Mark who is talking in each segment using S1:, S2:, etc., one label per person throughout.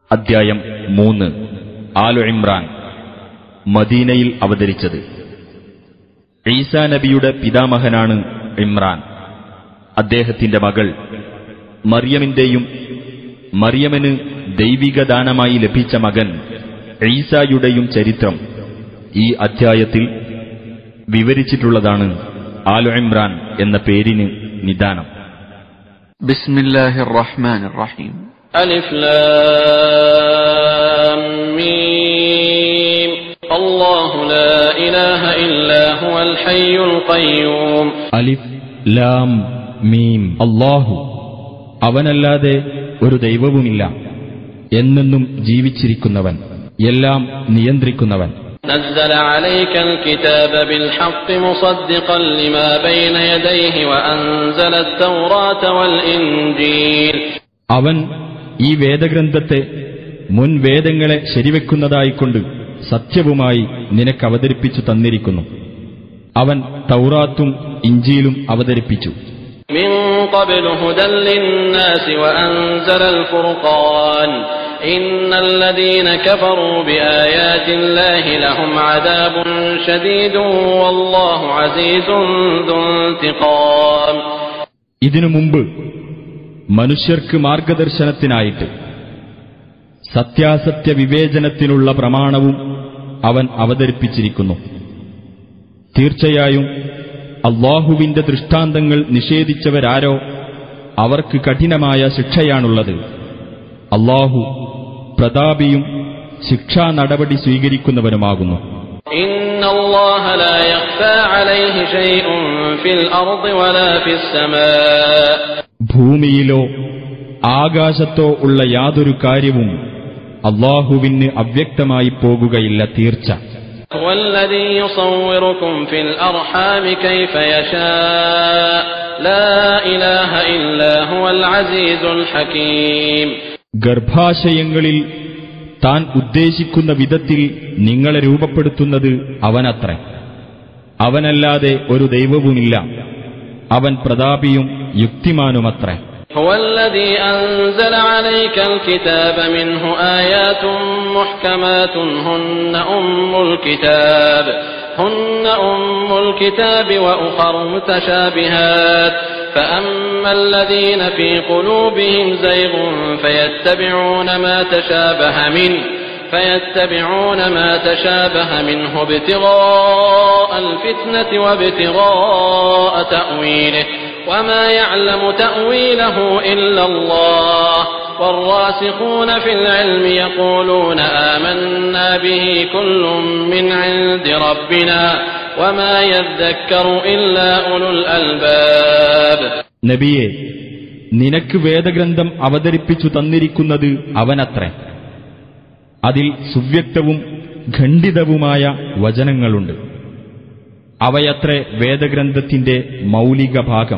S1: അദ്ധ്യായം 3 ആലു ഇമ്രാൻ. മദീനയിൽ അവതരിച്ചത്. ഈസാ നബിയുടെ പിതാമഹനാണ് ഇമ്രാൻ. അദ്ദേഹത്തിന്റെ മകൾ മറിയമിന്റെയും മറിയമിന് ദൈവിക ദാനമായി ലഭിച്ച മകൻ ഈസായുടെയും ചരിത്രം ഈ അദ്ധ്യായത്തിൽ വിവരിച്ചിട്ടുള്ളതാണ്. ആലു ഇമ്രാൻ എന്ന പേരിന് നിദാനം.
S2: ബിസ്മില്ലാഹിർ റഹ്മാനിർ റഹീം.
S3: അലിഫ് ലാം മീം. അല്ലാഹു ലാ ഇലാഹ ഇല്ലാ ഹുവൽ ഹയ്യുൽ ഖയ്യൂം.
S1: അലിഫ് ലാം മീം. അല്ലാഹു, അവനല്ലാതെ ഒരു ദൈവവുമില്ല, എന്നെന്നും ജീവിച്ചിരിക്കുന്നവൻ, എല്ലാം നിയന്ത്രിക്കുന്നവൻ.
S3: نزل عليك الكتاب بالحق مصدقا لما بين يديه وأنزل التوراة والإنجيل.
S1: അവൻ ഈ വേദഗ്രന്ഥത്തെ മുൻ വേദങ്ങളെ ശരിവെക്കുന്നതായിക്കൊണ്ട് സത്യവുമായി നിനക്ക് അവതരിപ്പിച്ചു തന്നിരിക്കുന്നു. അവൻ തൗറാത്തും ഇഞ്ചീലും അവതരിപ്പിച്ചു.
S3: من قبل هدى للناس وأنزل الفرقان إن الذين كفروا بآيات الله لهم عذاب شديد والله عزيز ذو انتقام.
S1: ഇതിനു മുമ്പ് മനുഷ്യർക്ക് മാർഗദർശനത്തിനായിട്ട് സത്യാസത്യ വിവേചനത്തിനുള്ള പ്രമാണവും അവൻ അവതരിപ്പിച്ചിരിക്കുന്നു. തീർച്ചയായും അല്ലാഹുവിന്റെ ദൃഷ്ടാന്തങ്ങൾ നിഷേധിച്ചവരാരോ അവർക്ക് കഠിനമായ ശിക്ഷയാണുള്ളത്. അല്ലാഹു പ്രതാപിയും ശിക്ഷാ നടപടി സ്വീകരിക്കുന്നവനുമാകുന്നു.
S3: ഇന്നല്ലാഹ ലാ യഖ്ഫാ അലൈഹി ശൈഉൻ ഫിൽ അർദി വലാ ഫിസ് സമാ.
S1: ഭൂമിയിലോ ആകാശത്തോ ഉള്ള യാതൊരു കാര്യവും അല്ലാഹുവിന് അവ്യക്തമായി പോകുകയില്ല, തീർച്ച.
S3: വല്ലദീ യുസവ്വിറുകും ഫിൽ അർഹാമി കൈഫ യശാ ലാ ഇലാഹ ഇല്ലാ ഹുവൽ അസീസുൽ ഹകീം.
S1: ഗർഭാശയങ്ങളിൽ താൻ ഉദ്ദേശിക്കുന്ന വിധത്തിൽ നിങ്ങളെ രൂപപ്പെടുത്തുന്നത് അവനത്രേ. അവനല്ലാതെ ഒരു ദൈവവുമില്ല, അവൻ പ്രതാപിയും യുക്തിമാനുമത്രേ.
S3: ഹുവല്ലദീ അൻസല അലൈക്കൽ കിതാബ മിൻഹു ആയാതും മുഹ്കമാതുൻ ഹുന്ന ഉമ്മുൽ കിതാബ് വഉഖറു മുതശാബിഹാത് فأما الذين في قلوبهم زيغ فيتبعون ما تشابه منه ابتغاء الفتنة وابتغاء تأويله وما يعلم تأويله إلا الله والراسخون في العلم يقولون آمنا به كل من عند ربنا وما يذكر إلا أولو الألباب.
S1: നബിയെ, നിനക്ക് വേദഗ്രന്ഥം അവതരിപ്പിച്ചു തന്നിരിക്കുന്നത് അവനത്രേ. അതിൽ സുവ്യക്തവും ഖണ്ഡിതവുമായ വചനങ്ങളുണ്ട്. അവയത്രേ വേദഗ്രന്ഥത്തിന്റെ മൗലിക ഭാഗം.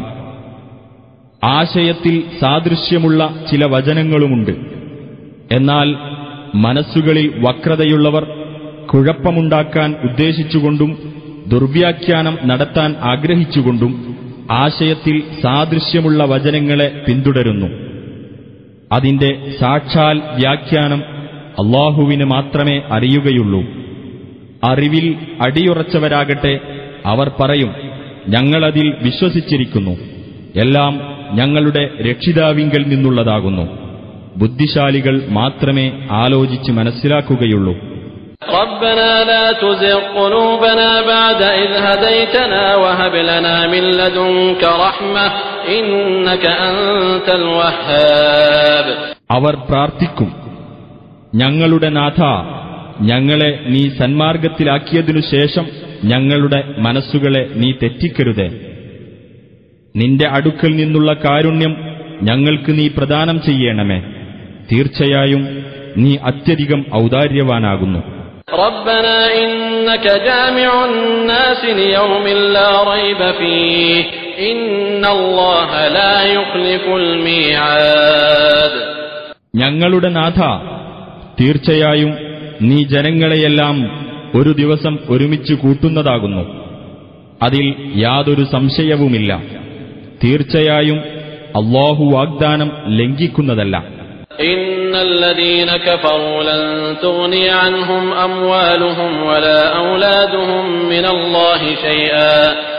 S1: ആശയത്തിൽ സാദൃശ്യമുള്ള ചില വചനങ്ങളുമുണ്ട്. എന്നാൽ മനസ്സുകളിൽ വക്രതയുള്ളവർ കുഴപ്പമുണ്ടാക്കാൻ ഉദ്ദേശിച്ചുകൊണ്ടും ദുർവ്യാഖ്യാനം നടത്താൻ ആഗ്രഹിച്ചുകൊണ്ടും ആശയത്തിൽ സാദൃശ്യമുള്ള വചനങ്ങളെ പിന്തുടരുന്നു. അതിന്റെ സാക്ഷാൽ വ്യാഖ്യാനം അല്ലാഹുവിന് മാത്രമേ അറിയുകയുള്ളൂ. അറിവിൽ അടിയുറച്ചവരാകട്ടെ അവർ പറയും, ഞങ്ങളതിൽ വിശ്വസിച്ചിരിക്കുന്നു, എല്ലാം ഞങ്ങളുടെ രക്ഷിതാവിങ്കൽ നിന്നുള്ളതാകുന്നു. ബുദ്ധിശാലികൾ മാത്രമേ ആലോചിച്ച് മനസ്സിലാക്കുകയുള്ളൂ.
S3: ربنا لا تزغ قلوبنا بعد إذ هديتنا وهب لنا من لدنك رحمة إنك أنت الوهاب.
S1: അവർ പ്രാർത്ഥിക്കും, ഞങ്ങളുടെ നാഥ, ഞങ്ങളെ നീ സന്മാർഗത്തിലാക്കിയതിനു ശേഷം ഞങ്ങളുടെ മനസ്സുകളെ നീ തെറ്റിക്കരുതേ. നിന്റെ അടുക്കൽ നിന്നുള്ള കാരുണ്യം ഞങ്ങൾക്ക് നീ പ്രദാനം ചെയ്യണമേ. തീർച്ചയായും നീ അത്യധികം ഔദാര്യവാനാകുന്നു.
S3: ربنا إنك جامع الناس ليوم لا ريب فيه إن الله لا يخلف الميعاد.
S1: ഞങ്ങളുടെ നാഥ, തീർച്ചയായും നീ ജനങ്ങളെയെല്ലാം ഒരു ദിവസം ഒരുമിച്ച് കൂട്ടുന്നതാകുന്നു. അതിൽ യാതൊരു സംശയവുമില്ല. തീർച്ചയായും അല്ലാഹു വാഗ്ദാനം ലംഘിക്കുന്നതല്ല.
S3: إن الذين كفروا لن تغني عنهم أموالهم ولا أولادهم من الله شيئا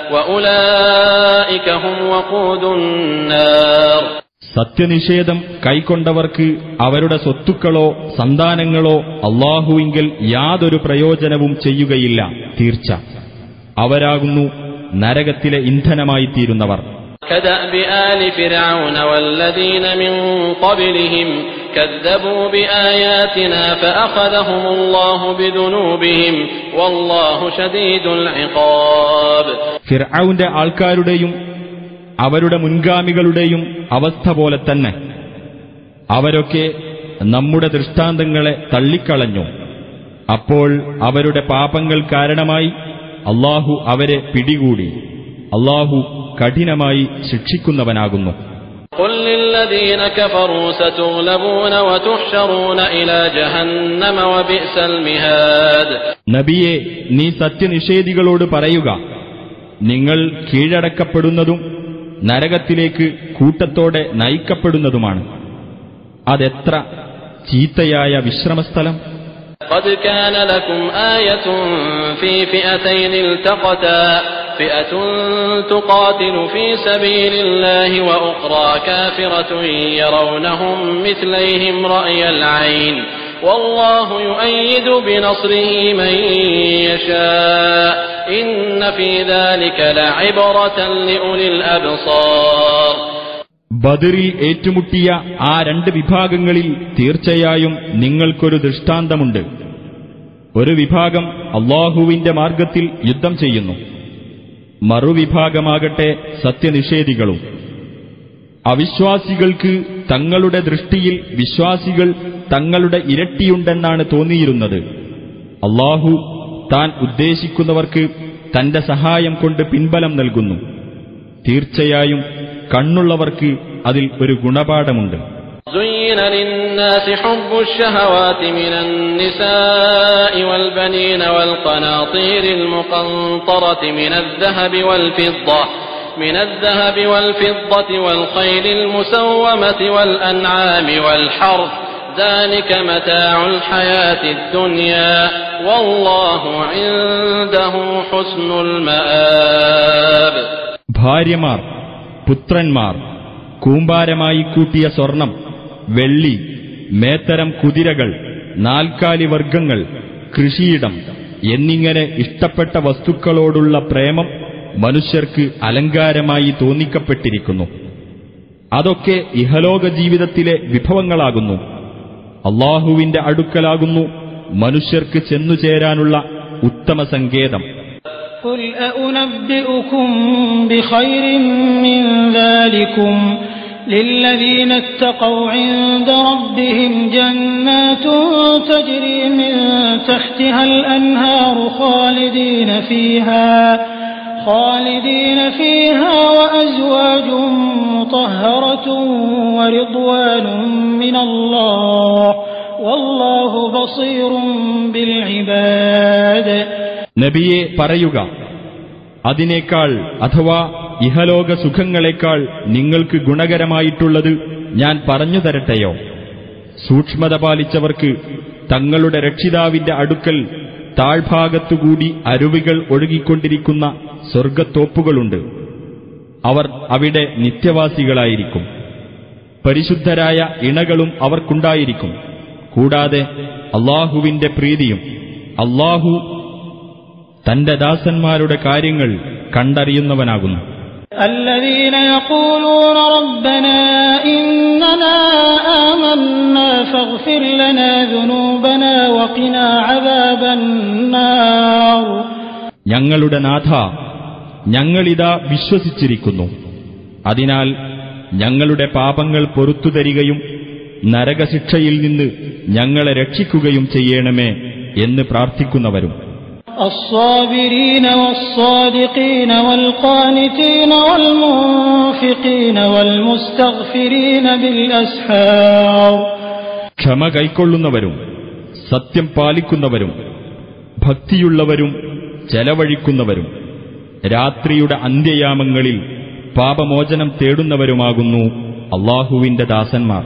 S3: وأولئك هم وقود النار.
S1: സത്യനിഷേധം കൈക്കൊണ്ടവർക്ക് അവരുടെ സ്വത്തുക്കളോ സന്താനങ്ങളോ അല്ലാഹുവിങ്കൽ യാതൊരു പ്രയോജനവും ചെയ്യുകയില്ല. തീർച്ച അവരാകുന്നു നരകത്തിലെ ഇന്ധനമായിത്തീരുന്നവർ.
S3: كدأب آل فرعون والذين من قبلهم كذبوا بآياتنا فأخذهم الله بذنوبهم والله شديد العقاب.
S1: ഫിർഔന്റെ ആൾക്കാരുടെയും അവരുടെ മുൻഗാമികളുടെയും അവസ്ഥ പോലെ തന്നെ അവരൊക്കെ നമ്മുടെ ദൃഷ്ടാന്തങ്ങളെ തള്ളിക്കളഞ്ഞു. അപ്പോൾ അവരുടെ പാപങ്ങൾ കാരണമായി അല്ലാഹു അവരെ പിടികൂടി. അല്ലാഹു കഠിനമായി ശിക്ഷിക്കുന്നവനാകുന്നു.
S3: قل للذين كفروا ستغلبون وتحشرون إلى جهنم وبئس المهاد.
S1: നബിയെ, നീ സത്യനിഷേധികളോട് പറയുക, നിങ്ങൾ കീഴടക്കപ്പെടുന്നതും നരകത്തിലേക്ക് കൂട്ടത്തോടെ നയിക്കപ്പെടുന്നതുമാണ്. അതെത്ര ചീത്തയായ വിശ്രമസ്ഥലം.
S3: قد كان لكم آية في فئتين التقتا فئة تقاتل في سبيل الله وأخرى كافرة يرونهم مثليهم رأي العين والله يؤيد بنصره من يشاء إن في ذلك لعبرة لأولي الأبصار.
S1: ബദറിൽ ഏറ്റുമുട്ടിയ ആ രണ്ട് വിഭാഗങ്ങളിൽ തീർച്ചയായും നിങ്ങൾക്കൊരു ദൃഷ്ടാന്തമുണ്ട്. ഒരു വിഭാഗം അല്ലാഹുവിന്റെ മാർഗത്തിൽ യുദ്ധം ചെയ്യുന്നു, മറുവിഭാഗമാകട്ടെ സത്യനിഷേധികളും. അവിശ്വാസികൾക്ക് തങ്ങളുടെ ദൃഷ്ടിയിൽ വിശ്വാസികൾ തങ്ങളുടെ ഇരട്ടിയുണ്ടെന്നാണ് തോന്നിയിരുന്നത്. അല്ലാഹു താൻ ഉദ്ദേശിക്കുന്നവർക്ക് തന്റെ സഹായം കൊണ്ട് പിൻബലം നൽകുന്നു. തീർച്ചയായും കണ്ണുള്ളവർക്ക് അതിൽ ഒരു ഗുണപാഠമുണ്ട്.
S3: زين للناس حب الشهوات من النساء والبنين والقناطير المقنطرة من الذهب والفضة والخيل المسومة والأنعام والحرث ذلك متاع الحياة الدنيا والله عنده حسن المآب.
S1: ഭാര്യമാർ, പുത്രന്മാർ, കൂമ്പാരമായി കൂട്ടിയ സ്വർണം, വെള്ളി, മേത്തരം കുതിരകൾ, നാൽക്കാലി വർഗങ്ങൾ, കൃഷിയിടം എന്നിങ്ങനെ ഇഷ്ടപ്പെട്ട വസ്തുക്കളോടുള്ള പ്രേമം മനുഷ്യർക്ക് അലങ്കാരമായി തോന്നിക്കപ്പെട്ടിരിക്കുന്നു. അതൊക്കെ ഇഹലോക ജീവിതത്തിലെ വിഭവങ്ങളാകുന്നു. അല്ലാഹുവിന്റെ അടുക്കലാകുന്നു മനുഷ്യർക്ക് ചെന്നുചേരാനുള്ള ഉത്തമ സങ്കേതം.
S4: قل أنبئكم بخير من ذلكم للذين اتقوا عند ربهم جنات تجري من تحتها الأنهار خالدين فيها وأزواج مطهرة ورضوان من الله والله بصير بالعباد.
S1: നബിയെ പറയുക, അതിനേക്കാൾ അഥവാ ഇഹലോക സുഖങ്ങളെക്കാൾ നിങ്ങൾക്ക് ഗുണകരമായിട്ടുള്ളത് ഞാൻ പറഞ്ഞു തരട്ടെയോ? സൂക്ഷ്മത പാലിച്ചവർക്ക് തങ്ങളുടെ രക്ഷിതാവിന്റെ അടുക്കൽ താഴ്ഭാഗത്തുകൂടി അരുവികൾ ഒഴുകിക്കൊണ്ടിരിക്കുന്ന സ്വർഗത്തോപ്പുകളുണ്ട്. അവർ അവിടെ നിത്യവാസികളായിരിക്കും. പരിശുദ്ധരായ ഇണകളും അവർക്കുണ്ടായിരിക്കും. കൂടാതെ അല്ലാഹുവിന്റെ പ്രീതിയും. അല്ലാഹു തന്റെ ദാസന്മാരുടെ കാര്യങ്ങൾ കണ്ടറിയുന്നവനാകുന്നു.
S4: الذين يقولون ربنا إننا آمنا فاغفر لنا ذنوبنا وقنا عذاب النار.
S1: ഞങ്ങളുടെ നാഥ, ഞങ്ങളിതാ വിശ്വസിച്ചിരിക്കുന്നു, അതിനാൽ ഞങ്ങളുടെ പാപങ്ങൾ പൊറുത്തുതരികയും നരകശിക്ഷയിൽ നിന്ന് ഞങ്ങളെ രക്ഷിക്കുകയും ചെയ്യണമേ എന്ന് പ്രാർത്ഥിക്കുന്നവരും.
S4: الصابرين والصادقين والقانتين والمنفقين والمستغفرين بالأسحار.
S1: ക്ഷമ കൈക്കൊള്ളുന്നവരും സത്യം പാലിക്കുന്നവരും ഭക്തിയുള്ളവരും ചെലവഴിക്കുന്നവരും രാത്രിയുടെ അന്ത്യയാമങ്ങളിൽ പാപമോചനം തേടുന്നവരുമാകുന്നു അല്ലാഹുവിന്റെ ദാസന്മാർ.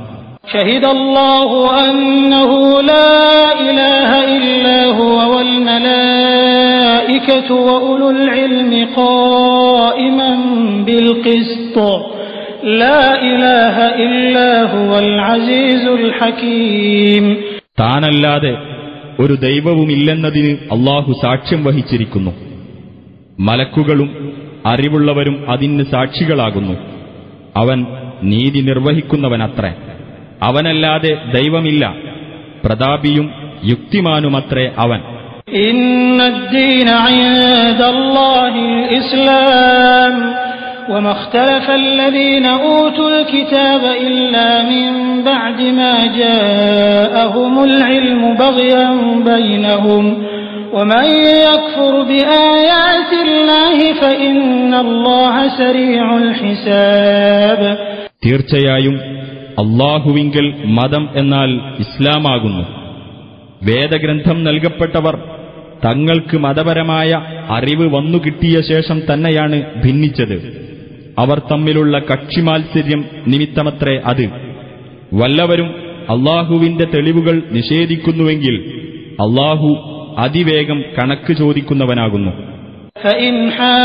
S4: شهد الله أنه لا إله إلا هو والملائكة وأولو العلم قائما بالقسط لا إله إلا هو العزيز الحكيم.
S1: താനല്ലാതെ ഒരു ദൈവവുമില്ലെന്നതിന് അല്ലാഹു സാക്ഷ്യം വഹിച്ചിരിക്കുന്നു. മലക്കുകളും അറിവുള്ളവരും അതിന് സാക്ഷികളാകുന്നു. അവൻ നീതി നിർവഹിക്കുന്നവനത്രേ. അവനല്ലാതെ ദൈവമില്ല. പ്രതാപിയും യുക്തിമാനുമത്രേ അവൻ.
S4: ഇന്നദ്ദീന ഇൻദല്ലാഹിൽ ഇസ്ലാം വമാ ഇഖ്തലഫ അല്ലദീന ഊതുൽ കിതാബ ഇല്ലാ മിൻ ബഅദി മാ ജാഅഹുമുൽ ഇൽമു ബഗ്യൻ ബൈനഹും ومن يكفر بآيات الله فإن الله سريع الحساب.
S1: തീർച്ചയായും അല്ലാഹുവിങ്കൽ മതം എന്നാൽ ഇസ്ലാമാകുന്നു. വേദഗ്രന്ഥം നൽകപ്പെട്ടവർ തങ്ങൾക്ക് മതപരമായ അറിവ് വന്നുകിട്ടിയ ശേഷം തന്നെയാണ് ഭിന്നിച്ചത്. അവർ തമ്മിലുള്ള കക്ഷിമാത്സര്യം നിമിത്തമത്രേ അത്. വല്ലവരും അല്ലാഹുവിന്റെ തെളിവുകൾ നിഷേധിക്കുന്നുവെങ്കിൽ അല്ലാഹു അതിവേഗം കണക്ക് ചോദിക്കുന്നവനാകുന്നു.
S4: فإن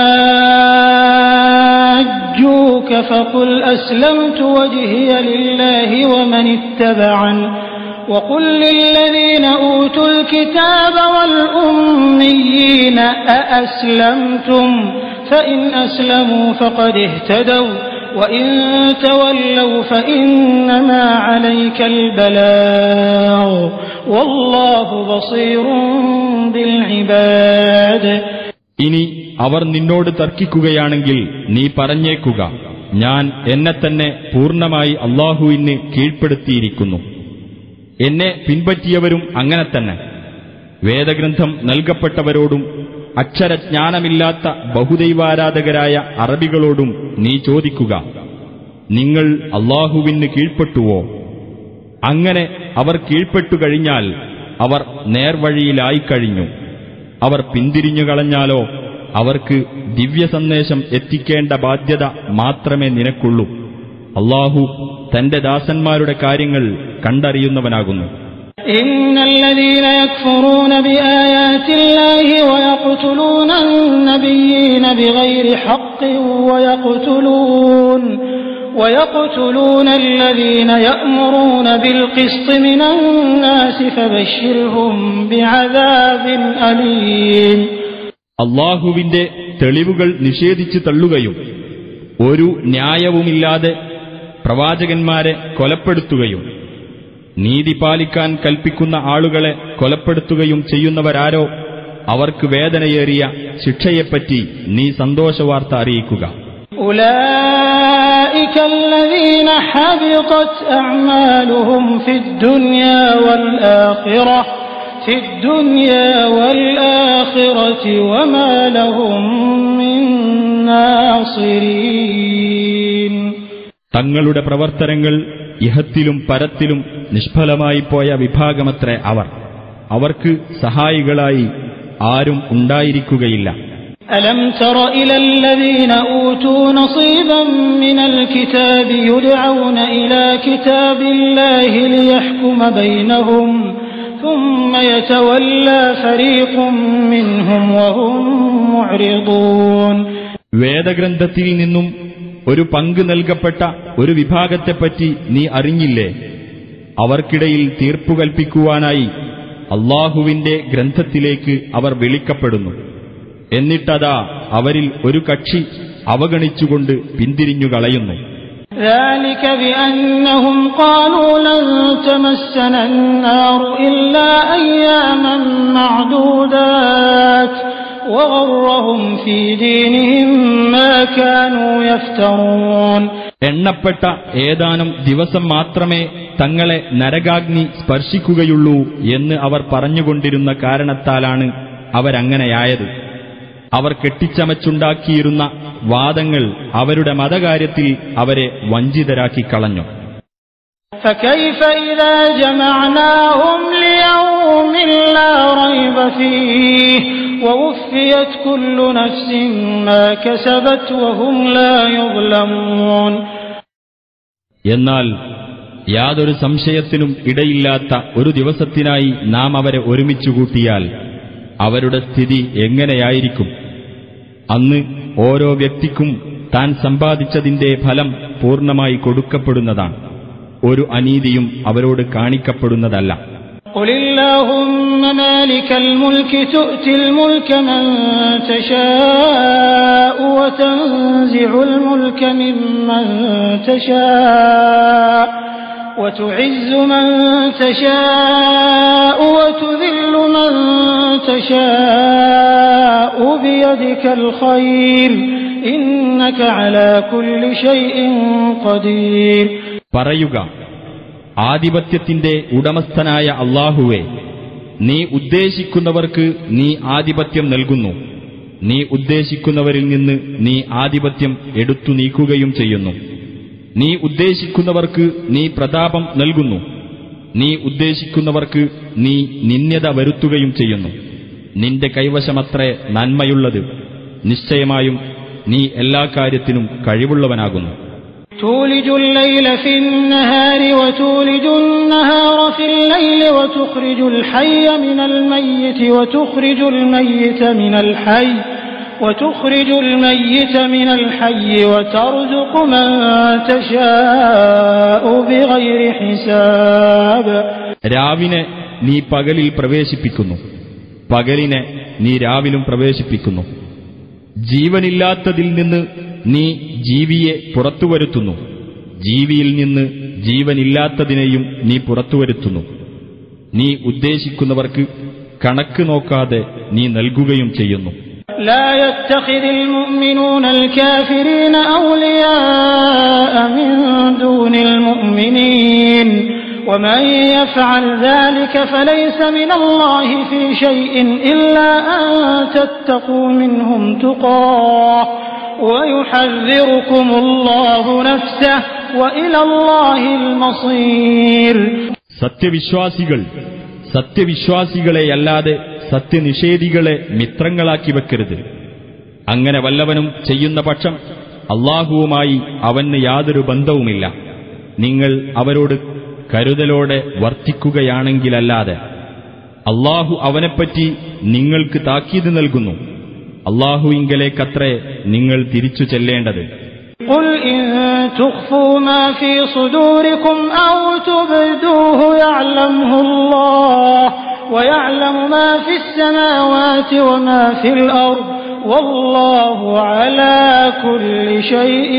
S4: حاجوك فقل أسلمت وجهي لله ومن اتبعني وقل للذين أوتوا الكتاب والأميين أأسلمتم فإن أسلموا فقد اهتدوا وإن تولوا فإنما عليك البلاغ والله بصير بالعباد.
S1: ഇനി അവർ നിന്നോട് തർക്കിക്കുകയാണെങ്കിൽ നീ പറഞ്ഞേക്കുക, ഞാൻ എന്നെത്തന്നെ പൂർണ്ണമായി അല്ലാഹുവിന് കീഴ്പ്പെടുത്തിയിരിക്കുന്നു. എന്നെ പിൻപറ്റിയവരും അങ്ങനെ തന്നെ. വേദഗ്രന്ഥം നൽകപ്പെട്ടവരോടും അക്ഷരജ്ഞാനമില്ലാത്ത ബഹുദൈവാരാധകരായ അറബികളോടും നീ ചോദിക്കുക, നിങ്ങൾ അല്ലാഹുവിന് കീഴ്പ്പെട്ടുവോ? അങ്ങനെ അവർ കീഴ്പ്പെട്ടുകഴിഞ്ഞാൽ അവർ നേർവഴിയിലായിക്കഴിഞ്ഞു. അവർ പിന്തിരിഞ്ഞു കളഞ്ഞാലോ അവർക്ക് ദിവ്യസന്ദേശം എത്തിക്കേണ്ട ബാധ്യത മാത്രമേ നിനക്കുള്ളൂ. അല്ലാഹു തന്റെ ദാസന്മാരുടെ കാര്യങ്ങൾ കണ്ടറിയുന്നവനാകുന്നു.
S4: ഇന്നല്ലദീന യക്ഫുറൂന ബിആയാതില്ലാഹി വയഖ്തുലൂന അന്നബിയ്യീന ബിഗൈരി ഹഖ്ഖിൻ ويقتلون الذين يأمرون بالقسط من الناس فبشرهم بعذاب أليم.
S1: അല്ലാഹുവിന്റെ തെളിവുകൾ നിഷേധിച്ചു തള്ളുകയും ഒരു ന്യായവുമില്ലാതെ പ്രവാചകന്മാരെ കൊലപ്പെടുത്തുകയും നീതി പാലിക്കാൻ കൽപ്പിക്കുന്ന ആളുകളെ കൊലപ്പെടുത്തുകയും ചെയ്യുന്നവരാരോ അവർക്ക് വേദനയേറിയ ശിക്ഷയെപ്പറ്റി നീ സന്തോഷവാർത്ത അറിയിക്കുക.
S4: أولئك الذين حبطت أعمالهم في الدنيا والآخرة وما لهم من ناصرين.
S1: തങ്ങളുടെ പ്രവർത്തനങ്ങൾ ഇഹത്തിലും പരത്തിലും നിഷ്ഫലമായി പോയ വിഭാഗമത്രേ അവർക്ക് സഹായികളായി ആരും ഉണ്ടായിരിക്കുകയില്ല.
S4: ألم تر إلى الذين أوتوا نصيبا من الكتاب يدعون إلى كتاب الله ليحكم بينهم ثم يتولى فريق منهم وهم معرضون.
S1: വേദഗ്രന്ഥത്തിൽ നിന്നും ഒരു പങ്ക് നൽകപ്പെട്ട ഒരു വിഭാഗത്തെപ്പറ്റി നീ അറിഞ്ഞില്ലേ? അവർക്കിടയിൽ തീർപ്പു കൽപ്പിക്കുവാനായി അല്ലാഹുവിന്റെ ഗ്രന്ഥത്തിലേക്ക് അവർ വിളിക്കപ്പെടുന്നു. എന്നിട്ടതാ അവരിൽ ഒരു കക്ഷി അവഗണിച്ചുകൊണ്ട് പിന്തിരിഞ്ഞു കളയുന്നു.
S4: ذلك بأنهم قالوا لن تمسنا النار إلا أياما معدودات وغرهم في دينهم ما كانوا يفترون.
S1: എണ്ണപ്പെട്ട ഏതാനും ദിവസം മാത്രമേ തങ്ങളെ നരകാഗ്നി സ്പർശിക്കുകയുള്ളൂ എന്ന് അവർ പറഞ്ഞുകൊണ്ടിരുന്ന കാരണത്താലാണ് അവരങ്ങനെയായത്. അവർ കെട്ടിച്ചമച്ചുണ്ടാക്കിയിരുന്ന വാദങ്ങൾ അവരുടെ മതകാര്യത്തിൽ അവരെ വഞ്ചിതരാക്കി കളഞ്ഞു.
S4: فكيف إذا جمعناهم ليوم لا ريب فيه ووفيت كل نفس ما كسبت وهم لا يظلمون.
S1: എന്നാൽ യാതൊരു സംശയത്തിനും ഇടയില്ലാത്ത ഒരു ദിവസത്തിനായി നാം അവരെ ഒരുമിച്ചുകൂട്ടിയാൽ അവരുടെ സ്ഥിതി എങ്ങനെയായിരിക്കും? അന്ന് ഓരോ വ്യക്തിക്കും താൻ സമ്പാദിച്ചതിന്റെ ഫലം പൂർണ്ണമായി കൊടുക്കപ്പെടുന്നതാണ്. ഒരു അനീതിയും അവരോട് കാണിക്കപ്പെടുന്നതല്ല.
S4: قل اللهم مالك الملك تؤتي الملك من تشاء وتنزع الملك ممن تشاء وتعز من تشاء وتذل من تشاء بيدك الخير إنك على كل شيء قدير.
S1: പറയുക, ആധിപത്യത്തിന്റെ ഉടമസ്ഥനായ അല്ലാഹുവേ, നീ ഉദ്ദേശിക്കുന്നവർക്ക് നീ ആധിപത്യം നൽകുന്നു. നീ ഉദ്ദേശിക്കുന്നവരിൽ നിന്ന് നീ ആധിപത്യം എടുത്തു നീക്കുകയും ചെയ്യുന്നു. നീ ഉദ്ദേശിക്കുന്നവർക്ക് നീ പ്രതാപം നൽകുന്നു. നീ ഉദ്ദേശിക്കുന്നവർക്ക് നീ നിന്ദ്യത വരുത്തുകയും ചെയ്യുന്നു. നിന്റെ കൈവശമത്രേ നന്മയുള്ളത്. നിശ്ചയമായും നീ എല്ലാ കാര്യത്തിനും കഴിവുള്ളവനാകുന്നു.
S4: تولج الليل في النهار وتولج النهار في الليل وتخرج الحي من الميت وتخرج الميت من الحي وترزق من تشاء بغير حساب.
S1: രാവിനെ നീ പകലിൽ പ്രവേശിപ്പിക്കുന്നു, പകലിനെ നീ രാവിലും പ്രവേശിപ്പിക്കുന്നു. ജീവനില്ലാത്തതിൽ നിന്ന് നീ ജീവിയെ പുറത്തുവരുത്തുന്നു, ജീവിയിൽ നിന്ന് ജീവനില്ലാത്തതിനെയും നീ പുറത്തുവരുത്തുന്നു. നീ ഉദ്ദേശിക്കുന്നവർക്ക് കണക്ക് നോക്കാതെ നീ നൽകുകയും ചെയ്യുന്നു.
S4: لا يتخذ المؤمنون الكافرين أولياء من دون المؤمنين ومن يفعل ذلك فليس من الله في شيء إلا أن تتقوا منهم تقاه ويحذركم الله نفسه وإلى الله المصير.
S1: സത്യവിശ്വാസികളെയല്ലാതെ സത്യനിഷേധികളെ മിത്രങ്ങളാക്കി വെക്കരുത്. അങ്ങനെ വല്ലവനും ചെയ്യുന്ന പക്ഷം അല്ലാഹുവുമായി അവന് യാതൊരു ബന്ധവുമില്ല. നിങ്ങൾ അവരോട് കരുതലോടെ വർത്തിക്കുകയാണെങ്കിലല്ലാതെ. അല്ലാഹു അവനെപ്പറ്റി നിങ്ങൾക്ക് താക്കീത് നൽകുന്നു. അല്ലാഹുവിങ്കലേക്കത്രേ നിങ്ങൾ തിരിച്ചു ചെല്ലേണ്ടത്.
S4: قل إن تخفوا ما في صدوركم أو تبدوه يعلمه الله ويعلم ما في السماوات وما في الأرض والله على كل شيء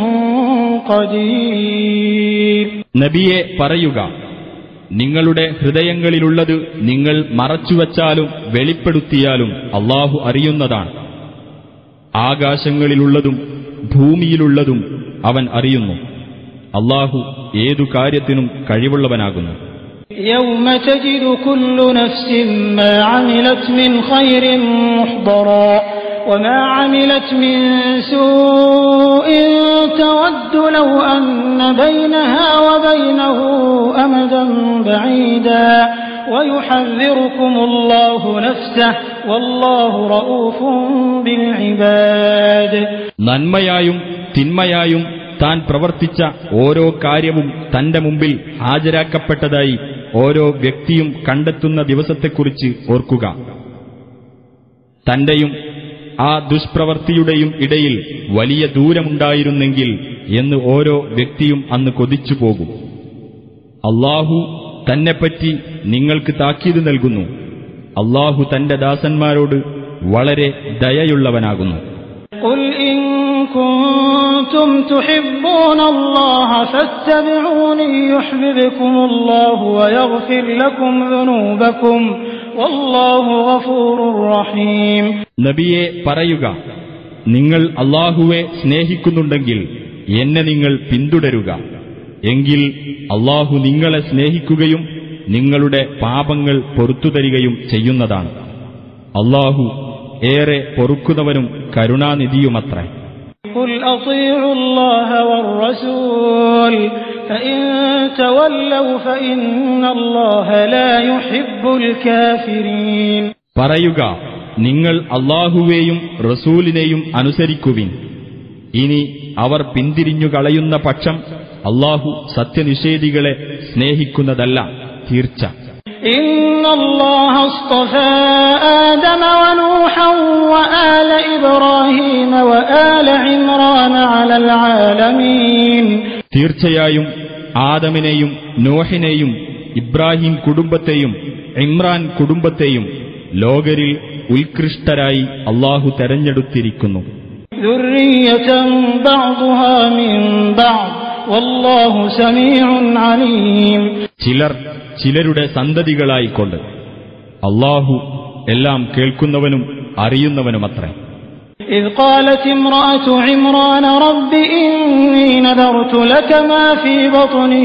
S4: قدير.
S1: നബിയെ പറയുക, നിങ്ങളുടെ ഹൃദയങ്ങളിലുള്ളത് നിങ്ങൾ മറച്ചുവച്ചാലും വെളിപ്പെടുത്തിയാലും അല്ലാഹു അറിയുന്നതാണ്. ആകാശങ്ങളിലുള്ളതും ഭൂമിയിലുള്ളതും അവൻ അറിയുന്നു. അല്ലാഹു ഏതു കാര്യത്തിനും കഴിവുള്ളവനാകുന്നു.
S4: يوم تجد كل نفس ما عملت من خير محضرا وما عملت من سوء تود لو أن بينها وبينه أمدا بعيدا ويحذركم الله نفسه والله رؤوف بالعباد.
S1: നന്മയായും തിന്മയായും താൻ പ്രവർത്തിച്ച ഓരോ കാര്യവും തന്റെ മുമ്പിൽ ഹാജരാക്കപ്പെട്ടതായി ഓരോ വ്യക്തിയും കണ്ടെത്തുന്ന ദിവസത്തെക്കുറിച്ച് ഓർക്കുക. തന്റെയും ആ ദുഷ്പ്രവൃത്തിയുടെയും ഇടയിൽ വലിയ ദൂരമുണ്ടായിരുന്നെങ്കിൽ എന്ന് ഓരോ വ്യക്തിയും അന്ന് കൊതിച്ചു പോകും. അല്ലാഹു തന്നെപ്പറ്റി നിങ്ങൾക്ക് താക്കീത് നൽകുന്നു. അല്ലാഹു തന്റെ ദാസന്മാരോട് വളരെ ദയയുള്ളവനാകുന്നു.
S4: قل إن كنتم تحبون الله فاتبعوني يحببكم الله ويغفر لكم ذنوبكم والله غفور رحيم.
S1: നബിയെ പറയുക, നിങ്ങൾ അല്ലാഹുവെ സ്നേഹിക്കുന്നുണ്ടെങ്കിൽ എന്നെ നിങ്ങൾ പിന്തുടരുക. എങ്കിൽ അല്ലാഹു നിങ്ങളെ സ്നേഹിക്കുകയും നിങ്ങളുടെ പാപങ്ങൾ പൊറുത്തുതരികയും ചെയ്യുന്നതാണ്. അല്ലാഹു ഏറെ പൊറുക്കുന്നവനും കരുണാനിധിയുമത്രേ.
S4: قل أطيعوا الله والرسول فإن تولوا فإن الله لا يحب الكافرين.
S1: പറയുക, നിങ്ങൾ അല്ലാഹുവേയും റസൂലിനെയും അനുസരിക്കുവിൻ. ഇനി അവർ പിന്തിരിഞ്ഞു കളയുന്ന പക്ഷം അല്ലാഹു സത്യനിഷേധികളെ സ്നേഹിക്കുന്നതല്ല, തീർച്ച.
S4: ഇന്നല്ലാഹ അസ്തഫാ ആദമ വനൂഹൻ വആല ഇബ്രാഹീമ വആല ഇംറാന അലൽ ആലമീൻ.
S1: തീർച്ചയായും ആദമിനെയും നോഹിനെയും ഇബ്രാഹിം കുടുംബത്തെയും ഇമ്രാൻ കുടുംബത്തെയും ലോകരിൽ ഉത്കൃഷ്ടരായി അല്ലാഹു തെരഞ്ഞെടുത്തിരിക്കുന്നു.
S4: ദുർരിയതൻ ബഅ്ദുഹാ മിൻ ബഅദ് വല്ലാഹു സമീഉൻ അലീം. ചിലരുടെ സന്തതികളായിക്കൊണ്ട് അല്ലാഹു എല്ലാം കേൾക്കുന്നവനും അറിയുന്നവനുമത്രേ. إذ قالت امرأة عمران رب إني نذرت لك ما في بطني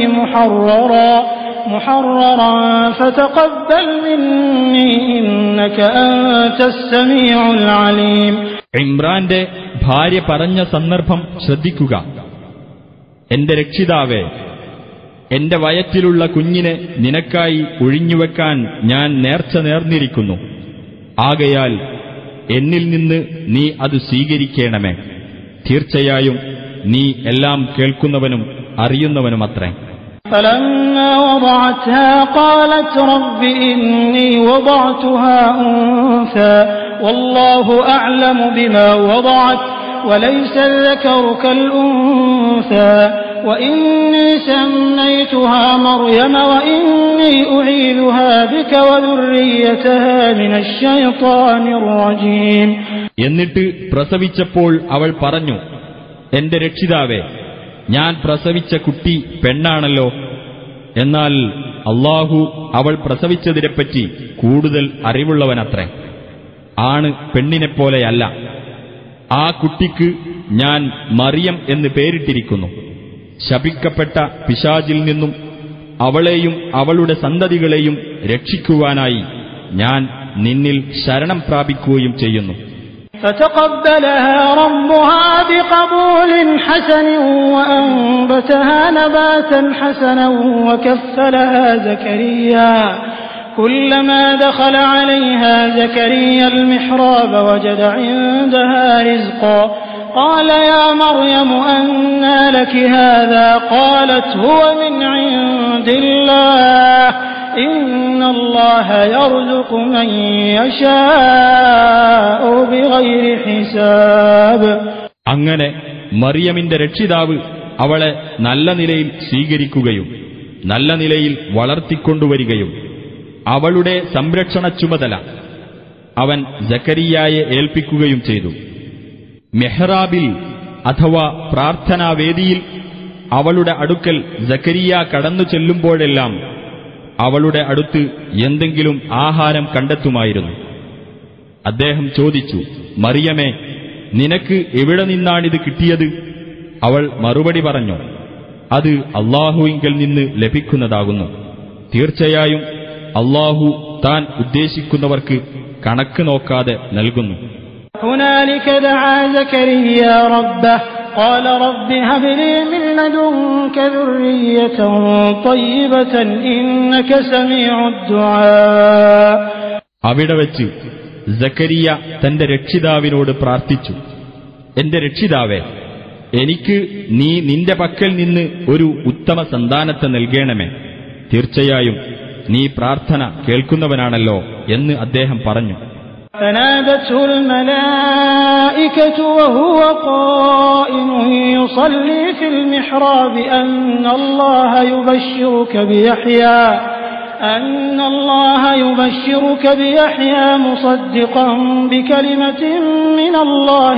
S4: محررا فتقبل مني إنك أنت السميع العليم.
S1: ഇമ്രാന്റെ ഭാര്യ പറഞ്ഞ സന്ദർഭം ശ്രദ്ധിക്കുക. എന്റെ രക്ഷിതാവേ, എന്റെ വയറ്റിലുള്ള കുഞ്ഞിനെ നിനക്കായി ഒഴിഞ്ഞുവെക്കാൻ ഞാൻ നേർച്ച നേർന്നിരിക്കുന്നു. ആകയാൽ എന്നിൽ നിന്ന് നീ അത് സ്വീകരിക്കണമേ. തീർച്ചയായും നീ എല്ലാം കേൾക്കുന്നവനും അറിയുന്നവനുമത്രേ.
S4: فلما وضعتها قالت رب إني وضعتها أنثى والله أعلم بما وضعت وليس الذكر كالأنثى وإني سميتها مريم وإني أعيذها بك وذريتها من الشيطان الرجيم.
S1: എന്നിട്ട് പ്രസവിച്ചപ്പോൾ അവൾ പറഞ്ഞു, എന്റെ രക്ഷിതാവേ, ഞാൻ പ്രസവിച്ച കുട്ടി പെണ്ണാണല്ലോ. എന്നാൽ അല്ലാഹു അവൾ പ്രസവിച്ചതിനെപ്പറ്റി കൂടുതൽ അറിവുള്ളവനത്രേ. ആണ് പെണ്ണിനെപ്പോലെയല്ല. ആ കുട്ടിക്ക് ഞാൻ മറിയം എന്ന് പേരിട്ടിരിക്കുന്നു. ശപിക്കപ്പെട്ട പിശാചിൽ നിന്നും അവളെയും അവളുടെ സന്തതികളെയും രക്ഷിക്കുവാനായി ഞാൻ നിന്നിൽ ശരണം പ്രാപിക്കുകയും ചെയ്യുന്നു.
S4: فتقبلها ربها بقبول حسن وأنبتها نباتا حسنا وكفلها زكريا كلما دخل عليها زكريا المحراب وجد عندها رزقا قال يا مريم أنى لك هذا قالت هو من عند الله إن الله يرزق من يشاء بغير حساب.
S1: അങ്ങനെ മറിയമിന്റെ രക്ഷിതാവ് അവളെ നല്ല നിലയിൽ സ്വീകരിക്കുകയും നല്ല നിലയിൽ വളർത്തിക്കൊണ്ടുവരികയും അവളുടെ സംരക്ഷണ ചുമതല അവൻ സക്കരിയായെ ഏൽപ്പിക്കുകയും ചെയ്തു. മെഹ്റാബിൽ അഥവാ പ്രാർത്ഥനാവേദിയിൽ അവളുടെ അടുക്കൽ സക്കരിയ കടന്നു ചെല്ലുമ്പോഴെല്ലാം അവളുടെ അടുത്ത് എന്തെങ്കിലും ആഹാരം കണ്ടെത്തുമായിരുന്നു. അദ്ദേഹം ചോദിച്ചു, മറിയമേ, നിനക്ക് എവിടെ നിന്നാണിത് കിട്ടിയത്? അവൾ മറുപടി പറഞ്ഞു, അത് അല്ലാഹുവിങ്കൽ നിന്ന് ലഭിക്കുന്നതാകുന്നു. തീർച്ചയായും അല്ലാഹു താൻ ഉദ്ദേശിക്കുന്നവർക്ക് കണക്ക് നോക്കാതെ നൽകുന്നു.
S4: هنالك دعا زكريا ربه قال رب هب لي من لدنك ذرية طيبة إنك سميع الدعاء.
S1: അവിടെ വെച്ച് സക്കരിയ തന്റെ രക്ഷിതാവിനോട് പ്രാർത്ഥിച്ചു, എന്റെ രക്ഷിതാവേ, എനിക്ക് നീ നിന്റെ പക്കൽ നിന്ന് ഒരു ഉത്തമ സന്താനത്തെ നൽകണമേ. തീർച്ചയായും നീ പ്രാർത്ഥന കേൾക്കുന്നവനാണല്ലോ എന്ന് അദ്ദേഹം പറഞ്ഞു.
S4: فنادته الملائكة وهو قائم يصلي في المحراب أن الله يبشرك بيحيى مصدقا بكلمة من الله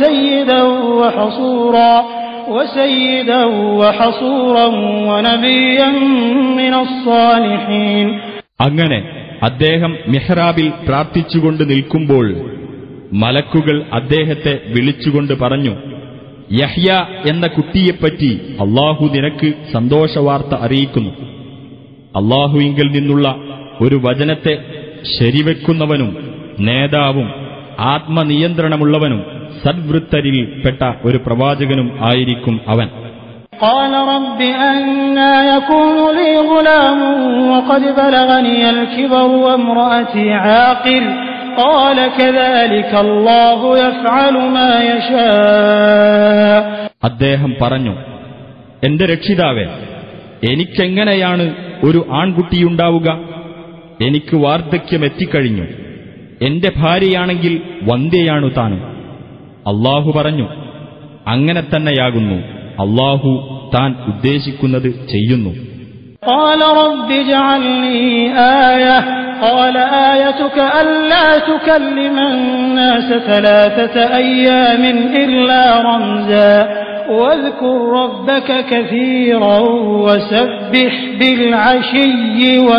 S4: وسيدا وحصورا ونبيا من الصالحين.
S1: അങ്ങനെ അദ്ദേഹം മിഹ്റാബിൽ പ്രാർത്ഥിച്ചുകൊണ്ട് നിൽക്കുമ്പോൾ മലക്കുകൾ അദ്ദേഹത്തെ വിളിച്ചുകൊണ്ട് പറഞ്ഞു, യഹ്യ എന്ന കുട്ടിയെപ്പറ്റി അല്ലാഹു നിനക്ക് സന്തോഷവാർത്ത അറിയിക്കുന്നു. അല്ലാഹുവിങ്കൽ നിന്നുള്ള ഒരു വചനത്തെ ശരിവെക്കുന്നവനും നേതാവും ആത്മനിയന്ത്രണമുള്ളവനും സദ്വൃത്തരിൽപ്പെട്ട ഒരു പ്രവാചകനും ആയിരിക്കും അവൻ.
S4: قال رب أنى يكون لي غلام وقد بلغني الكبر وامرأتي عاقر قال كذلك الله يفعل ما يشاء.
S1: അദ്ദേഹം പറഞ്ഞു, എന്റെ രക്ഷിതാവേ, എനിക്കെങ്ങനെയാണ് ഒരു ആൺകുട്ടിയുണ്ടാവുക? എനിക്ക് വാർദ്ധക്യമെത്തിക്കഴിഞ്ഞു. എന്റെ ഭാര്യയാണെങ്കിൽ വന്ധ്യയാണു താനും. അല്ലാഹു പറഞ്ഞു, അങ്ങനെ തന്നെയാകുന്നു. അല്ലാഹു താൻ ഉദ്ദേശിക്കുന്നത് ചെയ്യുന്നു.
S4: قال رب اجعل لي آية قال آيتك ألا تكلم الناس 3 أيام إلا رمزا واذكر ربك كثيرا وسبح بالعشي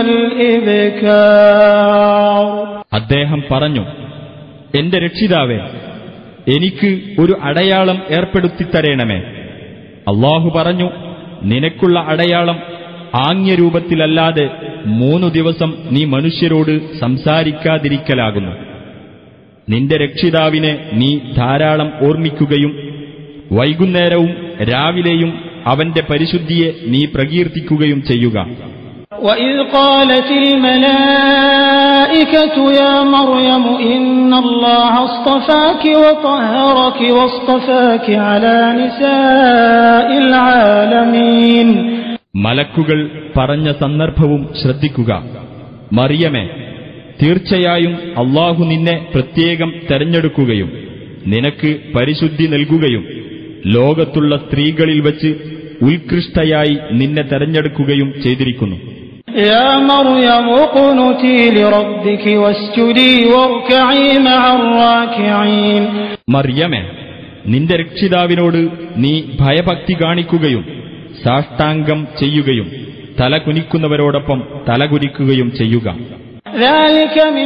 S4: والإبكار.
S1: അദ്ദേഹം പറഞ്ഞു, എന്റെ രക്ഷിതാവേ, എനിക്ക് ഒരു അടയാളം ഏർപ്പെടുത്തിത്തരേണമേ. അല്ലാഹു പറഞ്ഞു, നിനക്കുള്ള അടയാളം ആംഗ്യരൂപത്തിലല്ലാതെ 3 ദിവസം നീ മനുഷ്യരോട് സംസാരിക്കാതിരിക്കലാകുന്നു. നിന്റെ രക്ഷിതാവിനെ നീ ധാരാളം ഓർമ്മിക്കുകയും വൈകുന്നേരവും രാവിലെയും അവന്റെ പരിശുദ്ധിയെ നീ പ്രകീർത്തിക്കുകയും ചെയ്യുക.
S4: وَإِذْ قَالَتِ الْمَلَائِكَةُ يَا مَرْيَمُ إِنَّ اللَّهَ اصْطَفَاكِ وَطَهَّرَكِ وَاصْطَفَاكِ عَلَى نِسَاءِ الْعَالَمِينَ.
S1: മലക്കുകൾ പറഞ്ഞ സന്ദർഭവും ശ്രദ്ധിക്കുക. മറിയമേ, തീർച്ചയായും അല്ലാഹു നിന്നെ പ്രത്യേകം തെരഞ്ഞെടുക്കുകയും നിനക്ക് പരിശുദ്ധി നൽകുകയും ലോകത്തുള്ള സ്ത്രീകളിൽ വച്ച് ഉത്കൃഷ്ടയായി നിന്നെ തെരഞ്ഞെടുക്കുകയും ചെയ്തിരിക്കുന്നു.
S4: يا مريم اقنتي لربك واسجدي واركعي مع الراكعين.
S1: മറിയമേ, നിന്റെ രക്ഷിതാവിനോട് നീ ഭയഭക്തി കാണിക്കുകയും സാഷ്ടാംഗം ചെയ്യുകയും തലകുനിക്കുന്നവരോടൊപ്പം തലകുനിക്കുകയും ചെയ്യുക.
S4: ذلك من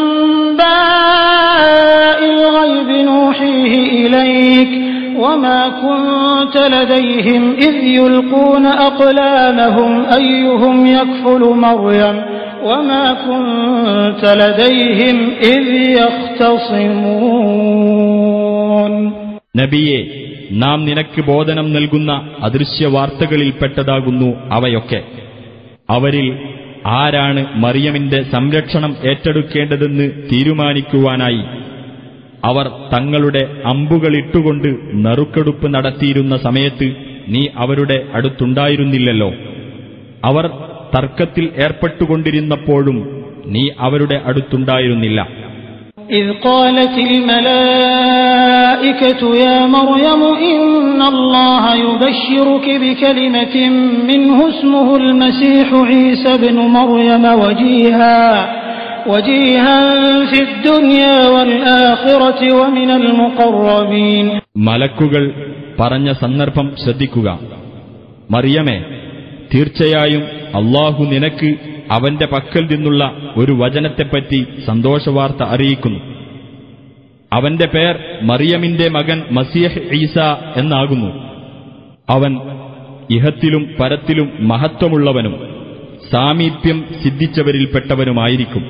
S4: أنباء الغيب نوحيه إليك وما كنت لديهم إذ يلقون أقلامهم أيهم يكفل مريم وما كنت لديهم إذ يختصمون.
S1: നബിയെ, നാം നിനക്ക് ബോധനം നൽകുന്ന അദൃശ്യ വാർത്തകളിൽപ്പെട്ടതാകുന്നു അവയൊക്കെ. അവരിൽ ആരാണ് മറിയമിന്റെ സംരക്ഷണം ഏറ്റെടുക്കേണ്ടതെന്ന് തീരുമാനിക്കുവാനായി അവർ തങ്ങളുടെ അമ്പുകളിട്ടുകൊണ്ട് നറുക്കെടുപ്പ് നടത്തിയിരുന്ന സമയത്ത് നീ അവരുടെ അടുത്തുണ്ടായിരുന്നില്ലല്ലോ. അവർ തർക്കത്തിൽ ഏർപ്പെട്ടുകൊണ്ടിരുന്നപ്പോഴും നീ അവരുടെ അടുത്തുണ്ടായിരുന്നില്ല.
S4: إذ قالت الملائكة يا مريم إن الله يبشرك بكلمة منه اسمه المسيح عيسى ابن مريم وجيها في الدنيا والآخرة ومن المقربين.
S1: മലക്കുകൾ പറഞ്ഞ സന്ദർഭം ശ്രദ്ധിക്കുക. മറിയമേ, തീർച്ചയായും അല്ലാഹു നിനക്ക് അവന്റെ പക്കൽ നിന്നുള്ള ഒരു വചനത്തെപ്പറ്റി സന്തോഷവാർത്ത അറിയിക്കുന്നു. അവന്റെ പേർ മറിയമിന്റെ മകൻ മസീഹ് ഈസ എന്നാകുന്നു. അവൻ ഇഹത്തിലും പരത്തിലും മഹത്വമുള്ളവനും സാമീപ്യം സിദ്ധിച്ചവരിൽപ്പെട്ടവനുമായിരിക്കും.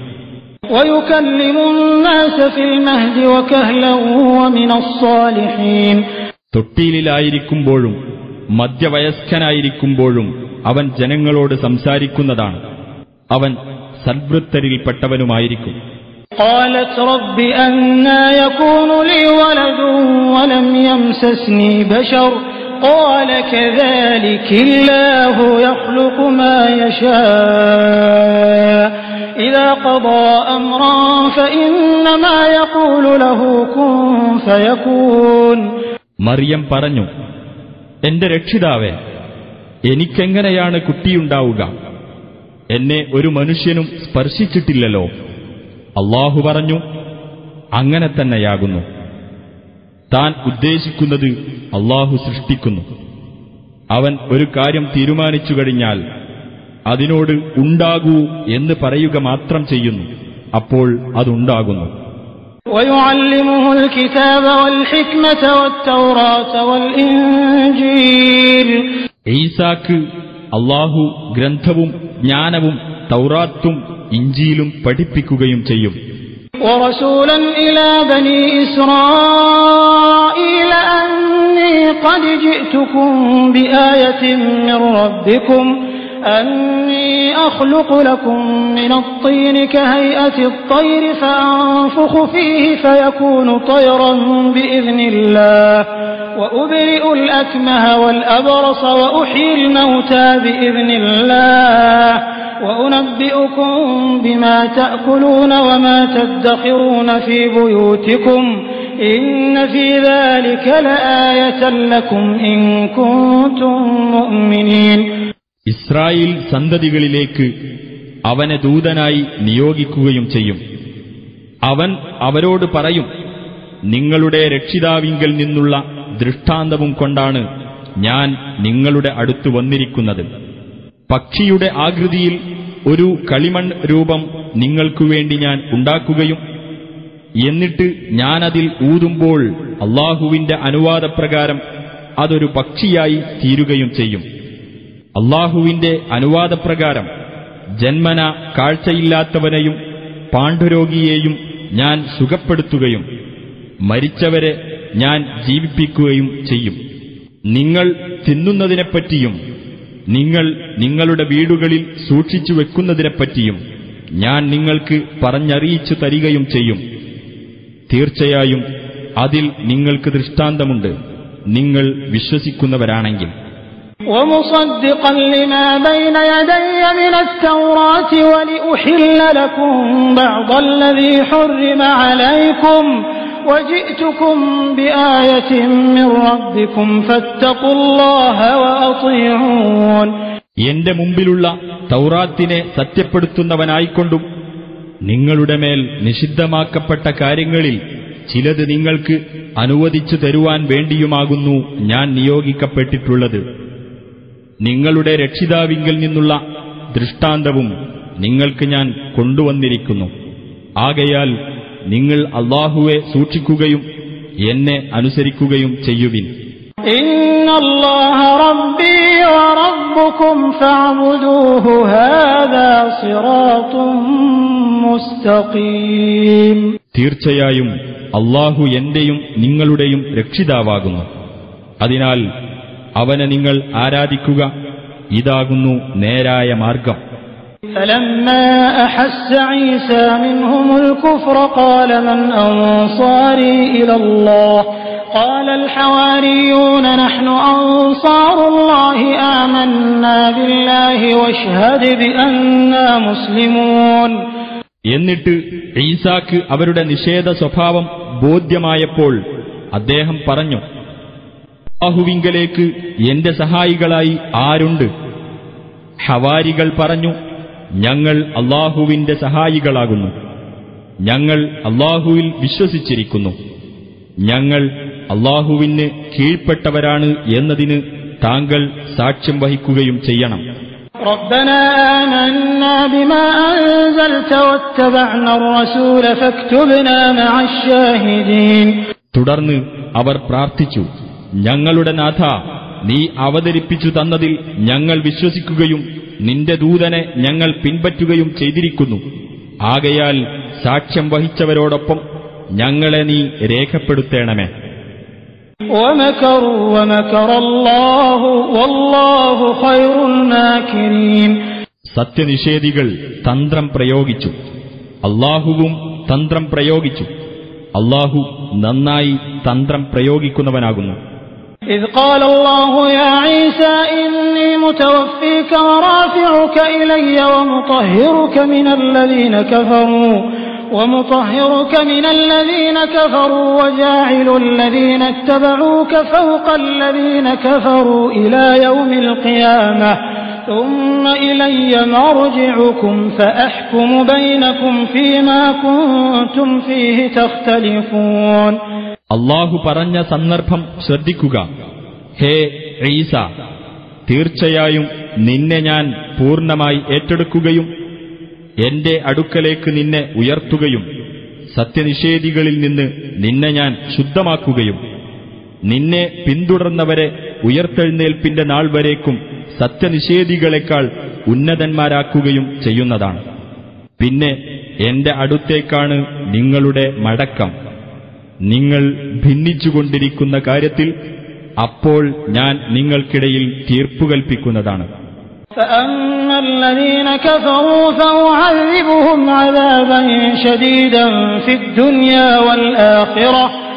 S1: തൊട്ടിയിലായിരിക്കുമ്പോഴും മധ്യവയസ്കനായിരിക്കുമ്പോഴും അവൻ ജനങ്ങളോട് സംസാരിക്കുന്നതാണ്. അവൻ സദ്വൃത്തരിൽപ്പെട്ടവനുമായിരിക്കും.
S4: قالت رب أنى يكون لي ولد ولم يمسسني بشر قال كذلك الله يخلق ما يشاء إذا قضى أمرا فإنما يقول له كن فيكون.
S1: മറിയം പറഞ്ഞു, എന്റെ രക്ഷിതാവേ, എനിക്കെങ്ങനെയാണ് കുട്ടിയുണ്ടാവുക? എന്നെ ഒരു മനുഷ്യനും സ്പർശിച്ചിട്ടില്ലല്ലോ. അല്ലാഹു പറഞ്ഞു, അങ്ങനെ തന്നെയാകുന്നു. താൻ ഉദ്ദേശിക്കുന്നത് അല്ലാഹു സൃഷ്ടിക്കുന്നു. അവൻ ഒരു കാര്യം തീരുമാനിച്ചു കഴിഞ്ഞാൽ അതിനോട് ഉണ്ടാകൂ എന്ന് പറയുക മാത്രം ചെയ്യുന്നു. അപ്പോൾ അതുണ്ടാകുന്നു.
S4: ويعلمه الكتاب والحكمة والتوراة والإنجيل.
S1: ഈസാക്ക് അല്ലാഹു ഗ്രന്ഥവും ജ്ഞാനവും തൗറാത്തും ഇഞ്ചീലും പഠിപ്പിക്കുകയും ചെയ്യും.
S4: ورسولا إلى بني إسرائيل أني قد جئتكم بآية من ربكم أني أخلق لكم من الطين كهيئة الطير فأنفخ فيه فيكون طيرا بإذن الله وأبرئ الأكمه والأبرص وأحيي الموتى بإذن الله وأنبئكم بما تأكلون وما تدخرون في بيوتكم إن في ذلك لآية لكم إن كنتم مؤمنين.
S1: ഇസ്രായേൽ സന്തതികളിലേക്ക് അവനെ ദൂതനായി നിയോഗിക്കുകയും ചെയ്യും. അവൻ അവരോട് പറയും, നിങ്ങളുടെ രക്ഷിതാവിങ്കൽ നിന്നുള്ള ദൃഷ്ടാന്തവും കൊണ്ടാണ് ഞാൻ നിങ്ങളുടെ അടുത്ത് വന്നിരിക്കുന്നത്. പക്ഷിയുടെ ആകൃതിയിൽ ഒരു കളിമൺ രൂപം നിങ്ങൾക്കുവേണ്ടി ഞാൻ ഉണ്ടാക്കുകയും എന്നിട്ട് ഞാനതിൽ ഊതുമ്പോൾ അല്ലാഹുവിന്റെ അനുവാദപ്രകാരം അതൊരു പക്ഷിയായി തീരുകയും ചെയ്യും. അല്ലാഹുവിന്റെ അനുവാദപ്രകാരം ജന്മന കാഴ്ചയില്ലാത്തവനെയും പാണ്ഡുരോഗിയെയും ഞാൻ സുഖപ്പെടുത്തുകയും മരിച്ചവരെ ഞാൻ ജീവിപ്പിക്കുകയും ചെയ്യും. നിങ്ങൾ തിന്നുന്നതിനെപ്പറ്റിയും നിങ്ങൾ നിങ്ങളുടെ വീടുകളിൽ സൂക്ഷിച്ചു വെക്കുന്നതിനെപ്പറ്റിയും ഞാൻ നിങ്ങൾക്ക് പറഞ്ഞറിയിച്ചു തരികയും ചെയ്യും. തീർച്ചയായും അതിൽ നിങ്ങൾക്ക് ദൃഷ്ടാന്തമുണ്ട്, നിങ്ങൾ വിശ്വസിക്കുന്നവരാണെങ്കിൽ.
S4: ومصدقا لما بين يدي من التوراة ولأحل لكم بعض الذي حرم عليكم وجئتكم بآية من ربكم فاتقوا الله وأطيعون.
S1: എന്റെ മുമ്പിലുള്ള തൗറാത്തിനെ സത്യപ്പെടുത്തുന്നവനായിക്കൊണ്ടും നിങ്ങളുടെ മേൽ നിഷിദ്ധമാക്കപ്പെട്ട കാര്യങ്ങളിൽ ചിലത് നിങ്ങൾക്ക് അനുവദിച്ചു തരുവാൻ വേണ്ടിയുമാകുന്നു ഞാൻ നിയോഗിക്കപ്പെട്ടിട്ടുള്ളത്. നിങ്ങളുടെ രക്ഷിതാവിങ്കൽ നിന്നുള്ള ദൃഷ്ടാന്തവും നിങ്ങൾക്ക് ഞാൻ കൊണ്ടുവന്നിരിക്കുന്നു. ആകയാൽ നിങ്ങൾ അല്ലാഹുവെ സൂക്ഷിക്കുകയും എന്നെ അനുസരിക്കുകയും ചെയ്യുവിൻ.
S4: ഇന്നല്ലാഹ റബ്ബീ വറബ്ബുകും ഫഅബ്ദൂഹു ഹാദാ സിറാത്തും മുസ്തഖീം.
S1: തീർച്ചയായും അല്ലാഹു എന്റെയും നിങ്ങളുടെയും രക്ഷിതാവാകുന്നു. അതിനാൽ അവനെ നിങ്ങൾ ആരാധിക്കുക, ഇതാകുന്നു നേരായ മാർഗം.
S4: فلما أحس عيسى منهم الكفر قال من أنصاري إلى الله قال الحواريون نحن أنصار الله آمنا بالله واشهد بأننا مسلمون.
S1: എന്നിട്ട് ഈസാക്ക് അവരുടെ നിഷേധ സ്വഭാവം ബോധ്യമായപ്പോൾ അദ്ദേഹം പറഞ്ഞു, അല്ലാഹുവിങ്കലേക്ക് എന്റെ സഹായികളായി ആരുണ്ട്? ഹവാരികൾ പറഞ്ഞു, ഞങ്ങൾ അല്ലാഹുവിന്റെ സഹായികളാകുന്നു. ഞങ്ങൾ അല്ലാഹുവിൽ വിശ്വസിച്ചിരിക്കുന്നു. ഞങ്ങൾ അല്ലാഹുവിന് കീഴ്പ്പെട്ടവരാണ് എന്നതിന് താങ്കൾ സാക്ഷ്യം വഹിക്കുകയും ചെയ്യണം.
S4: ربنا آمنا بما أنزلت واتبعنا الرسول فاكتبنا مع الشاهدين.
S1: തുടർന്ന് അവർ പ്രാർത്ഥിച്ചു, ഞങ്ങളുടെ നാഥ, നീ അവതരിപ്പിച്ചു തന്നതിൽ ഞങ്ങൾ വിശ്വസിക്കുകയും നിന്റെ ദൂതനെ ഞങ്ങൾ പിൻപറ്റുകയും ചെയ്തിരിക്കുന്നു. ആകയാൽ സാക്ഷ്യം വഹിച്ചവരോടൊപ്പം ഞങ്ങളെ നീ രേഖപ്പെടുത്തേണമേ.
S4: ومكروا ومكر الله والله خير الماكرين.
S1: സത്യനിഷേധികൾ തന്ത്രം പ്രയോഗിച്ചു, അല്ലാഹുവും തന്ത്രം പ്രയോഗിച്ചു. അല്ലാഹു നന്നായി തന്ത്രം പ്രയോഗിക്കുന്നവനാകുന്നു.
S4: إذ قال الله يا عيسى إني متوفيك ورافعك إلي ومطهرك من الذين كفروا وجاعل الذين اتبعوك فوق الذين كفروا إلى يوم القيامة ثم إلي مرجعكم فأحكم بينكم فيما كنتم فيه تختلفون.
S1: അല്ലാഹു പറഞ്ഞ സന്ദർഭം ശ്രദ്ധിക്കുക. ഹേ ഈസ, തീർച്ചയായും നിന്നെ ഞാൻ പൂർണ്ണമായി ഏറ്റെടുക്കുകയും എന്റെ അടുക്കലേക്ക് നിന്നെ ഉയർത്തുകയും സത്യനിഷേധികളിൽ നിന്ന് നിന്നെ ഞാൻ ശുദ്ധമാക്കുകയും നിന്നെ പിന്തുടർന്നവരെ ഉയർത്തെഴുന്നേൽപ്പിന്റെ നാൾ വരേക്കും സത്യനിഷേധികളെക്കാൾ ഉന്നതന്മാരാക്കുകയും ചെയ്യുന്നതാണ്. പിന്നെ എന്റെ അടുത്തേക്കാണ് നിങ്ങളുടെ മടക്കം. നിങ്ങൾ ഭിന്നിച്ചുകൊണ്ടിരിക്കുന്ന കാര്യത്തിൽ അപ്പോൾ ഞാൻ നിങ്ങൾക്കിടയിൽ തീർപ്പുകൽപ്പിക്കുന്നതാണ്.
S4: فأما الذين كفروا فأعذبهم عذابا شديدا في الدنيا والآخرة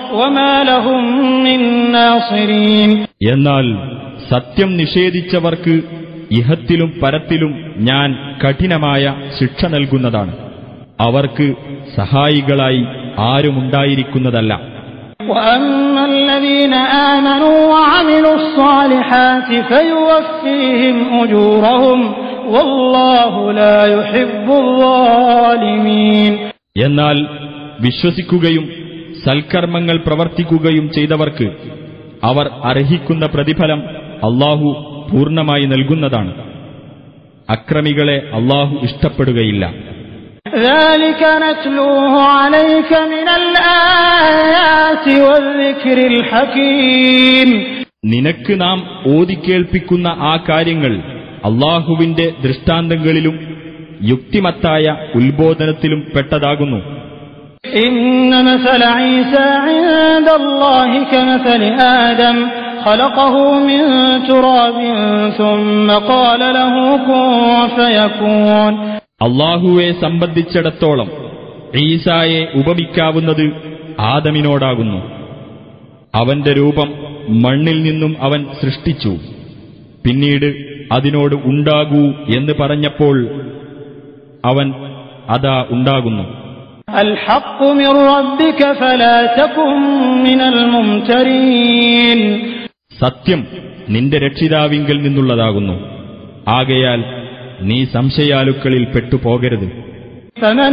S4: وما لهم من ناصرين.
S1: എന്നാൽ സത്യം നിഷേധിച്ചവർക്ക് ഇഹത്തിലും പരത്തിലും ഞാൻ കഠിനമായ ശിക്ഷ നൽകുന്നതാണ്. അവർക്ക് സഹായികളായി ആരുമുണ്ടായിരിക്കുന്നതല്ല.
S4: وأما الذين آمنوا وعملوا الصالحات فيوفيهم أجورهم والله لا يحب الظالمين.
S1: എന്നാൽ വിശ്വസിക്കുകയും സൽക്കർമ്മങ്ങൾ പ്രവർത്തിക്കുകയും ചെയ്തവർക്ക് അവർ അർഹിക്കുന്ന പ്രതിഫലം അല്ലാഹു പൂർണ്ണമായി നൽകുന്നതാണ്. അക്രമികളെ അല്ലാഹു ഇഷ്ടപ്പെടുകയില്ല.
S4: ذلك نتلوه عليك من الآيات والذكر الحكيم.
S1: നിനക്ക് നാം ഓതിക്കേൾപ്പിക്കുന്ന ആ കാര്യങ്ങൾ അല്ലാഹുവിന്റെ ദൃഷ്ടാന്തങ്ങളിലും യുക്തിമത്തായ ഉത്ബോധനത്തിലും പെട്ടതാകുന്നു.
S4: إن مثل عيسى عند الله كمثل آدم خلقه من تراب ثم قال له كن فيكون.
S1: അല്ലാഹുവെ സംബന്ധിച്ചിടത്തോളം ഈസായെ ഉപമിക്കാവുന്നത് ആദമിനോടാകുന്നു. അവന്റെ രൂപം മണ്ണിൽ നിന്നും അവൻ സൃഷ്ടിച്ചു. പിന്നീട് അതിനോട് ഉണ്ടാകൂ എന്ന് പറഞ്ഞപ്പോൾ അവൻ അതാ ഉണ്ടാകുന്നു.
S4: الحق من ربك فلا تكن من الممترين.
S1: സത്യം നിന്റെ രക്ഷിതാവിങ്കൽ നിന്നുള്ളതാകുന്നു. ആകയാൽ നീ സംശയാലുക്കളിൽ പെട്ടുപോകരുത്.
S4: فمن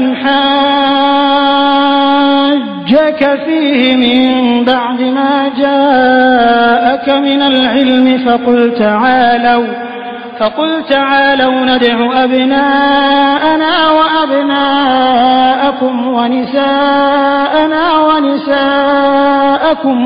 S4: حاجك فيه من بعد ما جاءك من العلم فقل تعالوا ندع أبناءنا وأبناءكم ونساءنا ونساءكم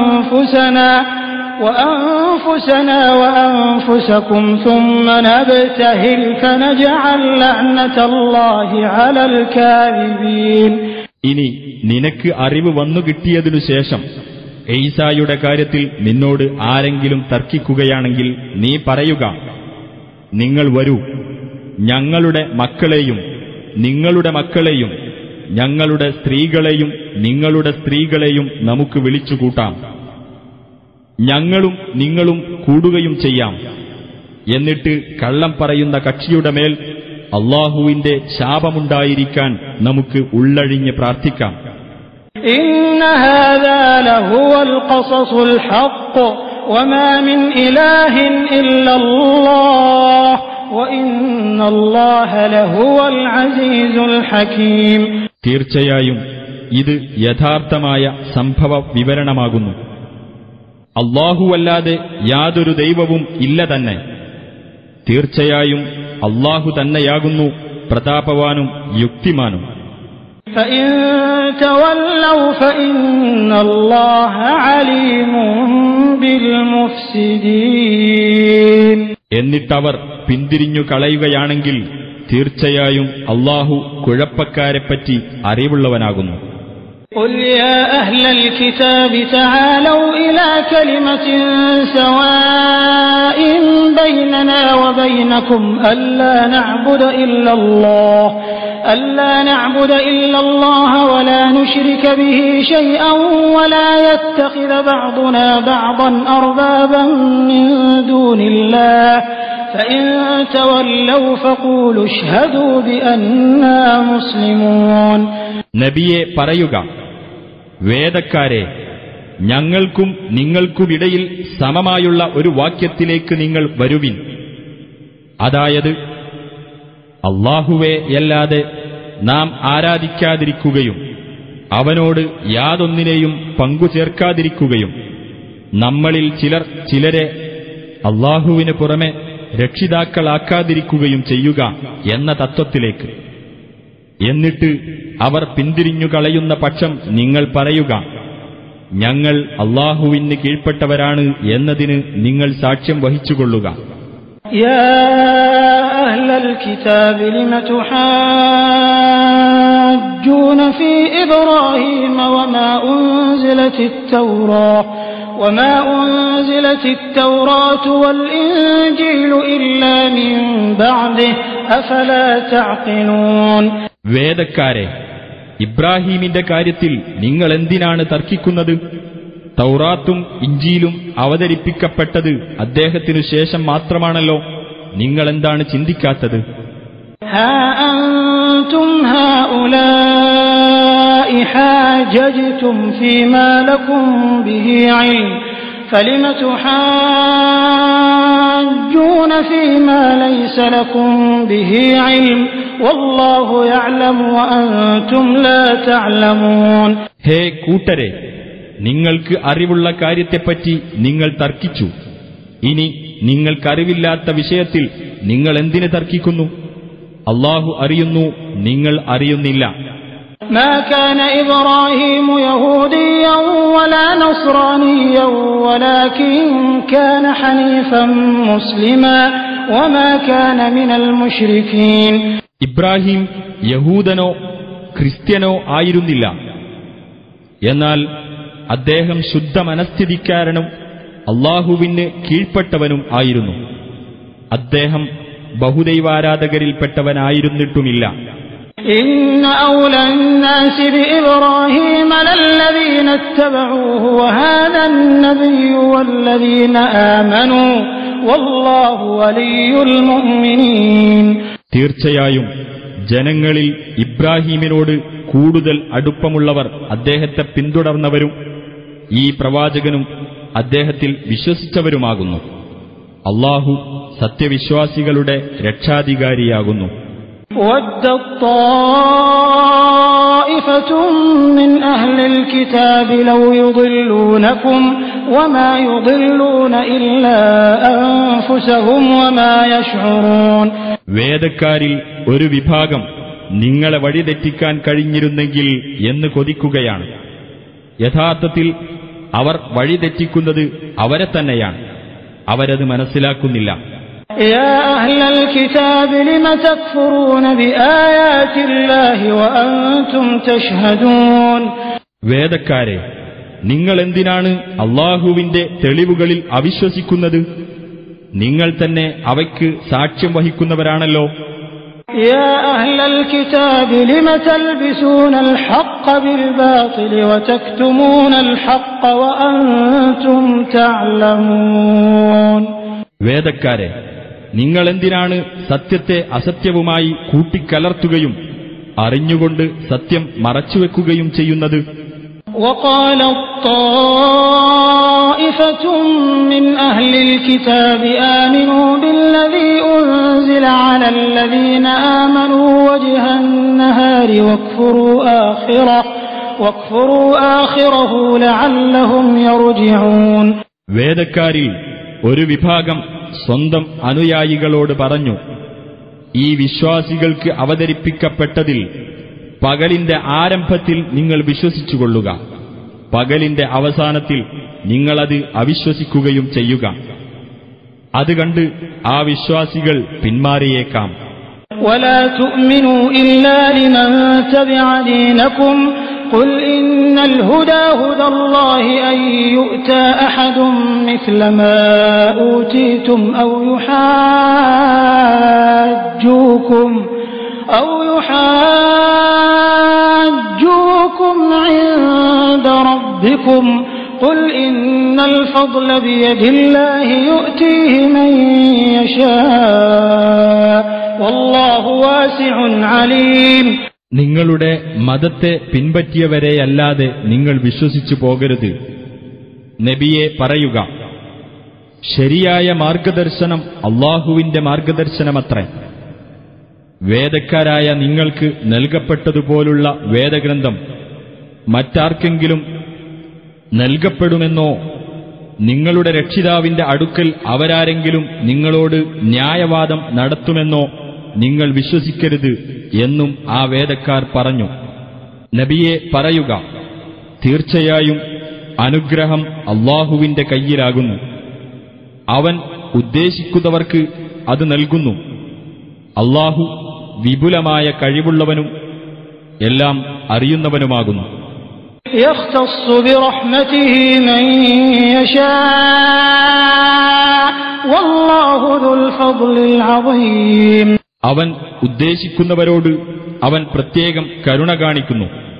S4: وأنفسنا وأنفسكم ثم نبتهل فنجعل لعنة الله على الكاذبين.
S1: ഇനി നിനക്ക് അറിവ് വന്നു കിട്ടിയതിനു ശേഷം ഈസായുടെ കാര്യത്തിൽ നിന്നോട് ആരെങ്കിലും തർക്കിക്കുകയാണെങ്കിൽ നീ പറയുക, നിങ്ങൾ വരൂ, ഞങ്ങളുടെ മക്കളെയും നിങ്ങളുടെ മക്കളെയും ഞങ്ങളുടെ സ്ത്രീകളെയും നിങ്ങളുടെ സ്ത്രീകളെയും നമുക്ക് വിളിച്ചുകൂട്ടാം. ഞങ്ങളും നിങ്ങളും കൂടുകയും ചെയ്യാം. എന്നിട്ട് കള്ളം പറയുന്ന കക്ഷിയുടെ മേൽ അല്ലാഹുവിന്റെ ശാപമുണ്ടായിരിക്കാൻ നമുക്ക് ഉള്ളഴിഞ്ഞ് പ്രാർത്ഥിക്കാം.
S4: إن هذا لهو القصص الحق وما من إله إلا الله وإن الله لهو العزيز الحكيم.
S1: തീർച്ചയായും ഇത് യഥാർത്ഥമായ സംഭവ വിവരണമാകുന്നു. അല്ലാഹുവല്ലാതെ യാതൊരു ദൈവവും ഇല്ല തന്നെ. തീർച്ചയായും അല്ലാഹു തന്നെയാകുന്നു പ്രതാപവാനും യുക്തിമാനും.
S4: فإن تولوا فإن الله عليم بالمفسدين.
S1: എന്നിട്ടവർ പിന്തിരിഞ്ഞു കളയുകയാണെങ്കിൽ തീർച്ചയായും അല്ലാഹു കുഴപ്പക്കാരെപ്പറ്റി അറിവുള്ളവനാകുന്നു.
S4: قل يا أهل الكتاب تعالوا إلى كلمة سواء بيننا وبينكم ألا نعبد إلا الله ولا نشرك به شيئا ولا يتخذ بعضنا بعضا أربابا من دون الله فإن تولوا فقولوا اشهدوا بأننا مسلمون.
S1: നബിയെ പറയുക, വേദക്കാരെ, ഞങ്ങൾക്കും നിങ്ങൾക്കുമിടയിൽ സമമായുള്ള ഒരു വാക്യത്തിലേക്ക് നിങ്ങൾ വരുവിൻ. അതായത്, അല്ലാഹുവെയല്ലാതെ നാം ആരാധിക്കാതിരിക്കുകയും അവനോട് യാതൊന്നിനെയും പങ്കുചേർക്കാതിരിക്കുകയും നമ്മളിൽ ചിലർ ചിലരെ അല്ലാഹുവിന് പുറമെ രക്ഷിതാക്കളാക്കാതിരിക്കുകയും ചെയ്യുക എന്ന തത്വത്തിലേക്ക്. എന്നിട്ട് അവർ പിന്തിരിഞ്ഞു കളയുന്ന പക്ഷം നിങ്ങൾ പറയുക, ഞങ്ങൾ അല്ലാഹുവിന് കീഴ്പ്പെട്ടവരാണ് എന്നതിന് നിങ്ങൾ സാക്ഷ്യം വഹിച്ചുകൊള്ളുക.
S4: يا أهل الكتاب لم تحاجون في إبراهيم وما أنزلت التوراة والإنجيل إلا من بعده أفلا تعقلون.
S1: വേദക്കാരെ, ഇബ്രാഹീമിന്റെ കാര്യത്തിൽ നിങ്ങൾ എന്തിനാണ് തർക്കിക്കുന്നത്? തൗറാത്തും ഇഞ്ചീലും അവതരിപ്പിക്കപ്പെട്ടത് അദ്ദേഹത്തിനു ശേഷം മാത്രമാണല്ലോ. നിങ്ങൾ എന്താണ് ചിന്തിക്കാത്തത്?
S4: ഹാ അൻതും ഹൗലാഇ ഹാജജ്തും ഫീമാ ലകും ബിഹി ഇൽം ഫലിമ തുഹാജ്ജൂന ഫീമാ ലൈസ ലകും ബിഹി ഇൽം വല്ലാഹു യഅലമു വഅൻതും ലാ തഅലമൂൻ.
S1: ഹേ കൂട്ടരെ, നിങ്ങൾക്ക് അറിവുള്ള കാര്യത്തെപ്പറ്റി നിങ്ങൾ തർക്കിച്ചു. ഇനി നിങ്ങൾക്കറിവില്ലാത്ത വിഷയത്തിൽ നിങ്ങൾ എന്തിന് തർക്കിക്കുന്നു? അല്ലാഹു അറിയുന്നു, നിങ്ങൾ അറിയുന്നില്ല.
S4: മാ കാന ഇബ്രാഹീമു യഹൂദിയ്യൻ വലാ നസ്റാനിയ്യൻ വലാകിൻ കാന ഹനീഫൻ മുസ്ലിമാ വമാ കാന മിനൽ മുശ്രികീൻ.
S1: ഇബ്രാഹിം യഹൂദനോ ക്രിസ്ത്യനോ ആയിരുന്നില്ല. എന്നാൽ അദ്ദേഹം ശുദ്ധ മനസ്ഥിതിക്കാരനും അല്ലാഹുവിന് കീഴ്പ്പെട്ടവനും ആയിരുന്നു. അദ്ദേഹം ബഹുദൈവാരാധകരിൽപ്പെട്ടവനായിരുന്നിട്ടുമില്ല.
S4: ഇന്ന ഔലൻ നാസി ബിഇബ്രാഹീമ ലല്ലദീന ഇത്തബഊഹു വഹാദൻ നബിയ്യു വല്ലദീന ആമനൂ വല്ലാഹു വലിയുൽ മുഅ്മിനീൻ.
S1: തീർച്ചയായും ജനങ്ങളിൽ ഇബ്രാഹീമിനോട് കൂടുതൽ അടുപ്പമുള്ളവർ അദ്ദേഹത്തെ പിന്തുടർന്നവരും ഈ പ്രവാചകനും അദ്ദേഹത്തിൽ വിശ്വസിച്ചവരുമാകുന്നു. അല്ലാഹു സത്യവിശ്വാസികളുടെ രക്ഷാധികാരിയാകുന്നു.
S4: വദ്ദത് ത്വാഇഫത്തും മിൻ അഹ്ലിൽ കിതാബി ലൗ യുദില്ലൂനകും വമാ യുദില്ലൂന ഇല്ലാ അൻഫുസഹും വമാ യശ്ഉറൂൻ.
S1: വേദക്കാരിൽ ഒരു വിഭാഗം നിങ്ങളെ വഴിതെറ്റിക്കാൻ കഴിഞ്ഞിരുന്നെങ്കിൽ എന്ന് കൊതിക്കുകയാണ്. യഥാർത്ഥത്തിൽ അവർ വഴിതെറ്റിക്കുന്നത് അവരെ തന്നെയാണ്. അവരത് മനസ്സിലാക്കുന്നില്ല.
S4: യാ അഹ്ലൽ കിതാബി ലിമ തക്ഫുറൂന ബിആയാതില്ലാഹി വഅൻതും തശ്ഹദൂൻ.
S1: വേദക്കാരെ, നിങ്ങൾ എന്തിനാണ് അല്ലാഹുവിന്റെ തെളിവുകളിൽ അവിശ്വസിക്കുന്നത്? നിങ്ങൾ തന്നെ അവയ്ക്ക് സാക്ഷ്യം വഹിക്കുന്നവരാണല്ലോ.
S4: يا أهل الكتاب لم تلبسون الحق بالباطل وتكتمون الحق وأنتم تعلمون.
S1: വേദക്കാരെ, നിങ്ങൾ എന്തിനാണ് സത്യത്തെ അസത്യവുമായി കൂട്ടിക്കലർത്തുകയും അറിഞ്ഞുകൊണ്ട് സത്യം മറച്ചുവെക്കുകയും ചെയ്യുന്നത്?
S4: وقال طائفة من أهل الكتاب آمنوا بالذي أنزل على الذين آمنوا وجه النهار واكفروا آخره لعلهم يرجعون.
S1: വേദക്കാരിൽ ഒരു വിഭാഗം സ്വന്തം അനുയായികളോട് പറഞ്ഞു, ഈ വിശ്വാസികൾക്ക് അവതരിപ്പിക്കപ്പെട്ടതിൽ പകലിന്റെ ആരംഭത്തിൽ നിങ്ങൾ വിശ്വസിച്ചുകൊള്ളുക, പകലിന്റെ അവസാനത്തിൽ നിങ്ങളത് അവിശ്വസിക്കുകയും ചെയ്യുക. അത് കണ്ട് ആ വിശ്വാസികൾ പിന്മാറിയേക്കാം.
S4: ولا تؤمنوا إلا لمن تبع دينكم قل إن الهدى هدى الله أن يؤتى أحد مثل ما أوتيتم أو يحاجوكم عند ربكم قل إن الفضل بيد الله يؤتيه من يشاء والله واسع عليم.
S1: നിങ്ങളുടെ മതത്തെ പിൻപറ്റിയവരെയല്ലാതെ നിങ്ങൾ വിശ്വസിച്ചു പോകരുത്. നബിയെ പറയുക, ശരിയായ മാർഗദർശനം അല്ലാഹുവിന്റെ മാർഗദർശനമത്രേ. വേദക്കാരായ നിങ്ങൾക്ക് നൽകപ്പെട്ടതുപോലുള്ള വേദഗ്രന്ഥം മറ്റാർക്കെങ്കിലും നൽകപ്പെടുമെന്നോ നിങ്ങളുടെ രക്ഷിതാവിന്റെ അടുക്കൽ അവരാരെങ്കിലും നിങ്ങളോട് ന്യായവാദം നടത്തുമെന്നോ നിങ്ങൾ വിശ്വസിക്കരുത് എന്നും ആ വേദക്കാർ പറഞ്ഞു. നബിയെ പറയുക, തീർച്ചയായും അനുഗ്രഹം അല്ലാഹുവിന്റെ കയ്യിലാകുന്നു. അവൻ ഉദ്ദേശിക്കുന്നവർക്ക് അത് നൽകുന്നു. അല്ലാഹു വിപുലമായ കഴിവുള്ളവനും എല്ലാം അറിയുന്നവനുമാകുന്നു.
S4: يختص برحمته من يشاء والله ذو الفضل العظيم.
S1: അവൻ ഉദ്ദേശിക്കുന്നവരോട് അവൻ പ്രത്യേകം കരുണ കാണിക്കുന്നു.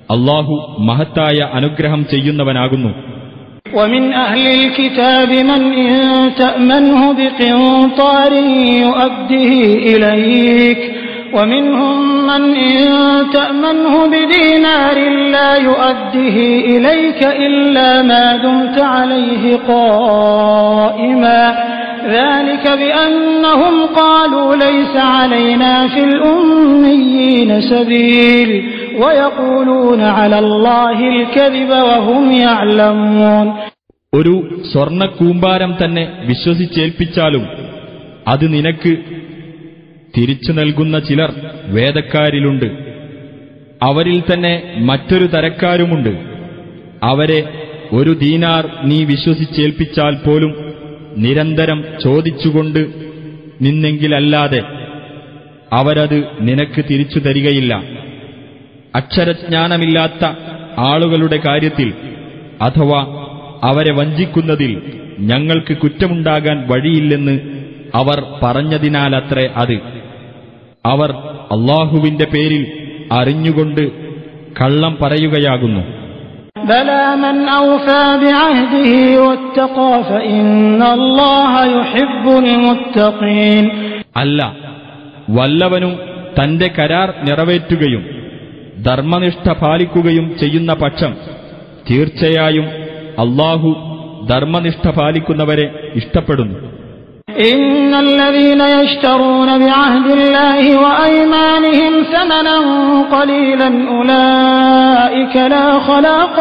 S1: അല്ലാഹു മഹത്തായ അനുഗ്രഹം ചെയ്യുന്നവനാകുന്നു.
S4: ومن أهل الكتاب من إن تأمنه بقنطار يؤده إليك ومنهم من إن تأمنه بدينار لا يؤده إليك إلا ما دمت عليه قائما ذلك بأنهم قالوا ليس علينا في الأميين سبيل ويقولون على الله الكذب وهم يعلمون.
S1: ഒരു സ്വർണ്ണക്കൂമ്പാരം തന്നെ വിശ്വസിച്ചേൽപ്പിച്ചാലും അത് നിനക്ക് തിരിച്ചു നൽകുന്ന ചിലർ വേദക്കാരിലുണ്ട്. അവരിൽ തന്നെ മറ്റൊരു തരക്കാരുമുണ്ട്. അവരെ ഒരു ദീനാർ നീ വിശ്വസിച്ചേൽപ്പിച്ചാൽ പോലും നിരന്തരം ചോദിച്ചുകൊണ്ട് നിന്നെങ്കിലല്ലാതെ അവരത് നിനക്ക് തിരിച്ചു തരികയില്ല. അക്ഷരജ്ഞാനമില്ലാത്ത ആളുകളുടെ കാര്യത്തിൽ അഥവാ അവരെ വഞ്ചിക്കുന്നതിൽ ഞങ്ങൾക്ക് കുറ്റമുണ്ടാകാൻ വഴിയില്ലെന്ന് അവർ പറഞ്ഞതിനാലത്രേ അത്. അവർ അല്ലാഹുവിന്റെ പേരിൽ അറിഞ്ഞുകൊണ്ട് കള്ളം പറയുകയാകുന്നു.
S4: بلى من أوفى بعهده واتقى فإن الله يحب المتقين.
S1: അല്ല, വല്ലവനും തന്റെ കരാർ നിറവേറ്റുകയും ധർമ്മനിഷ്ഠ പാലിക്കുകയും ചെയ്യുന്ന പക്ഷം തീർച്ചയായും അല്ലാഹു ധർമ്മനിഷ്ഠ പാലിക്കുന്നവരെ ഇഷ്ടപ്പെടുന്നു.
S4: إن الذين يشترون بعهد الله وأيمانهم ثمنا قليلا أولئك لا خلاق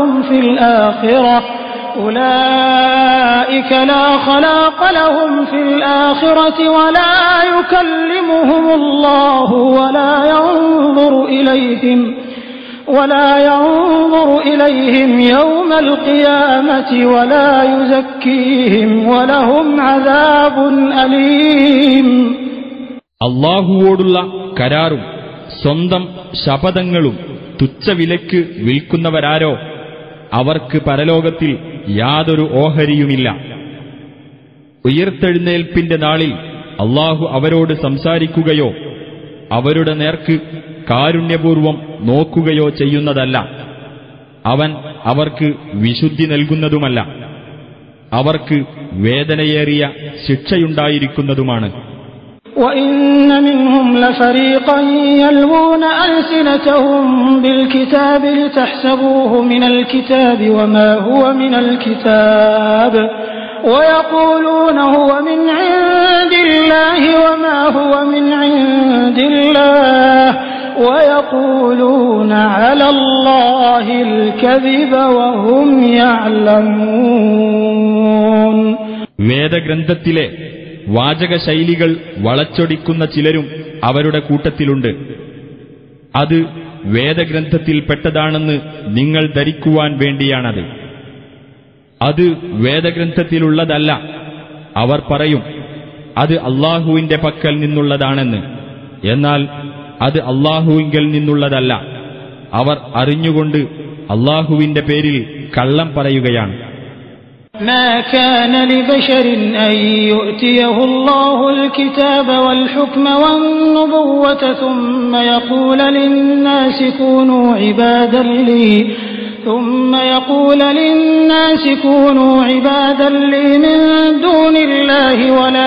S4: لهم في الآخرة ولا يكلمهم الله ولا ينظر إليهم يوم القيامة ولا يزكيهم ولهم عذاب أليم.
S1: അല്ലാഹുവോടുള്ള കരാറും സ്വന്തം ശപഥങ്ങളും തുച്ഛവിലയ്ക്ക് വിൽക്കുന്നവരാരോ അവർക്ക് പരലോകത്തിൽ യാതൊരു ഓഹരിയുമില്ല. ഉയിർത്തെഴുന്നേൽപ്പിന്റെ നാളിൽ അല്ലാഹു അവരോട് സംസാരിക്കുകയോ അവരുടെ നേർക്ക് കാരുണ്യപൂർവം നോക്കുകയോ ചെയ്യുന്നതല്ല. അവൻ അവർക്ക് വിശുദ്ധി നൽകുന്നതുമല്ല. അവർക്ക് വേദനയേറിയ ശിക്ഷയുണ്ടായിരിക്കുന്നതുമാണ്.
S4: وَإِنَّ مِنْهُمْ لَفَرِيقًا يَلْوُونَ أَلْسِنَتَهُم بِالْكِتَابِ لِتَحْسَبُوهُ مِنَ الْكِتَابِ وَمَا هُوَ مِنَ الْكِتَابِ وَيَقُولُونَ هُوَ مِنْ عِندِ اللَّهِ وَمَا هُوَ مِنْ عِندِ اللَّهِ وَيَقُولُونَ عَلَى اللَّهِ الْكَذِبَ وَهُمْ يَعْلَمُونَ.
S1: വേദഗ്രന്ഥത്തിലെ വാചകശൈലികൾ വളച്ചൊടിക്കുന്ന ചിലരും അവരുടെ കൂട്ടത്തിലുണ്ട്. അത് വേദഗ്രന്ഥത്തിൽപ്പെട്ടതാണെന്ന് നിങ്ങൾ ധരിക്കുവാൻ വേണ്ടിയാണത്. അത് വേദഗ്രന്ഥത്തിലുള്ളതല്ല. അവർ പറയും അത് അല്ലാഹുവിന്റെ പക്കൽ നിന്നുള്ളതാണെന്ന്. എന്നാൽ അത് അല്ലാഹുവിങ്കൽ നിന്നുള്ളതല്ല. അവർ അറിഞ്ഞുകൊണ്ട് അല്ലാഹുവിന്റെ പേരിൽ കള്ളം പറയുകയാണ്.
S4: ما كان لبشر أن يؤتيه الله الكتاب والحكم والنبوة ثم يقول للناس كونوا عبادا لي من دون الله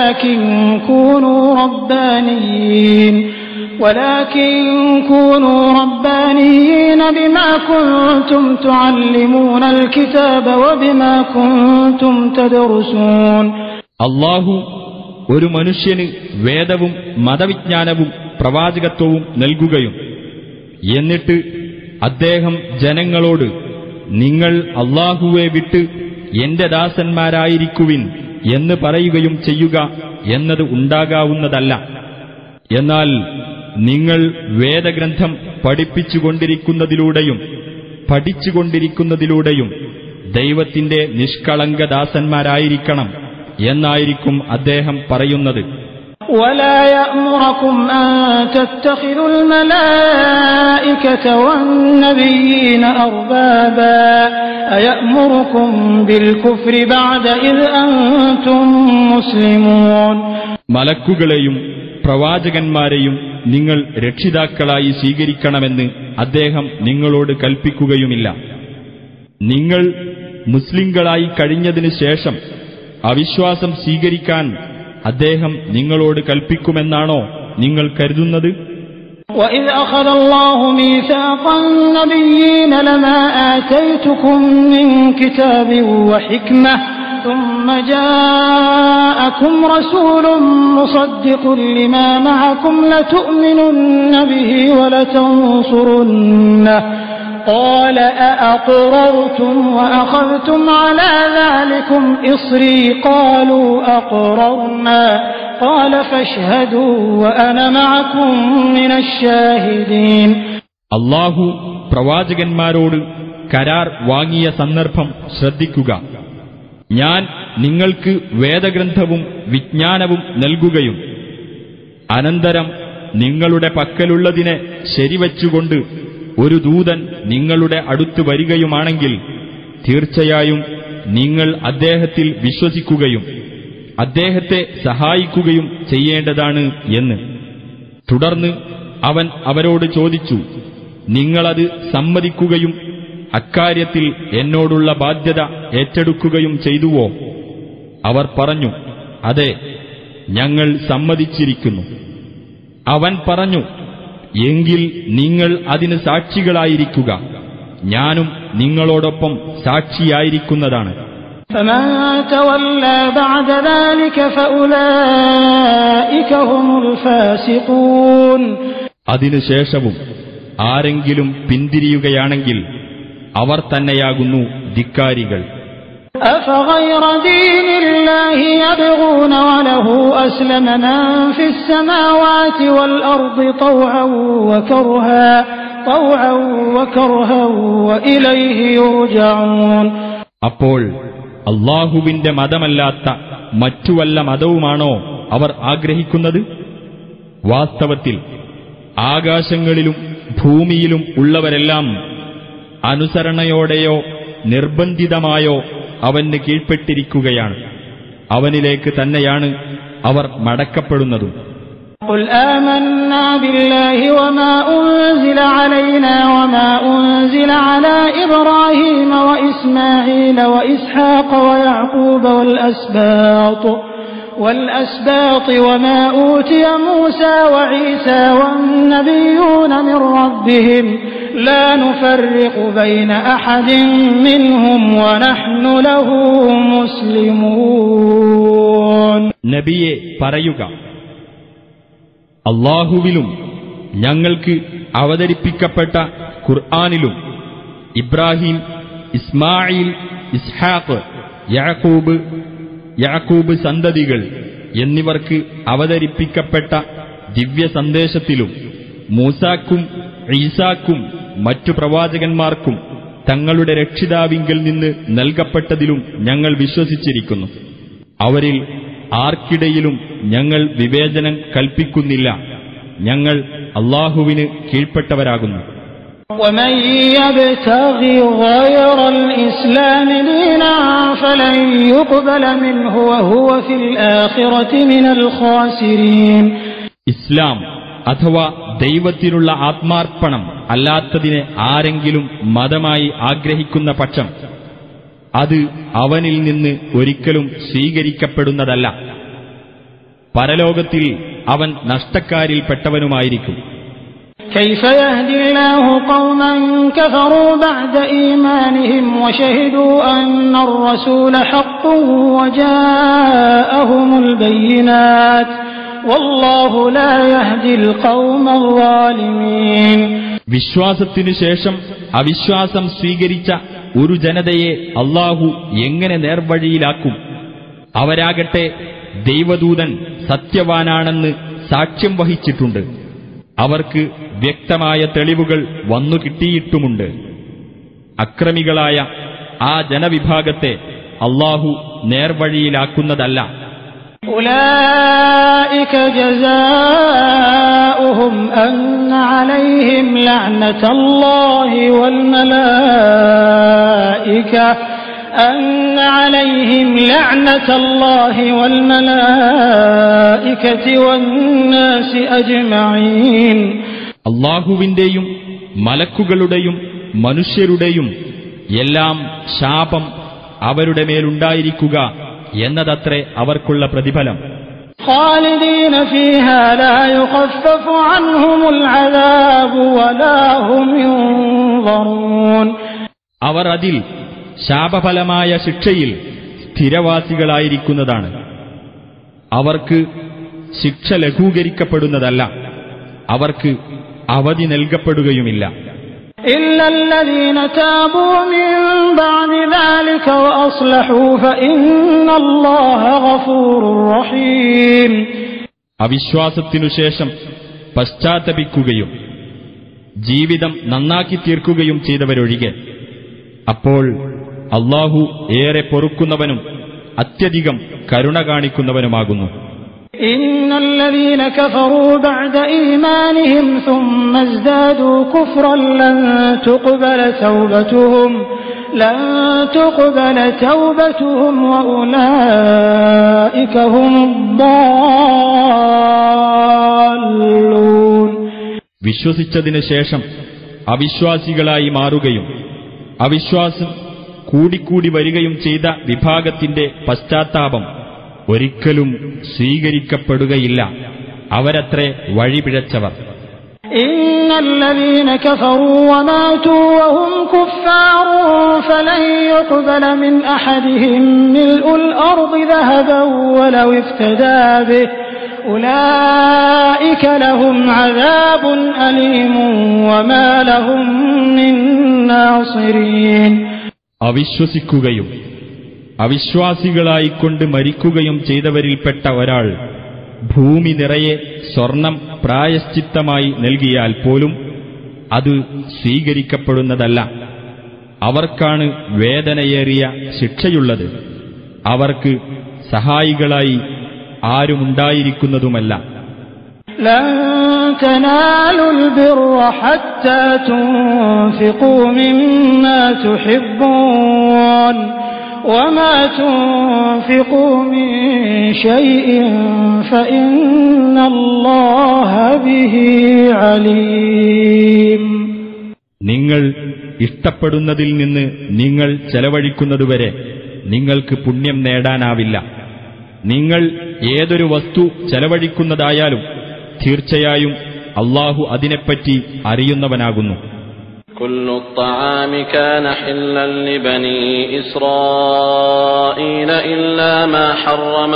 S4: ولكن كونوا ربانيين بما كنتم تعلمون الكتاب وبما كنتم تدرسون.
S1: അല്ലാഹു ഒരു മനുഷ്യന് വേദവും മതവിജ്ഞാനവും പ്രവാചകത്വവും നൽകുകയും എന്നിട്ട് അദ്ദേഹം ജനങ്ങളോട് നിങ്ങൾ അല്ലാഹുവെ വിട്ട് എന്റെ ദാസന്മാരായിരിക്കുവിൻ എന്ന് പറയുകയും ചെയ്യുക എന്നത് ഉണ്ടാകാവുന്നതല്ല. എന്നാൽ നിങ്ങൾ വേദഗ്രന്ഥം പഠിച്ചുകൊണ്ടിരിക്കുന്നതിലൂടെയും ദൈവത്തിന്റെ നിഷ്കളങ്ക ദാസന്മാരായിരിക്കണം എന്നായിരിക്കും അദ്ദേഹം പറയുന്നത്.
S4: ولا يأمركم أن تتخذوا الملائكة والنبيين أربابا أيأمركم بالكفر بعد إذ أنتم مسلمون.
S1: മലക്കുകളെയും പ്രവാചകന്മാരെയും നിങ്ങൾ രക്ഷിതാക്കളായി സ്വീകരിക്കണമെന്ന് അദ്ദേഹം നിങ്ങളോട് കൽപ്പിക്കുകയുമില്ല. നിങ്ങൾ മുസ്ലിങ്ങളായി കഴിഞ്ഞതിനു ശേഷം അവിശ്വാസം സ്വീകരിക്കാൻ അദ്ദേഹം നിങ്ങളോട് കൽപ്പിക്കുമെന്നാണോ നിങ്ങൾ കരുതുന്നത്?
S4: وَإِذْ أَخَذَ اللَّهُ مِيثَاقَ النَّبِيِّينَ لَمَا آتَيْتُكُم مِّن كِتَابٍ وَحِكْمَةٍ ثُمَّ جَاءَكُمْ رَسُولٌ مُّصَدِّقٌ لِّمَا مَعَكُمْ لَتُؤْمِنُنَّ بِهِ وَلَتَنصُرُنَّهُ قَالَ أَأَقْرَرْتُمْ وَأَخَذْتُمْ عَلَى ذَلِكُمْ إِصْرِي قَالُوا أَقْرَرْنَا قَالَ فَاشْهَدُوا وَأَنَا مَعَكُمْ مِنَ الشَّاهِدِينَ.
S1: അല്ലാഹു പ്രവാചകന്മാരോട് കരാർ വാങ്ങിയ സന്ദർഭം ശ്രദ്ധിക്കുക. ഞാൻ നിങ്ങൾക്ക് വേദഗ്രന്ഥവും വിജ്ഞാനവും നൽകുകയും അനന്തരം നിങ്ങളുടെ പക്കലുള്ളതിനെ ശരിവച്ചുകൊണ്ട് ഒരു ദൂതൻ നിങ്ങളുടെ അടുത്ത് വരികയുമാണെങ്കിൽ തീർച്ചയായും നിങ്ങൾ അദ്ദേഹത്തിൽ വിശ്വസിക്കുകയും അദ്ദേഹത്തെ സഹായിക്കുകയും ചെയ്യേണ്ടതാണ് എന്ന്. തുടർന്ന് അവൻ അവരോട് ചോദിച്ചു, നിങ്ങളത് സമ്മതിക്കുകയും അക്കാര്യത്തിൽ എന്നോടുള്ള ബാധ്യത ഏറ്റെടുക്കുകയും ചെയ്തുവോ? അവർ പറഞ്ഞു, അതെ, ഞങ്ങൾ സമ്മതിച്ചിരിക്കുന്നു. അവൻ പറഞ്ഞു, എങ്കിൽ നിങ്ങൾ അതിന് സാക്ഷികളായിരിക്കുക, ഞാനും നിങ്ങളോടൊപ്പം സാക്ഷിയായിരിക്കുന്നതാണ്.
S4: فمن تولى بعد ذلك فأولئك هم الفاسقون.
S1: അതിനുശേഷവും ആരെങ്കിലും പിന്തിരിയുകയാണെങ്കിൽ അവർ തന്നെയാകുന്നു ധിക്കാരികൾ.
S4: أفغير دين الله يبغون وله أسلم من في السماوات والأرض طوعا وكرها وإليه يرجعون.
S1: അപ്പോൾ അല്ലാഹുവിന്റെ മതമല്ലാത്ത മറ്റു വല്ല മതവുമാണോ അവർ ആഗ്രഹിക്കുന്നത്? വാസ്തവത്തിൽ ആകാശങ്ങളിലും ഭൂമിയിലും ഉള്ളവരെല്ലാം അനുസരണയോടെയോ നിർബന്ധിതമായോ അവന് കീഴ്പ്പെട്ടിരിക്കുകയാണ്. അവനിലേക്ക് തന്നെയാണ് അവർ മടക്കപ്പെടുന്നതും.
S4: قل آمنا بالله وما أنزل علينا وما أنزل على إبراهيم وإسماعيل وإسحاق ويعقوب والأسباط وما أوتي موسى وعيسى والنبيون من ربهم لا نفرق بين أحد منهم ونحن له مسلمون.
S1: നബിയെ പറയുക, അല്ലാഹുവിലും ഞങ്ങൾക്ക് അവതരിപ്പിക്കപ്പെട്ട ഖുർആനിലും ഇബ്രാഹിം, ഇസ്മായിൽ, ഇസ്ഹാഖ്, യാക്കൂബ് സന്തതികൾ എന്നിവർക്ക് അവതരിപ്പിക്കപ്പെട്ട ദിവ്യ സന്ദേശത്തിലും മൂസാക്കും ഈസാക്കും മറ്റു പ്രവാചകന്മാർക്കും തങ്ങളുടെ രക്ഷിതാവിങ്കിൽ നിന്ന് നൽകപ്പെട്ടതിലും ഞങ്ങൾ വിശ്വസിച്ചിരിക്കുന്നു. അവരിൽ ആർക്കിടയിലും ഞങ്ങൾ വിവേചനം കൽപ്പിക്കുന്നില്ല. ഞങ്ങൾ അല്ലാഹുവിന് കീഴ്പ്പെട്ടവരാകുന്നു.
S4: ومن يبتغ غير الإسلام دينا فلن يقبل منه وهو في الآخرة من الخاسرين. ഇസ്ലാം അഥവാ ദൈവത്തിനുള്ള ആത്മാർപ്പണം അല്ലാത്തതിനെ ആരെങ്കിലും മതമായി ആഗ്രഹിക്കുന്ന പക്ഷം അത് അവനിൽ നിന്ന് ഒരിക്കലും സ്വീകരിക്കപ്പെടുന്നതല്ല. പരലോകത്തിൽ അവൻ നഷ്ടക്കാരിൽപ്പെട്ടവനുമായിരിക്കും. كيف يهدي الله قوما كفروا بعد إيمانهم وشهدوا أن الرسول حق وجاءهم البينات والله لا يهدي القوم الظالمين.
S1: വിശ്വാസത്തിനു ശേഷം അവിശ്വാസം സ്വീകരിച്ച ഒരു ജനതയെ അല്ലാഹു എങ്ങനെ നേർവഴിയിലാക്കും? അവരാകട്ടെ ദൈവദൂതൻ സത്യവാനാണെന്ന് സാക്ഷ്യം വഹിച്ചിട്ടുണ്ട്. അവർക്ക് വ്യക്തമായ തെളിവുകൾ വന്നു കിട്ടിയിട്ടുമുണ്ട്. അക്രമികളായ ആ ജനവിഭാഗത്തെ അല്ലാഹു നേർവഴിയിലാക്കുന്നതല്ല.
S4: أولئك جزاؤهم أن عليهم لعنة الله والملائكة أن عليهم لعنة الله والملائكة والناس أجمعين.
S1: അല്ലാഹുവിന്റെയും മലക്കുകളുടെയും മനുഷ്യരുടെയും എല്ലാം ശാപം അവരുടെ മേലുണ്ടായിരിക്കുക എന്നതത്രേ അവർക്കുള്ള പ്രതിഫലം.
S4: خالدين فيها لا يخفف عنهم العذاب ولا هم ينظرون.
S1: അവർ അതിൽ ശാപഫലമായ ശിക്ഷയിൽ സ്ഥിരവാസികളായിരിക്കുന്നതാണ്. അവർക്ക് ശിക്ഷ ലഘൂകരിക്കപ്പെടുന്നതല്ല, അവർക്ക് അവധി നൽകപ്പെടുകയുമില്ല.
S4: إلا الذين تابوا من بعد ذلك وأصلحوا فإن الله غفور رحيم.
S1: അവിശ്വാസത്തിനു ശേഷം പശ്ചാത്തപിക്കുകയും ജീവിതം നന്നാക്കി തീർക്കുകയും ചെയ്തവരൊഴികെ അപ്പോൾ അല്ലാഹു ഏറെ പൊറുക്കുന്നവനും അത്യധികം കരുണ കാണിക്കുന്നവനുമാകുന്നു.
S4: إن الذين كفروا بعد إيمانهم ثم ازدادوا كفرا لن تقبل توبتهم وأولئك هم الضالون.
S1: വിശ്വസിച്ചതിനു ശേഷം അവിശ്വാസികളായി മാറുകയും അവിശ്വാസം കൂടിക്കൂടി വരികയും ചെയ്ത വിഭാഗത്തിന്റെ പശ്ചാത്താപം ഒരിക്കലും സ്വീകരിക്കപ്പെടുകയില്ല. അവരത്രേ വഴിപിഴച്ചവർ.
S4: ഇന്നല്ലദീന കഫറൂ വമാതൂ വഹും കുഫാറു ഫലൻ യുഖ്ബല മിൻ അഹദിഹിം മിൽഉൽ അർദി ദഹബൻ വലൗ ഇഫ്തദാ ബിഹി ഉലൈക ലഹും അദാബുൻ അലീമുൻ വമാ ലഹും മിൻ നാസിരീൻ.
S1: അവിശ്വസിക്കുകയും അവിശ്വാസികളായിക്കൊണ്ട് മരിക്കുകയും ചെയ്തവരിൽപ്പെട്ട ഒരാൾ ഭൂമി നിറയെ സ്വർണം പ്രായശ്ചിത്തമായി നൽകിയാൽ പോലും അത് സ്വീകരിക്കപ്പെടുന്നതല്ല. അവർക്കാണ് വേദനയേറിയ ശിക്ഷയുള്ളത്. അവർക്ക് സഹായികളായി ആരുമുണ്ടായിരിക്കുന്നതുമല്ല.
S4: ലൻ തനാലുൽ ബിർറ ഹത്താ തുൻഫിഖൂ മിമ്മാ തുഹിബ്ബൂൻ وما تنفقوا من شيء فإن الله به عليم.
S1: നിങ്ങൾ ഇഷ്ടപ്പെടുന്നതിൽ നിന്ന് നിങ്ങൾ ചെലവഴിക്കുന്നതുവരെ നിങ്ങൾക്ക് പുണ്യം നേടാനാവില്ല. നിങ്ങൾ ഏതൊരു വസ്തു ചെലവഴിക്കുന്നതായാലും തീർച്ചയായും അല്ലാഹു അതിനെപ്പറ്റി അറിയുന്നവനാകുന്നു.
S3: كل الطعام كان حلا لبني إسرائيل إلا ما حرم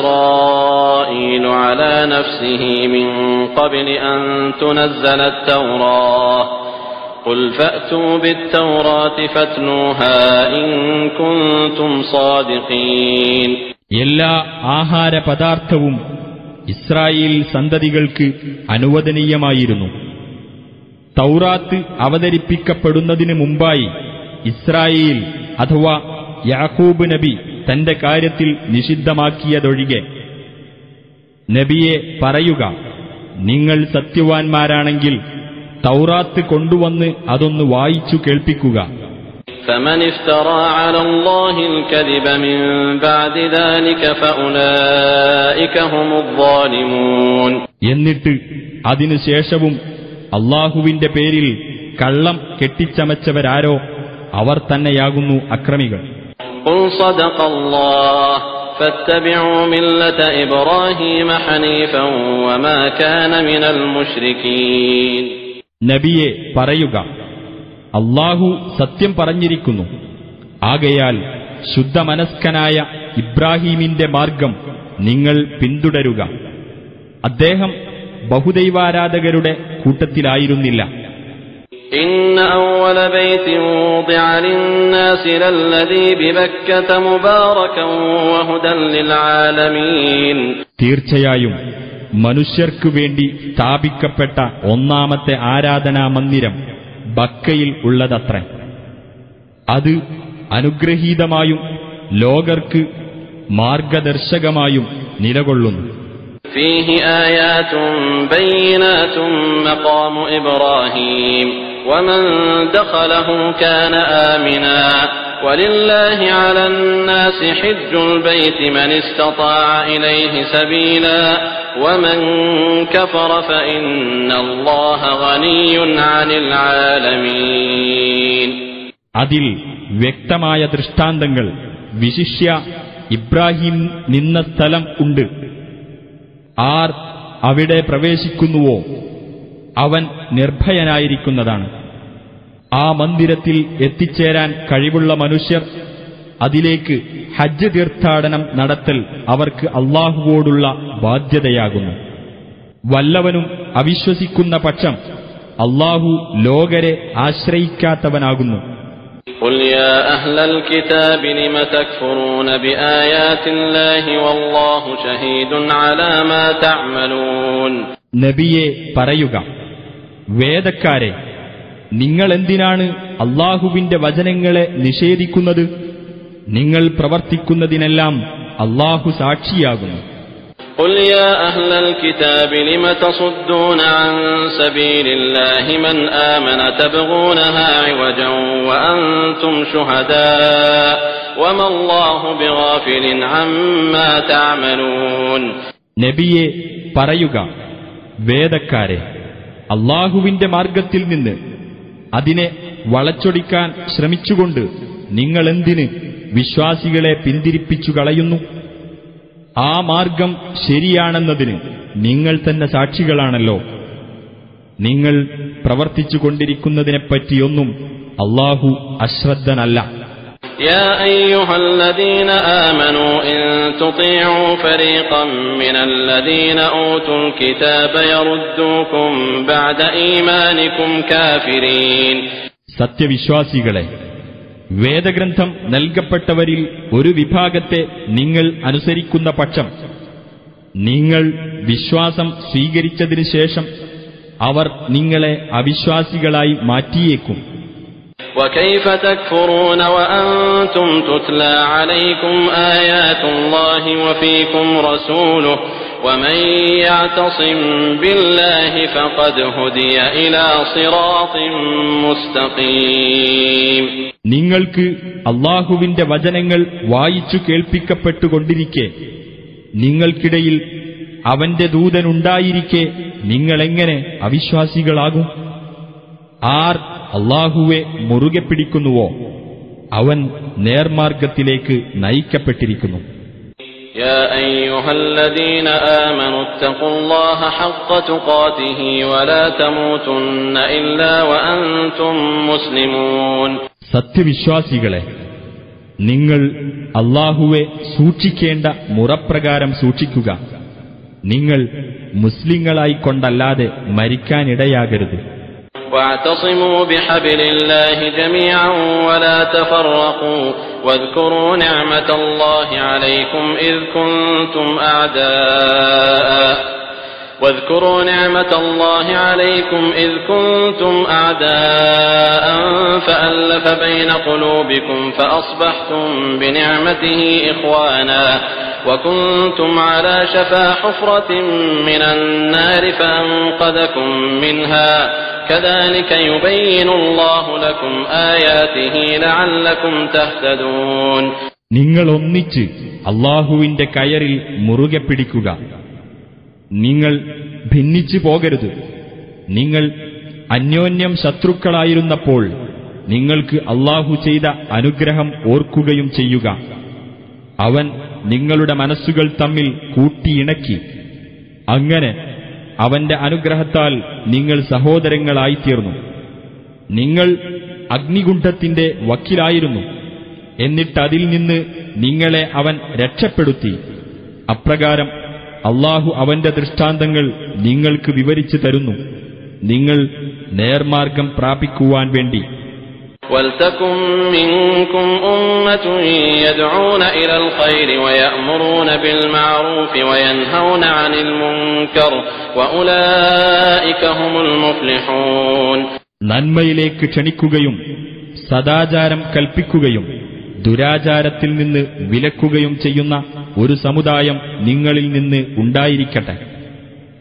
S3: إسرائيل على نفسه من قبل أن تنزل التوراة قل فأتوا بالتوراة فاتلوها إن كنتم صادقين.
S1: എല്ലാ ആഹാര പദാർത്ഥവും ഇസ്രായേൽ സന്തതികൾക്ക് അനുവദനീയമായിരുന്നു. തൗറാത്ത് അവതരിപ്പിക്കപ്പെടുന്നതിന് മുമ്പായി ഇസ്രായേൽ അഥവാ യാക്കൂബ് നബി തന്റെ കാര്യത്തിൽ നിഷിദ്ധമാക്കിയതൊഴികെ. നബിയെ പറയുക, നിങ്ങൾ സത്യവാൻമാരാണെങ്കിൽ തൗറാത്ത് കൊണ്ടുവന്ന് അതൊന്ന് വായിച്ചു കേൾപ്പിക്കുക.
S3: فمن افترى على الله الكذب من بعد ذلك فأولئك هم الظالمون. എന്നിട്ട് അതിനുശേഷവും അല്ലാഹുവിന്റെ പേരിൽ കള്ളം കെട്ടിച്ചമച്ചവരാരോ അവർ തന്നെയാകുന്നു അക്രമികൾ. ഖുൽ സദഖല്ലാഹ് ഫത്തബിഉ മില്ലത ഇബ്രാഹീമ ഹനീഫൻ വമാ കാന മിനൽ മുശ്രികീൻ.
S1: നബിയെ പറയുക, അല്ലാഹു സത്യം പറഞ്ഞിരിക്കുന്നു. ആകയാൽ ശുദ്ധമനസ്കനായ ഇബ്രാഹീമിന്റെ മാർഗം നിങ്ങൾ പിന്തുടരുക. അദ്ദേഹം ബഹുദൈവാരാധകരുടെ കൂട്ടത്തിലായിരുന്നില്ല.
S3: ഇന്ന അവ്വല ബൈതിൻ വുദിഅ ലിന്നാസി ലല്ലദീ ബിബക്കത മുബാറകൻ വഹുദൻ ലിൽആലമീൻ.
S1: തീർച്ചയായും മനുഷ്യർക്കു വേണ്ടി സ്ഥാപിക്കപ്പെട്ട ഒന്നാമത്തെ ആരാധനാ മന്ദിരം ബക്കയിൽ ഉള്ളതത്രേ. അത് അനുഗ്രഹീതമായും ലോകർക്ക് മാർഗദർശകമായും നിലകൊള്ളുന്നു.
S3: ഫീഹി ആയാതുൻ ബയ്യിനാതുൻ മഖാമു ഇബ്രാഹീം വമൻ ദഖലഹു കാന ആമിനാ ولله على الناس حج البيت من استطاع إليه سبيلا ومن كفر فإن الله غني عن العالمين.
S1: അതിൽ വ്യക്തമായ ദൃഷ്ടാന്തങ്ങൾ വിശിഷ്യ ഇബ്രാഹിം നിന്ന സ്ഥലം ഉണ്ട്. ആർ അവിടെ പ്രവേശിക്കുന്നുവോ അവൻ നിർഭയനായിരിക്കുന്നതാണ്. ആ മന്ദിരത്തിൽ എത്തിച്ചേരാൻ കഴിവുള്ള മനുഷ്യർ അതിലേക്ക് ഹജ്ജ് തീർത്ഥാടനം നടത്തൽ അവർക്ക് അല്ലാഹുവോടുള്ള ബാധ്യതയാകുന്നു. വല്ലവനും അവിശ്വസിക്കുന്ന പക്ഷം അല്ലാഹു ലോകരെ ആശ്രയിക്കാത്തവനാകുന്നു.
S3: قل يا أهل الكتاب لم تكفرون بآيات الله والله شهيد على ما تعملون.
S1: നബിയെ പറയുക, വേദക്കാരെ, നിങ്ങളെന്തിനാണ് അല്ലാഹുവിന്റെ വചനങ്ങളെ നിഷേധിക്കുന്നത്? നിങ്ങൾ പ്രവർത്തിക്കുന്നതിനെല്ലാം അല്ലാഹു സാക്ഷിയാകുന്നു.
S3: قل يا أهل الكتاب لم تصدون عن سبيل الله من آمن تبغونها عوجا وأنتم شهداء وما الله بغافل عما تعملون.
S1: നബിയെ പറയുക, വേദക്കാരെ, അല്ലാഹുവിന്റെ മാർഗത്തിൽ നിന്ന് അതിനെ വളച്ചൊടിക്കാൻ ശ്രമിച്ചുകൊണ്ട് നിങ്ങളെന്തിന് വിശ്വാസികളെ പിന്തിരിപ്പിച്ചു കളയുന്നു? ആ മാർഗം ശരിയാണെന്നതിന് നിങ്ങൾ തന്നെ സാക്ഷികളാണല്ലോ. നിങ്ങൾ പ്രവർത്തിച്ചുകൊണ്ടിരിക്കുന്നതിനെപ്പറ്റിയൊന്നും അല്ലാഹു അശ്രദ്ധനല്ല.
S3: يا أيها الذين آمنوا إن تطيعوا فريقا من الذين أوتوا الكتاب يردوكم بعد إيمانكم كافرين.
S1: സത്യവിശ്വാസികളെ, വേദഗ്രന്ഥം നൽകപ്പെട്ടവരിൽ ഒരു വിഭാഗത്തെ നിങ്ങൾ അനുസരിക്കുന്ന പക്ഷം നിങ്ങൾ വിശ്വാസം സ്വീകരിച്ചതിനു ശേഷം അവർ നിങ്ങളെ അവിശ്വാസികളായി മാറ്റിയേക്കും.
S3: وكيف تكفرون وأنتم تتلى عليكم آيات الله وفيكم رسوله ومن يعتصم بالله فقد هدي إلى صراط مستقيم.
S1: നിങ്ങൾക്ക് അല്ലാഹുവിന്റെ വചനങ്ങൾ വായിച്ചു കേൾപ്പിക്കപ്പെട്ടുകൊണ്ടിരിക്കെ നിങ്ങൾക്കിടയിൽ അവന്റെ ദൂതനുണ്ടായിരിക്കെ നിങ്ങളെങ്ങനെ അവിശ്വാസികളാകും? ആർ അല്ലാഹുവെ മുറുകെ പിടിക്കുന്നുവോ അവൻ നേർമാർഗത്തിലേക്ക് നയിക്കപ്പെട്ടിരിക്കുന്നു.
S3: يا أيها الذين آمنوا اتقوا الله حق تقاته ولا تموتن إلا وأنتم مسلمون.
S1: സത്യവിശ്വാസികളെ, നിങ്ങൾ അല്ലാഹുവെ സൂക്ഷിക്കേണ്ട മുറപ്രകാരം സൂക്ഷിക്കുക. നിങ്ങൾ മുസ്ലിങ്ങളായിക്കൊണ്ടല്ലാതെ മരിക്കാനിടയാകരുത്.
S3: واعتصموا بحبل الله جميعا ولا تفرقوا واذكروا نعمة الله عليكم إذ كنتم أعداء فألف بين قلوبكم فأصبحتم بنعمته إخوانا وكنتم على شفا حفرة من النار فأنقذكم منها كذلك يبين الله لكم آياته لعلكم تهتدون.
S1: നിങ്ങൾ ഒന്നിച്ച് അല്ലാഹുവിന്റെ കയറിൽ മുറുകെ പിടിക്കുക. നിങ്ങൾ ഭിന്നിച്ചു പോകരുത്. നിങ്ങൾ അന്യോന്യം ശത്രുക്കളായിരുന്നപ്പോൾ നിങ്ങൾക്ക് അല്ലാഹു ചെയ്ത അനുഗ്രഹം ഓർക്കുകയും ചെയ്യുക. അവൻ നിങ്ങളുടെ മനസ്സുകൾ തമ്മിൽ കൂട്ടിയിണക്കി. അങ്ങനെ അവന്റെ അനുഗ്രഹത്താൽ നിങ്ങൾ സഹോദരങ്ങളായിത്തീർന്നു. നിങ്ങൾ അഗ്നികുണ്ഠത്തിന്റെ വക്കിലായിരുന്നു. എന്നിട്ടതിൽ നിന്ന് നിങ്ങളെ അവൻ രക്ഷപ്പെടുത്തി. അപ്രകാരം അല്ലാഹു അവന്റെ ദൃഷ്ടാന്തങ്ങൾ നിങ്ങൾക്ക് വിവരിച്ചു തരുന്നു, നിങ്ങൾ നേർമാർഗം പ്രാപിക്കുവാൻ വേണ്ടി.
S3: وَلْتَكُن مِّنكُمْ أُمَّةٌ يَدْعُونَ إِلَى الْخَيْرِ وَيَأْمُرُونَ بِالْمَعْرُوفِ وَيَنْهَوْنَ عَنِ الْمُنكَرِ وَأُولَٰئِكَ هُمُ الْمُفْلِحُونَ.
S1: നന്മയിലേക്ക് ക്ഷണിക്കുകയും സദാചാരം കൽപ്പിക്കുകയും ദുരാചാരത്തിൽ നിന്ന് വിലക്കുകയും ചെയ്യുന്ന ഒരു സമുദായം നിങ്ങളിൽ നിന്ന് ഉണ്ടായിരിക്കട്ടെ.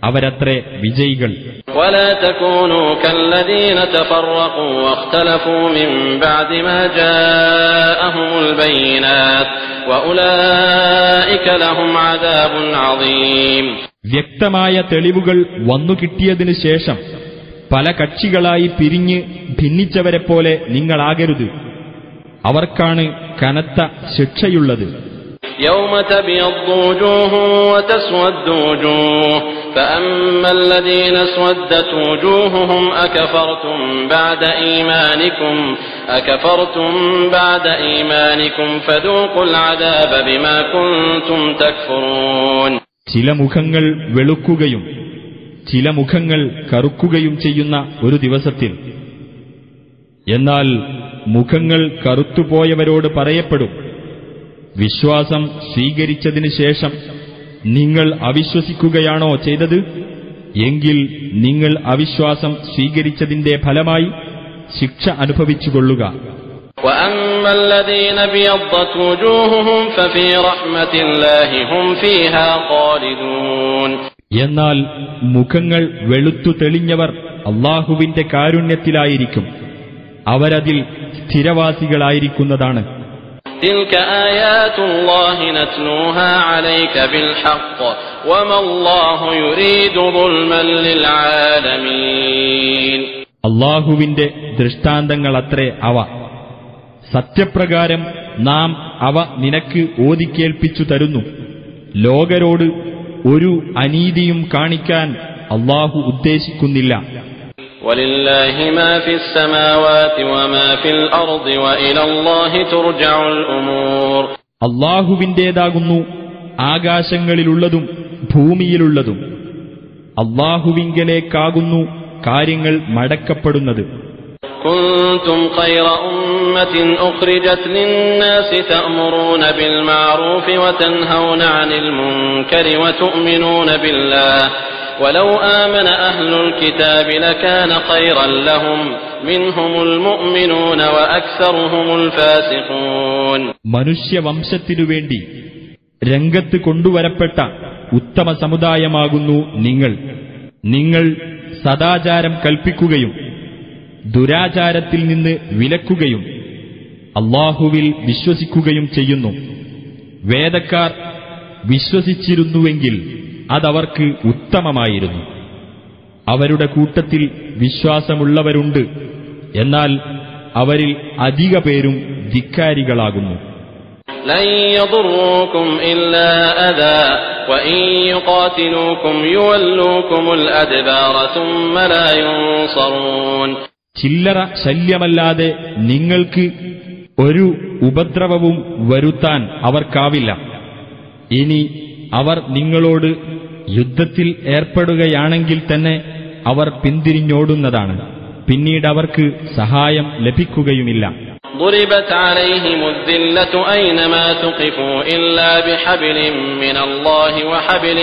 S1: അവരത്രേ വിജയികൾ.
S3: ولا تكونوا كالذين تفرقوا واختلفوا من بعد ما جاءهم البينات وأولئك لهم عذاب عظيم.
S1: വ്യക്തമായ തെളിവുകൾ വന്നു കിട്ടിയതിനു ശേഷം പല കക്ഷികളായി പിരിഞ്ഞ് ഭിന്നിച്ചവരെപ്പോലെ നിങ്ങളാകരുത്. അവർക്കാണ് കനത്ത ശിക്ഷയുള്ളത്.
S3: يوم تبيض وجوه وتسود وجوه فأما الذين اسودت وجوههم أكفرتم بعد إيمانكم فذوقوا العذاب بما كنتم تكفرون.
S1: ചില മുഖങ്ങൾ വെളുക്കുകയും ചില മുഖങ്ങൾ കറുക്കുകയും ചെയ്യുന്ന ഒരു ദിവസത്തിൽ എന്നാൽ മുഖങ്ങൾ കറുത്തുപോയവരോട് പറയപ്പെടും, വിശ്വാസം സ്വീകരിച്ചതിനു ശേഷം നിങ്ങൾ അവിശ്വസിക്കുകയാണോ ചെയ്തത്? എങ്കിൽ നിങ്ങൾ അവിശ്വാസം സ്വീകരിച്ചതിന്റെ ഫലമായി ശിക്ഷ അനുഭവിച്ചുകൊള്ളുക.
S3: وَأَمَّا الَّذِينَ ابْيَضَّتْ وُجُوهُهُمْ فَفِي رَحْمَةِ اللَّهِ هُمْ فِيهَا خَالِدُونَ. എന്നാൽ മുഖങ്ങൾ വെളുത്തു തെളിഞ്ഞവർ അല്ലാഹുവിന്റെ കാരുണ്യത്തിലായിരിക്കും, അവരതിൽ സ്ഥിരവാസികളായിരിക്കുന്നതാണ്. تِلْكَ آيَاتُ اللَّهِ نَتْلُوهَا عَلَيْكَ بِالْحَقِّ وَمَا اللَّهُ يُرِيدُ ظُلْمًا لِلْعَالَمِينَ.
S1: അല്ലാഹുവിന്റെ ദൃഷ്ടാന്തങ്ങളത്രേ അവ. സത്യപ്രകാരം നാം അവ നിനക്ക് ഓതിക്കേൽപ്പിച്ചു തരുന്നു. ലോകരോട് ഒരു അനീതിയും കാണിക്കാൻ അല്ലാഹു ഉദ്ദേശിക്കുന്നില്ല.
S3: وَلِلَّهِ مَا فِي السَّمَاوَاتِ وَمَا فِي الْأَرْضِ وَإِلَى اللَّهِ تُرْجَعُ الْأُمُورُ.
S1: അല്ലാഹുവിന്റേതാകുന്നു ആകാശങ്ങളിലുള്ളതും ഭൂമിയിലുള്ളതും. അല്ലാഹുവിങ്കലേക്കാകുന്നു കാര്യങ്ങൾ മടക്കപ്പെടുന്നത്.
S3: كنتم خير أمة أخرجت للناس تأمرون بالمعروف وتنهون عن المنكر وتؤمنون بالله ولو آمن أهل الكتاب لكان خيرا لهم منهم المؤمنون وأكثرهم الفاسقون.
S1: മനുഷ്യവംശത്തിനുവേണ്ടി രംഗത്ത് കൊണ്ടുവരപ്പെട്ട ഉത്തമ സമുദായമാകുന്നു നിങ്ങൾ സദാചാരം കൽപ്പിക്കുകയും ദുരാചാരത്തിൽ നിന്ന് വിലക്കുകയും അല്ലാഹുവിൽ വിശ്വസിക്കുകയും ചെയ്യുന്നു. വേദക്കാർ വിശ്വസിച്ചിരുന്നുവെങ്കിൽ അതവർക്ക് ഉത്തമമായിരുന്നു. അവരുടെ കൂട്ടത്തിൽ വിശ്വാസമുള്ളവരുണ്ട്, എന്നാൽ അവരിൽ അധിക പേരും ധിക്കാരികളാകുന്നു.
S3: لن يضروكم إلا أذى وإن يقاتلوكم يولوكم الأدبار ثم لا ينصرون.
S1: ചില്ലറ ശല്യമല്ലാതെ നിങ്ങൾക്ക് ഒരു ഉപദ്രവവും വരുത്താൻ അവർക്കാവില്ല. ഇനി അവർ നിങ്ങളോട് യുദ്ധത്തിൽ ഏർപ്പെടുകയാണെങ്കിൽ തന്നെ അവർ പിന്തിരിഞ്ഞോടുന്നതാണ്. പിന്നീട് അവർക്ക് സഹായം ലഭിക്കുകയുമില്ല.
S3: ضربت عليهم الذلة أينما ثقفوا إلا بحبل من الله وحبل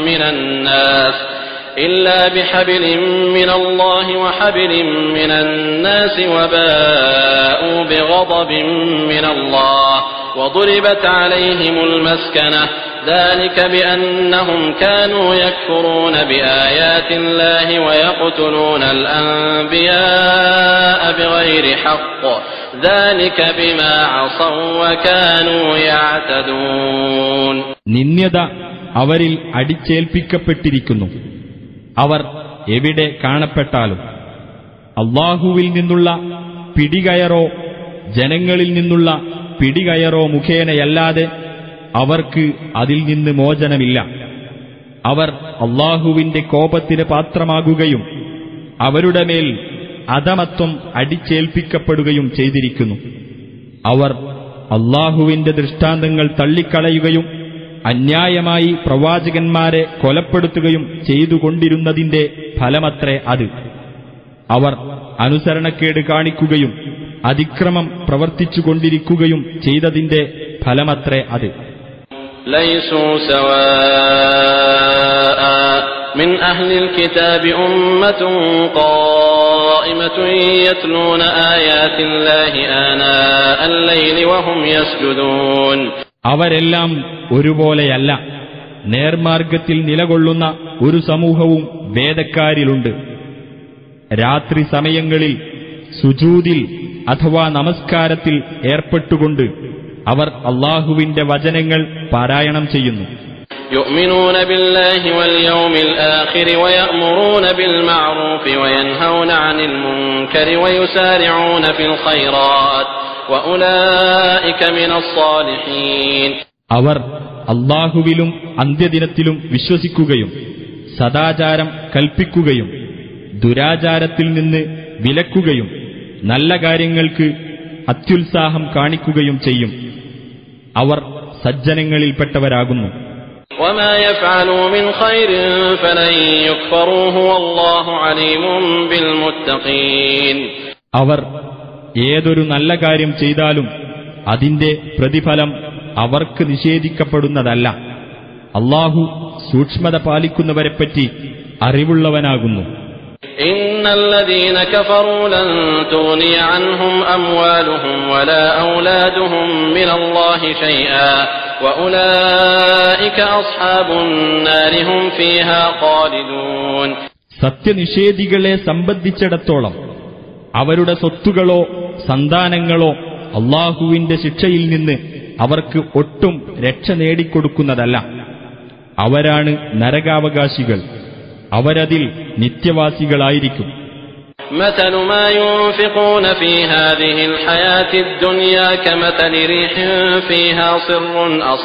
S3: من الناس وباءوا بغضب من الله وضربت عليهم المسكنة ذلك بأنهم كانوا يكفرون بآيات الله ويقتلون الأنبياء بغير حق ذلك بما عصوا وكانوا يعتدون.
S1: നിന്ദ്യത അവരിൽ അടിച്ചേൽപ്പിക്കപ്പെട്ടിരിക്കുന്നു. അവർ എവിടെ കാണപ്പെട്ടാലും അല്ലാഹുവിൽ നിന്നുള്ള പിടികയറോ ജനങ്ങളിൽ നിന്നുള്ള പിടികയറോ മുഖേനയല്ലാതെ അവർക്ക് അതിൽ നിന്ന് മോചനമില്ല. അവർ അല്ലാഹുവിന്റെ കോപത്തിന് പാത്രമാകുകയും അവരുടെ മേൽ അധമത്വം അടിച്ചേൽപ്പിക്കപ്പെടുകയും ചെയ്തിരിക്കുന്നു. അവർ അല്ലാഹുവിന്റെ ദൃഷ്ടാന്തങ്ങൾ തള്ളിക്കളയുകയും അന്യായമായി പ്രവാചകന്മാരെ കൊലപ്പെടുത്തുകയും ചെയ്തുകൊണ്ടിരുന്നതിന്റെ ഫലമത്രേ അത്. അവർ അനുസരണക്കേട് കാണിക്കുകയും അതിക്രമം പ്രവർത്തിച്ചുകൊണ്ടിരിക്കുകയും ചെയ്തതിന്റെ ഫലമത്രേ അത്.
S3: ലൈസൂ സവാആ മിൻ അഹ്ലിൽ കിതാബി ഉമ്മത്തുൻ ഖായിമത്തുൻ യത്ലൂന ആയാത്തില്ലാഹി ആനാഅൽ ലൈലി വഹും യസ്ജുദൂൻ.
S1: അവരെല്ലാം ഒരുപോലെയല്ല. നേർമാർഗത്തിൽ നിലകൊള്ളുന്ന ഒരു സമൂഹവും വേദക്കാരിലുണ്ട്. രാത്രി സമയങ്ങളിൽ സുജൂദിൽ അഥവാ നമസ്കാരത്തിൽ ഏർപ്പെട്ടുകൊണ്ട് അവർ അല്ലാഹുവിന്റെ വചനങ്ങൾ പാരായണം ചെയ്യുന്നു.
S3: يؤمنون بالله واليوم الآخر ويأمرون بالمعروف وينهون عن المنكر ويسارعون في الخيرات وأولئك من الصالحين.
S1: അവർ അല്ലാഹുവിലും അന്ത്യദിനത്തിലും വിശ്വസിക്കുകയും സദാചാരം കൽപ്പിക്കുകയും ദുരാചാരത്തിൽ നിന്ന് വിലക്കുകയും നല്ല കാര്യങ്ങൾക്ക് അത്യുത്സാഹം കാണിക്കുകയും ചെയ്യും. അവർ സജ്ജനങ്ങളിൽപ്പെട്ടവരാകുന്നു.
S3: وما يفعلوا من خير فلن يكفروه والله عليم بالمتقين.
S1: അവർ ഏതൊരു നല്ല കാര്യം ചെയ്താലും അതിന്റെ പ്രതിഫലം അവർക്ക് നിഷേധിക്കപ്പെടുന്നതല്ല. അല്ലാഹു സൂക്ഷ്മത പാലിക്കുന്നവരെപ്പറ്റി അറിവുള്ളവനാകുന്നു.
S3: إن الذين كفروا لن تغني عنهم أموالهم ولا أولادهم من الله شيئا وأولئك أصحاب النار هم فيها خالدون.
S1: സത്യനിഷേധികളെ സംബന്ധിച്ചിടത്തോളം അവരുടെ സ്വത്തുകളോ സന്താനങ്ങളോ അല്ലാഹുവിന്റെ ശിക്ഷയിൽ നിന്ന് അവർക്ക് ഒട്ടും രക്ഷ നേടിക്കൊടുക്കുന്നതല്ല. അവരാണ് നരകാവകാശികൾ. അവരതിൽ നിത്യവാസികളായിരിക്കും.
S3: مثل ما ينفقون في هذه الحياة الدنيا كمثل ريح فيها صر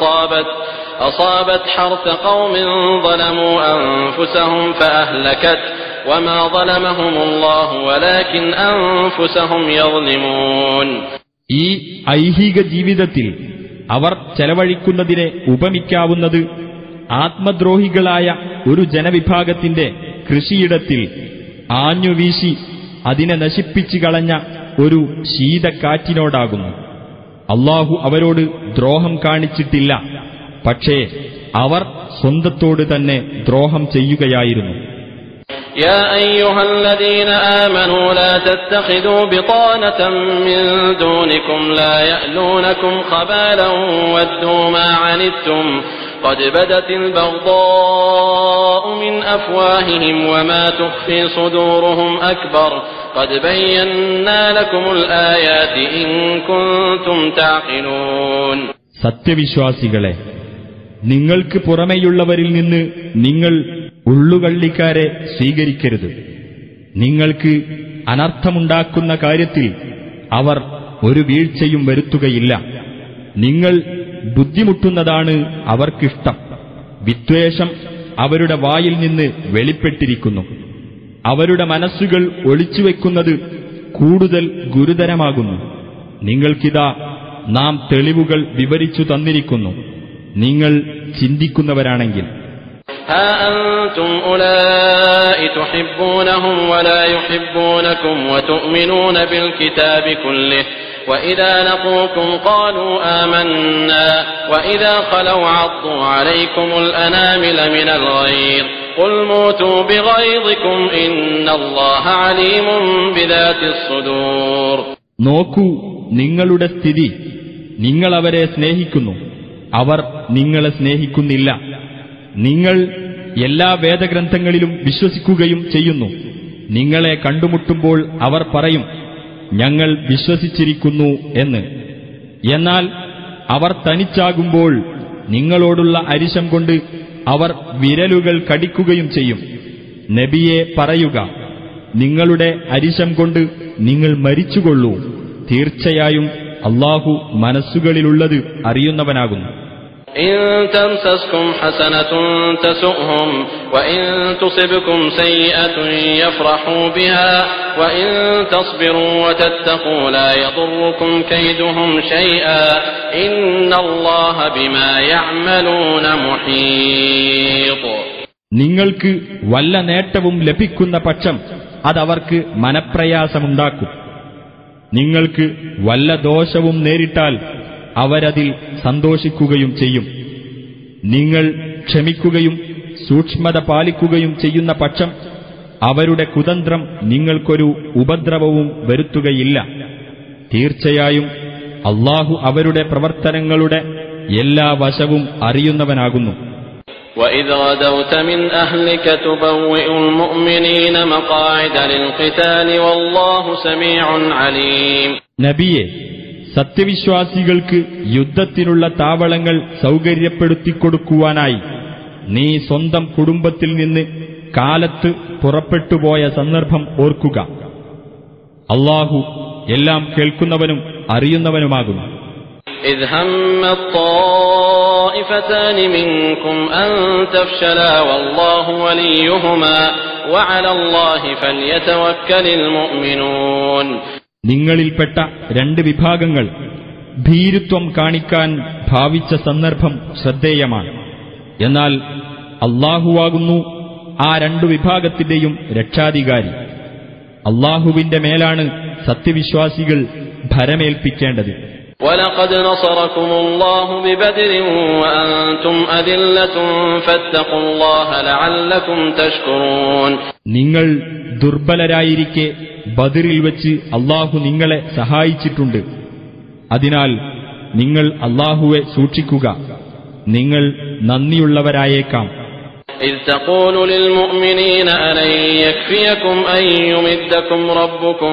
S3: أصابت حرث قوم ظلموا أنفسهم فأهلكت وما ظلمهم الله ولكن أنفسهم يظلمون.
S1: ഈ ഐഹിക ജീവിതത്തിൽ അവർ ചെലവഴിക്കുന്നതിനെ ഉപമിക്കാവുന്നത് ആത്മദ്രോഹികളായ ഒരു ജനവിഭാഗത്തിന്റെ കൃഷിയിടത്തിൽ ആഞ്ഞുവീശി അതിനെ നശിപ്പിച്ചു കളഞ്ഞ ഒരു ശീതക്കാറ്റിനോടാകുന്നു. അല്ലാഹു അവരോട് ദ്രോഹം കാണിച്ചിട്ടില്ല, പക്ഷേ അവർ സ്വന്തത്തോട് തന്നെ ദ്രോഹം ചെയ്യുകയായിരുന്നു.
S3: يا أيها الذين آمنوا لا تتخذوا بطانة من دونكم لا يألونكم خبالا ودوا ما عنتم قد بدت البغضاء من أفواههم وما تخفي صدورهم أكبر قد بينا لكم الآيات إن كنتم تعقلون.
S1: സത്യവിശ്വാസികളെ, നിങ്ങൾക്ക് പുറമെയുള്ളവരിൽ നിന്ന് നിങ്ങൾ ഉള്ളുകള്ളിക്കാരെ സ്വീകരിക്കരുത്. നിങ്ങൾക്ക് അനർത്ഥമുണ്ടാക്കുന്ന കാര്യത്തിൽ അവർ ഒരു വീഴ്ചയും വരുത്തുകയില്ല. നിങ്ങൾ ബുദ്ധിമുട്ടുന്നതാണ് അവർക്കിഷ്ടം. വിദ്വേഷം അവരുടെ വായിൽ നിന്ന് വെളിപ്പെട്ടിരിക്കുന്നു. അവരുടെ മനസ്സുകൾ ഒളിച്ചുവെക്കുന്നത് കൂടുതൽ ഗുരുതരമാകുന്നു. നിങ്ങൾക്കിതാ നാം തെളിവുകൾ വിവരിച്ചു തന്നിരിക്കുന്നു, നിങ്ങൾ ചിന്തിക്കുന്നവരാണെങ്കിൽ.
S3: ها أنتم أولئك تحبونهم ولا يحبونكم وتؤمنون بالكتاب كله وإذا لقوكم قالوا آمنا وإذا خلوا عضوا عليكم الأنامل من الغيظ قل موتوا بغيظكم إن الله عليم بذات الصدور.
S1: നോക്കൂ നിങ്ങളുടെ സ്ഥിതി. നിങ്ങൾ അവരെ സ്നേഹിക്കുന്നു, അവർ നിങ്ങളെ സ്നേഹിക്കുന്നില്ല. നിങ്ങൾ എല്ലാ വേദഗ്രന്ഥങ്ങളിലും വിശ്വസിക്കുകയും ചെയ്യുന്നു. നിങ്ങളെ കണ്ടുമുട്ടുമ്പോൾ അവർ പറയും, ഞങ്ങൾ വിശ്വസിച്ചിരിക്കുന്നു എന്ന്. എന്നാൽ അവർ തനിച്ചാകുമ്പോൾ നിങ്ങളോടുള്ള അരിശം കൊണ്ട് അവർ വിരലുകൾ കടിക്കുകയും ചെയ്യും. നബിയെ പറയുക, നിങ്ങളുടെ അരിശം കൊണ്ട് നിങ്ങൾ മരിച്ചുകൊള്ളൂ. തീർച്ചയായും അല്ലാഹു മനസ്സുകളിലുള്ളത് അറിയുന്നവനാകുന്നു.
S3: إن تمسسكم حسنة تسؤهم وإن تصبكم سيئة يفرحوا بها وإن تصبروا وتتقوا لا يضركم كيدهم شيئا إن الله بما يعملون محيط.
S1: നിങ്ങൾക്ക് വല്ല നേട്ടവും ലഭിക്കുന്ന പക്ഷം അതവർക്ക് മനപ്രയാസമുണ്ടാക്കും. നിങ്ങൾക്ക് വല്ല ദോഷവും നേരിട്ടാൽ അവരതിൽ സന്തോഷിക്കുകയും ചെയ്യും. നിങ്ങൾ ക്ഷമിക്കുകയും സൂക്ഷ്മത പാലിക്കുകയും ചെയ്യുന്ന പക്ഷം അവരുടെ കുതന്ത്രം നിങ്ങൾക്കൊരു ഉപദ്രവവും വരുത്തുകയില്ല. തീർച്ചയായും അല്ലാഹു അവരുടെ പ്രവർത്തനങ്ങളുടെ എല്ലാ വശവും അറിയുന്നവനാകുന്നു.
S3: وَإِذْ غَدَوْتَ مِنْ أَهْلِكَ تُبَوِّئُ الْمُؤْمِنِينَ مَقَاعِدَ لِلْقِتَالِ وَاللَّهُ سَمِيعٌ عَلِيمٌ.
S1: നബിയെ, സത്യവിശ്വാസികൾക്ക് യുദ്ധത്തിനുള്ള താവളങ്ങൾ സൗകര്യപ്പെടുത്തിക്കൊടുക്കുവാനായി നീ സ്വന്തം കുടുംബത്തിൽ നിന്ന് കാലത്ത് പുറപ്പെട്ടുപോയ സന്ദർഭം ഓർക്കുക. അല്ലാഹു എല്ലാം കേൾക്കുന്നവനും അറിയുന്നവനുമാകുന്നു.
S3: إذ هم الطائفتان منكم أن تفشلا والله وليهما وعلى الله فليتوكل المؤمنون.
S1: നിങ്ങളിൽപ്പെട്ട രണ്ട് വിഭാഗങ്ങൾ ഭീരുത്വം കാണിക്കാൻ ഭാവിച്ച സന്ദർഭം ശ്രദ്ധേയമാണ്. എന്നാൽ അല്ലാഹുവാകുന്നു ആ രണ്ടു വിഭാഗത്തിന്റെയും രക്ഷാധികാരി. അല്ലാഹുവിന്റെ മേലാണ് സത്യവിശ്വാസികൾ ഭരമേൽപ്പിക്കേണ്ടത്.
S3: وَلَقَدْ نَصَرَكُمُ اللَّهُ بِبَدْرٍ وَأَنْتُمْ أَذِلَّةٌ فَاتَّقُوا اللَّهَ لَعَلَّكُمْ تَشْكُرُونَ. നിങ്ങൾ ദുർബലരായിരിക്കെ ബദറിൽ വെച്ച് അല്ലാഹു നിങ്ങളെ സഹായിച്ചിട്ടുണ്ട്. അതിനാൽ നിങ്ങൾ അല്ലാഹുവെ സൂക്ഷിക്കുക, നിങ്ങൾ നന്ദിയുള്ളവരായേക്കാം. إذ تقول للمؤمنين ألن يكفيكم أن يمدكم ربكم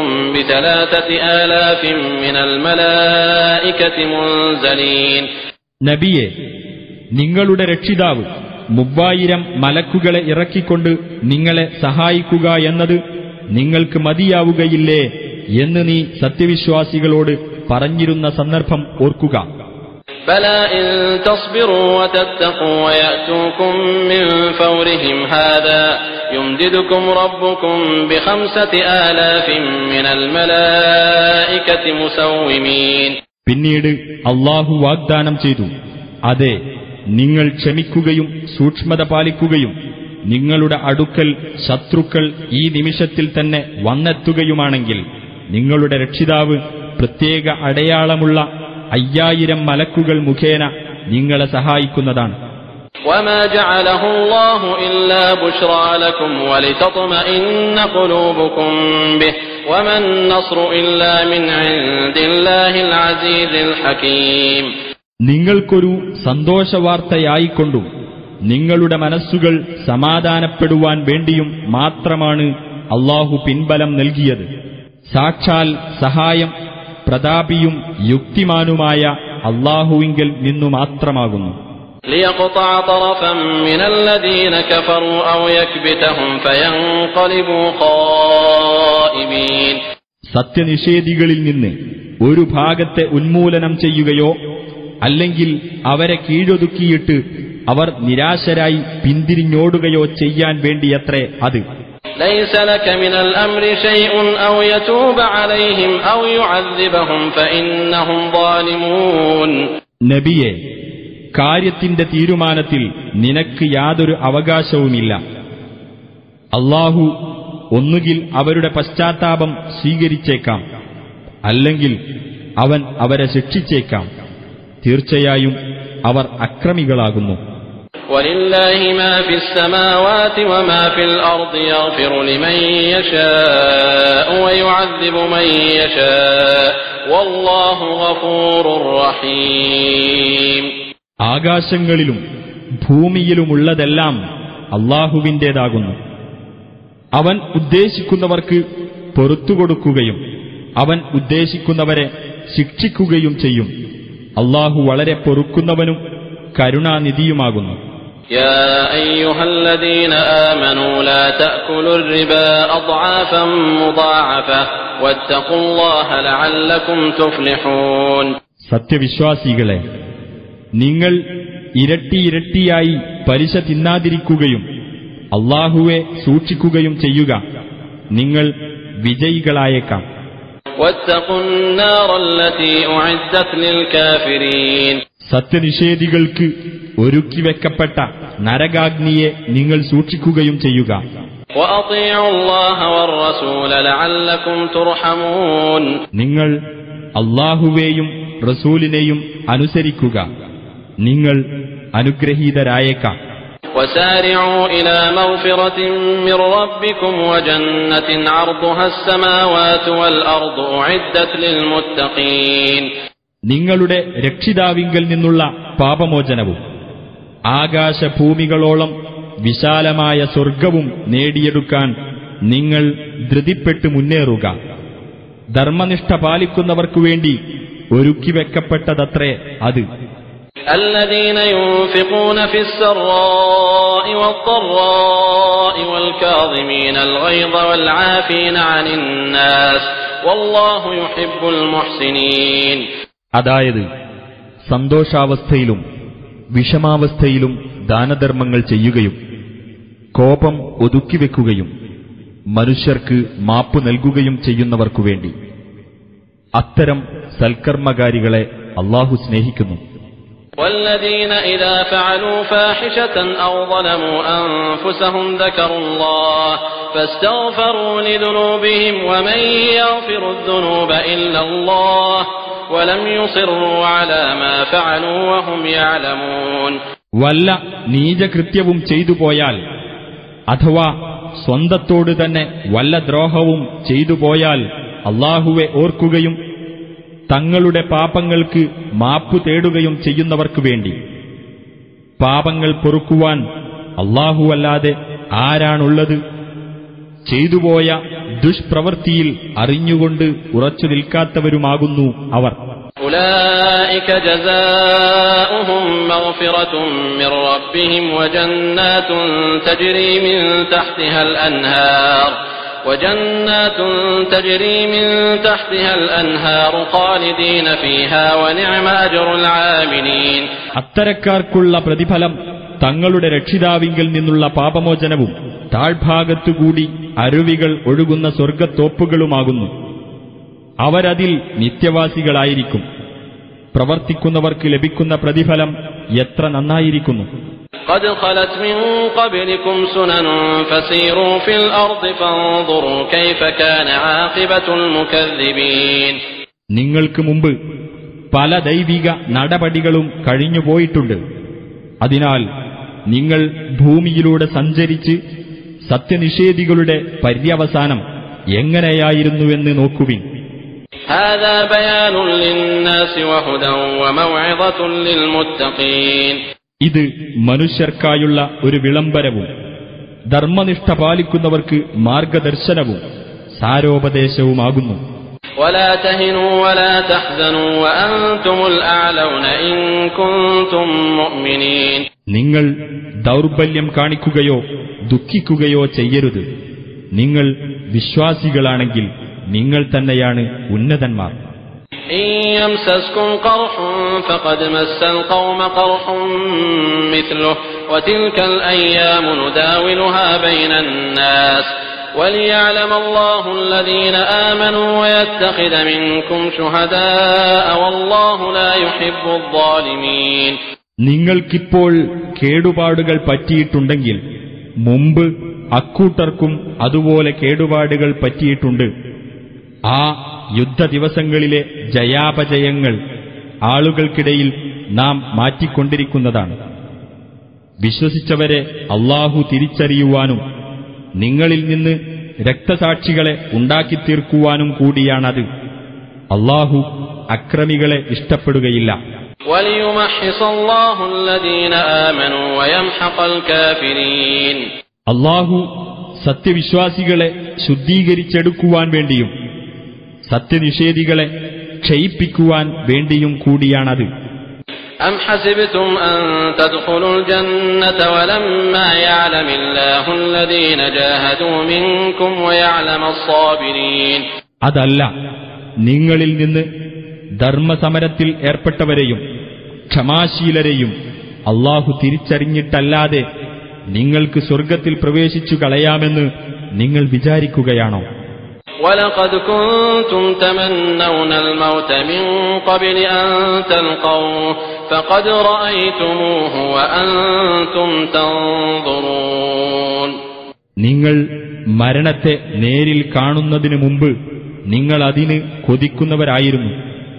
S3: ب3,000 من الملائكة منزلين.
S1: നബിയെ, നിങ്ങളുടെ രക്ഷിതാവ് 3000 മലക്കുകളെ ഇറക്കിക്കൊണ്ട് നിങ്ങളെ സഹായിക്കുക എന്നത് നിങ്ങൾക്ക് മതിയാവുകയില്ലേ എന്ന് നീ സത്യവിശ്വാസികളോട് പറഞ്ഞിരുന്ന സന്ദർഭം ഓർക്കുക.
S3: بلى إن تصبروا وتتقوا ويأتوكم من فورهم هذا يمددكم ربكم ب5,000 من الملائكة مسومين.
S1: പിന്നീട് അല്ലാഹു വാഗ്ദാനം ചെയ്തു, അതെ, നിങ്ങൾ ക്ഷമിക്കുകയും സൂക്ഷ്മത പാലിക്കുകയും നിങ്ങളുടെ അടുക്കൽ ശത്രുക്കൾ ഈ നിമിഷത്തിൽ തന്നെ വന്നെത്തുകയുമാണെങ്കിൽ നിങ്ങളുടെ രക്ഷിതാവ് പ്രത്യേക അടയാളമുള്ള 5000 മലക്കുകൾ മുഖേന നിങ്ങളെ സഹായിക്കുന്നതാണ്.
S3: وما جعله الله إلا بشرى لكم ولتطمئن قلوبكم به وما النصر إلا من عند الله العزيز الحكيم. നിങ്ങൾക്കൊരു സന്തോഷവാർത്തയായിക്കൊണ്ടും നിങ്ങളുടെ മനസ്സുകൾ സമാധാനപ്പെടുവാൻ വേണ്ടിയും മാത്രമാണ് അല്ലാഹു പിൻബലം നൽകിയത്. സാക്ഷാൽ സഹായം പ്രതാപിയും യുക്തിമാനുമായ അല്ലാഹുവിങ്കൽ നിന്നു മാത്രമാകുന്നു. ليقطع طرفا من الذين كفروا أو يكبتهم فينقلبوا خائبين.
S1: സത്യനിഷേധികളിൽ നിന്ന് ഒരു ഭാഗത്തെ ഉന്മൂലനം ചെയ്യുകയോ അല്ലെങ്കിൽ അവരെ കീഴൊതുക്കിയിട്ട് അവർ നിരാശരായി പിന്തിരിഞ്ഞോടുകയോ ചെയ്യാൻ വേണ്ടിയത്രേ അത്.
S3: ليس لك من الأمر شيء أو يتوب عليهم أو يعذبهم فإنهم ظالمون.
S1: നബിയെ, കാര്യത്തിന്റെ തീരുമാനത്തിൽ നിനക്ക് യാതൊരു അവകാശവുമില്ല. അല്ലാഹു ഒന്നുകിൽ അവരുടെ പശ്ചാത്താപം സ്വീകരിച്ചേക്കാം, അല്ലെങ്കിൽ അവൻ അവരെ ശിക്ഷിച്ചേക്കാം. തീർച്ചയായും അവർ അക്രമികളാകുന്നു.
S3: وَلِلَّهِ مَا فِي السَّمَاوَاتِ وَمَا فِي الْأَرْضِ يَغْفِرُ لِمَن يَشَاءُ وَيُعَذِّبُ مَن يَشَاءُ وَاللَّهُ غَفُورٌ رَّحِيمٌ.
S1: ആകാശങ്ങളിലും ഭൂമിയിലുമുള്ളതെല്ലാം അല്ലാഹുവിന്റേതാകുന്നു. അവൻ ഉദ്ദേശിക്കുന്നവർക്ക് പൊറുത്തുകൊടുക്കുകയും അവൻ ഉദ്ദേശിക്കുന്നവരെ ശിക്ഷിക്കുകയും ചെയ്യും. അല്ലാഹു വളരെ പൊറുക്കുന്നവനും കരുണാനിധിയുമാകുന്നു.
S3: يا أيها الذين آمنوا لا تأكلوا الربا أضعافا مضاعفة واتقوا الله لعلكم تفلحون.
S1: സത്യവിശ്വാസികളെ, നിങ്ങൾ ഇരട്ടിയായി പലിശ തിന്നാതിരിക്കുകയും അല്ലാഹുവെ സൂക്ഷിക്കുകയും ചെയ്യുക, നിങ്ങൾ വിജയികളായേക്കാം.
S3: واتقوا النار التي أعدت للكافرين.
S1: സത്യനിഷേധികൾക്ക് ഒരുക്കിവെക്കപ്പെട്ട നരകാഗ്നിയെ നിങ്ങൾ സൂക്ഷിക്കുകയും ചെയ്യുക.
S3: وأطيعوا الله والرسول لعلكم ترحمون.
S1: നിങ്ങൾ അല്ലാഹുവേയും റസൂലിനെയും അനുസരിക്കുക, നിങ്ങൾ അനുഗ്രഹീതരായേക്കാം.
S3: وسارعوا إلى مغفرة من ربكم وجنة عرضها السماوات والأرض أعدت للمتقين.
S1: നിങ്ങളുടെ രക്ഷിതാവിങ്കൽ നിന്നുള്ള പാപമോചനവും ആകാശഭൂമികളോളം വിശാലമായ സ്വർഗവും നേടിയെടുക്കാൻ നിങ്ങൾ ധൃതിപ്പെട്ട് മുന്നേറുക. ധർമ്മനിഷ്ഠ പാലിക്കുന്നവർക്കു വേണ്ടി ഒരുക്കിവെക്കപ്പെട്ടതത്രേ അത്.
S3: الذين ينفقون في السراء والضراء والكاظمين الغيظ والعافين عن الناس والله يحب المحسنين.
S1: അതായത് സന്തോഷാവസ്ഥയിലും വിഷമാവസ്ഥയിലും ദാനധർമ്മങ്ങൾ ചെയ്യുകയും കോപം ഒതുക്കിവെക്കുകയും മനുഷ്യർക്ക് മാപ്പു നൽകുകയും ചെയ്യുന്നവർക്കു വേണ്ടി. അത്തരം സൽക്കർമ്മകാരികളെ അല്ലാഹു സ്നേഹിക്കുന്നു.
S3: والذين إذا فعلوا فاحشة أو ظلموا أنفسهم ذكروا الله فاستغفروا لذنوبهم ومن يغفر الذنوب إلا الله ولم يصروا على ما فعلوا وهم يعلمون.
S1: വല്ല നീചകൃത്യവും ചെയ്തുപോയാൽ അഥവാ സ്വന്തത്തോട് തന്നെ വല്ല ദ്രോഹവും ചെയ്തുപോയാൽ അല്ലാഹുവെ ഓർക്കുകയും തങ്ങളുടെ പാപങ്ങൾക്ക് മാപ്പു തേടുകയും ചെയ്യുന്നവർക്കു വേണ്ടി. പാപങ്ങൾ പൊറുക്കുവാൻ അല്ലാഹുവല്ലാതെ ആരാണുള്ളത്? ചെയ്തുപോയ ദുഷ്പ്രവൃത്തിയിൽ അറിഞ്ഞുകൊണ്ട് ഉറച്ചു നിൽക്കാത്തവരുമാകുന്നു അവർ.
S3: أولئك جزاؤهم مغفرة من ربهم وجنات تجري من تحتها الأنهار خالدين فيها ونعم أجر العاملين.
S1: അത്തരക്കാർക്കുള്ള പ്രതിഫലം തങ്ങളുടെ രക്ഷിതാവിങ്കിൽ നിന്നുള്ള പാപമോചനവും താഴ്ഭാഗത്തുകൂടി അരുവികൾ ഒഴുകുന്ന സ്വർഗത്തോപ്പുകളുമാകുന്നു. അവരതിൽ നിത്യവാസികളായിരിക്കും. പ്രവർത്തിക്കുന്നവർക്ക് ലഭിക്കുന്ന പ്രതിഫലം എത്ര നന്നായിരിക്കുന്നു.
S3: قد خلت من قبلكم سنن فسيروا في الأرض فانظروا كيف كان عاقبة المكذبين.
S1: നിങ്ങൾക്ക് മുമ്പ് പല ദൈവിക നടപടികളും കഴിഞ്ഞുപോയിട്ടുണ്ട്. അതിനാൽ നിങ്ങൾ ഭൂമിയിലൂടെ സഞ്ചരിച്ച് സത്യനിഷേധികളുടെ പര്യവസാനം എങ്ങനെയായിരുന്നുവെന്ന് നോക്കുവിൻ.
S3: هذا بيان للناس وهدى وموعظة للمتقين.
S1: ഇത് മനുഷ്യർക്കായുള്ള ഒരു വിളംബരവും ധർമ്മനിഷ്ഠ പാലിക്കുന്നവർക്ക് മാർഗദർശനവും സാരോപദേശവുമാകുന്നു.
S3: ولا تهنوا ولا تحزنوا وأنتم الأعلون إن كنتم مؤمنين.
S1: നിങ്ങൾ ദൗർബല്യം കാണിക്കുകയോ ദുഃഖിക്കുകയോ ചെയ്യരുത്. നിങ്ങൾ വിശ്വാസികളാണെങ്കിൽ നിങ്ങൾ തന്നെയാണ് ഉന്നതന്മാർ.
S3: إن يمسسكم قرح فقد مس القوم قرح مثله وتلك الأيام نداولها بين الناس وليعلم الله الذين آمنوا ويتخذ منكم شهداء والله لا يحب الظالمين.
S1: നിങ്ങൾക്കിപ്പോൾ കേടുപാടുകൾ പറ്റിയിട്ടുണ്ടെങ്കിൽ മുമ്പ് അക്കൂട്ടർക്കും അതുപോലെ കേടുപാടുകൾ പറ്റിയിട്ടുണ്ട്. ആ യുദ്ധദിവസങ്ങളിലെ ജയാപജയങ്ങൾ ആളുകൾക്കിടയിൽ നാം മാറ്റിക്കൊണ്ടിരിക്കുന്നതാണ്. വിശ്വസിച്ചവരെ അല്ലാഹു തിരിച്ചറിയുവാനും നിങ്ങളിൽ നിന്ന് രക്തസാക്ഷികളെ ഉണ്ടാക്കിത്തീർക്കുവാനും കൂടിയാണത്. അല്ലാഹു അക്രമികളെ ഇഷ്ടപ്പെടുകയില്ല. അല്ലാഹു സത്യവിശ്വാസികളെ ശുദ്ധീകരിച്ചെടുക്കുവാൻ വേണ്ടിയും സത്യനിഷേധികളെ ക്ഷയിപ്പിക്കുവാൻ വേണ്ടിയും കൂടിയാണത്.
S3: أم حسبتم أن تدخلوا الجنة ولما يعلم الله الذين جاهدوا منكم ويعلم الصابرين.
S1: അതല്ല, നിങ്ങളിൽ നിന്ന് ധർമ്മസമരത്തിൽ ഏർപ്പെട്ടവരെയും ക്ഷമാശീലരെയും അല്ലാഹു തിരിച്ചറിഞ്ഞിട്ടല്ലാതെ നിങ്ങൾക്ക് സ്വർഗത്തിൽ പ്രവേശിച്ചു കളയാമെന്ന് നിങ്ങൾ വിചാരിക്കുകയാണോ?
S3: وَلَقَدْ كُنْتُمْ تَمَنَّوْنَ الْمَوْتَ مِنْ قَبْلِ أَنْ تَلْقَوْهُ فَقَدْ رَأَيْتُمُوهُ وَأَنْتُمْ تَنْظُرُونَ.
S1: നിങ്ങൾ മരണത്തെ നേരിൽ കാണുന്നതിനു മുമ്പ് നിങ്ങൾ അതിന് കൊതിക്കുന്നവരായിരുന്നു.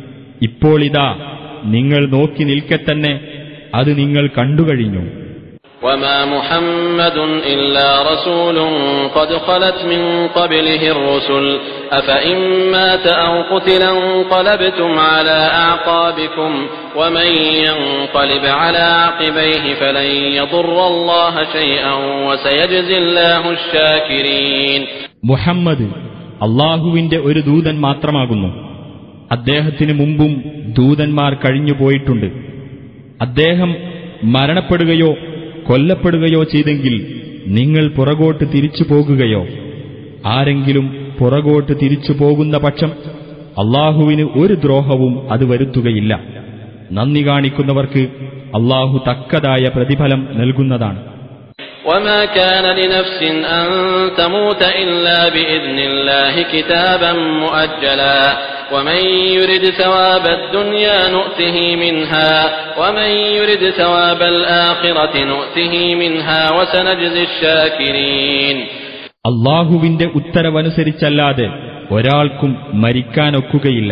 S1: ഇപ്പോൾ ഇതാ നിങ്ങൾ നോക്കി നിൽക്കെ തന്നെ അത് നിങ്ങൾ കണ്ടുകഴിഞ്ഞു.
S3: وما محمد إلا رسول قد خلت من قبله الرسل أفإن مات أو قتل انقلبتم على أعقابكم ومن ينقلب على عقبيه فلن يضر الله شيئا وسيجزي الله الشاكرين.
S1: മുഹമ്മദ് അല്ലാഹുവിന്റെ ഒരു ദൂതൻ മാത്രമാകുന്നു. അദ്ദേഹത്തിന് മുമ്പും ദൂതന്മാർ കഴിഞ്ഞുപോയിട്ടുണ്ട്. അദ്ദേഹം മരണപ്പെടുകയോ കൊല്ലപ്പെടുകയോ ചെയ്തെങ്കിൽ നിങ്ങൾ പുറകോട്ട് തിരിച്ചു പോകുകയോ ആരെങ്കിലും പുറകോട്ട് തിരിച്ചു പോകുന്ന പക്ഷം അല്ലാഹുവിന് ഒരു ദ്രോഹവും അത് വരുത്തുകയില്ല. നന്ദി കാണിക്കുന്നവർക്ക് അല്ലാഹു തക്കതായ പ്രതിഫലം നൽകുന്നതാണ്.
S3: وما كان لنفس أن تموت إلا بإذن الله كتابا مؤجلا ومن يرد ثواب الدنيا نؤته منها ومن يرد ثواب الآخرة نؤته منها وسنجزي الشاكرين.
S1: അല്ലാഹുവിന്റെ ഉത്തരവനുസരിച്ചല്ലാതെ ഒരാൾക്കും മരിക്കാനൊക്കുകയില്ല.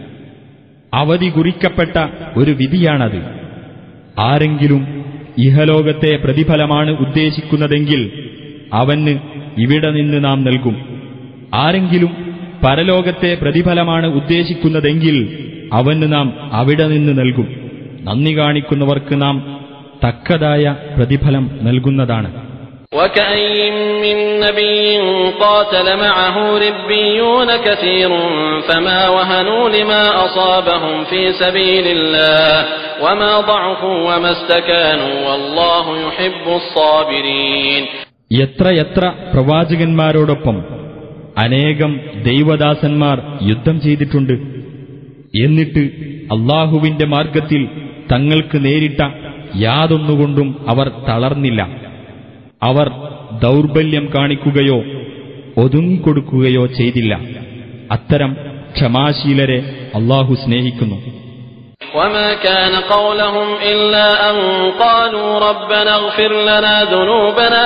S1: അവധി കുറിക്കപ്പെട്ട ഒരു വിധിയാണത്. ആരെങ്കിലും ഇഹലോകത്തെ പ്രതിഫലമാണ് ഉദ്ദേശിക്കുന്നതെങ്കിൽ അവന് ഇവിടെ നിന്ന് നാം നൽകും. ആരെങ്കിലും പരലോകത്തെ പ്രതിഫലമാണ് ഉദ്ദേശിക്കുന്നതെങ്കിൽ അവന് നാം അവിടെ നിന്ന് നൽകും. നന്ദി കാണിക്കുന്നവർക്ക് നാം തക്കതായ പ്രതിഫലം നൽകുന്നതാണ്.
S3: وكأين من نبي قاتل معه ربيون كثير فما وهنوا لما أصابهم في سبيل الله وما ضعفوا وما استكانوا والله يحب الصابرين.
S1: എത്ര പ്രവാചകന്മാരോടൊപ്പം അനേകം ദൈവദാസന്മാർ യുദ്ധം ചെയ്തിട്ടുണ്ട്. എന്നിട്ട് അല്ലാഹുവിന്റെ മാർഗത്തിൽ തങ്ങൾക്ക് നേരിട്ട യാതൊന്നുകൊണ്ടും അവർ തളർന്നില്ല. അവർ ദൗർബല്യം കാണിക്കുകയോ ഒതുങ്ങിക്കൊടുക്കുകയോ ചെയ്തില്ല. അത്തരം ക്ഷമാശീലരെ അല്ലാഹു സ്നേഹിക്കുന്നു.
S3: وما كان قولهم إلا أن قالوا ربنا اغفر لنا ذنوبنا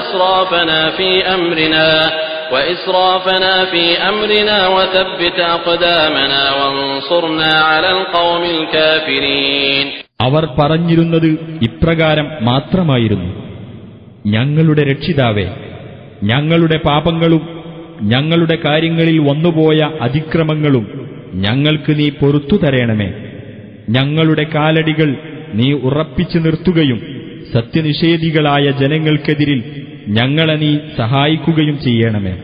S3: وإسرافنا في أمرنا وثبت أقدامنا وانصرنا على القوم الكافرين.
S1: അവർ പറഞ്ഞിരുന്നത് ഇപ്രകാരം മാത്രമായിരുന്നു: ഞങ്ങളുടെ രക്ഷിതാവേ, ഞങ്ങളുടെ പാപങ്ങളും ഞങ്ങളുടെ കാര്യങ്ങളിൽ വന്നുപോയ അതിക്രമങ്ങളും ഞങ്ങൾക്ക് നീ പൊറുത്തു തരേണമേ. ഞങ്ങളുടെ കാലടികൾ നീ ഉറപ്പിച്ചു നിർത്തുകയും സത്യനിഷേധികളായ ജനങ്ങൾക്കെതിരിൽ ഞങ്ങളെ നീ സഹായിക്കുകയും ചെയ്യണമേ.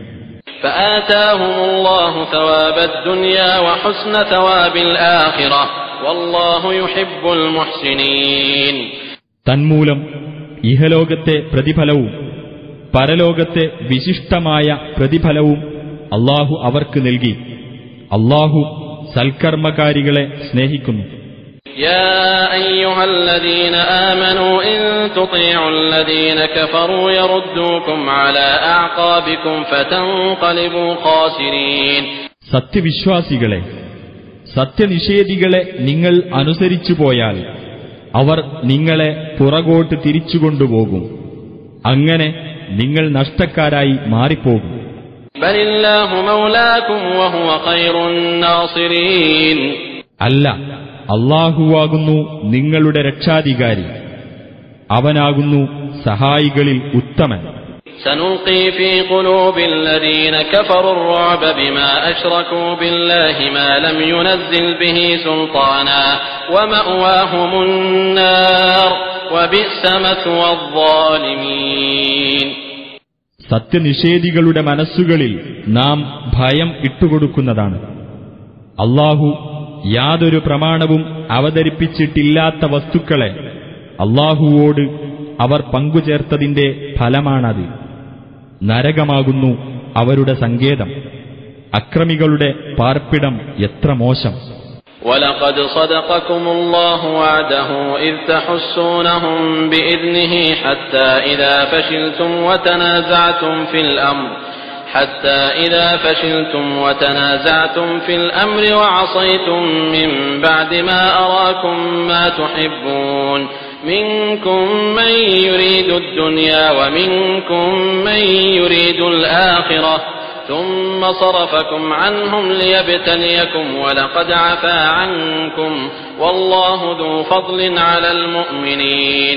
S3: فآتاهم الله ثواب الدنيا وحسن ثواب الآخرة والله يحب المحسنين.
S1: തന്മൂലം ഇഹലോകത്തെ പ്രതിഫലവും പരലോകത്തെ വിശിഷ്ടമായ പ്രതിഫലവും അല്ലാഹു അവർക്ക് നൽകി. അല്ലാഹു സൽക്കർമ്മകാരികളെ സ്നേഹിക്കുന്നു.
S3: يا أيها الذين آمنوا إن تطيعوا الذين كفروا يردوكم على أعقابكم فتنقلبوا خاسرين.
S1: സത്യവിശ്വാസികളെ, സത്യനിഷേധികളെ നിങ്ങൾ അനുസരിച്ചു പോയാൽ അവർ നിങ്ങളെ പുറകോട്ട് തിരിച്ചുകൊണ്ടുപോകും. അങ്ങനെ നിങ്ങൾ നഷ്ടക്കാരായി മാറിപ്പോകും.
S3: ബലില്ലാഹു മൗലാകും വഹുവ ഖൈറുൻ നാസിരീൻ.
S1: അല്ല, അല്ലാഹുവാകുന്നു നിങ്ങളുടെ രക്ഷാധികാരി, അവനാകുന്നു സഹായികളിൽ ഉത്തമൻ.
S3: സനുൽഖി ഫീ ഖുലൂബിൽ ലദീന കഫറു الرعب ബിമാ അശ്റകൂ ബില്ലാഹി മാ ലം യുനസ്സിൽ ബിഹി സുൽത്താനാ വമഅവാഹുമുൻ നാർ വബിഅസ മത്വൽ ളാലിമീൻ.
S1: സത്യനിഷേധികളുടെ മനസ്സുകളിൽ നാം ഭയം ഇട്ടുകൊടുക്കുന്നതാണ്. അല്ലാഹു യാതൊരു പ്രമാണവും അവതരിപ്പിച്ചിട്ടില്ലാത്ത വസ്തുക്കളെ അല്ലാഹുവോട് അവർ പങ്കുചേർത്തതിന്റെ ഫലമാണത്. നരകമാകുന്നു അവരുടെ സങ്കേതം. അക്രമികളുടെ പാർപ്പിടം എത്ര മോശം.
S3: وَلَقَدْ صَدَقَكُمُ اللَّهُ وَعْدَهُ إِذْ تَحُسُّونَهُم بِإِذْنِهِ حَتَّى إِذَا فَشِلْتُمْ وَتَنَازَعْتُمْ فِي الْأَمْرِ وَعَصَيْتُم مِّن بَعْدِ مَا أَرَاكُم مَّا تُحِبُّونَ مِنكُم مَّن يُرِيدُ الدُّنْيَا وَمِنكُم مَّن يُرِيدُ الْآخِرَةَ ثم صرفكم عنهم ليبتليكم ولقد عفا عنكم والله ذو فضل على المؤمنين.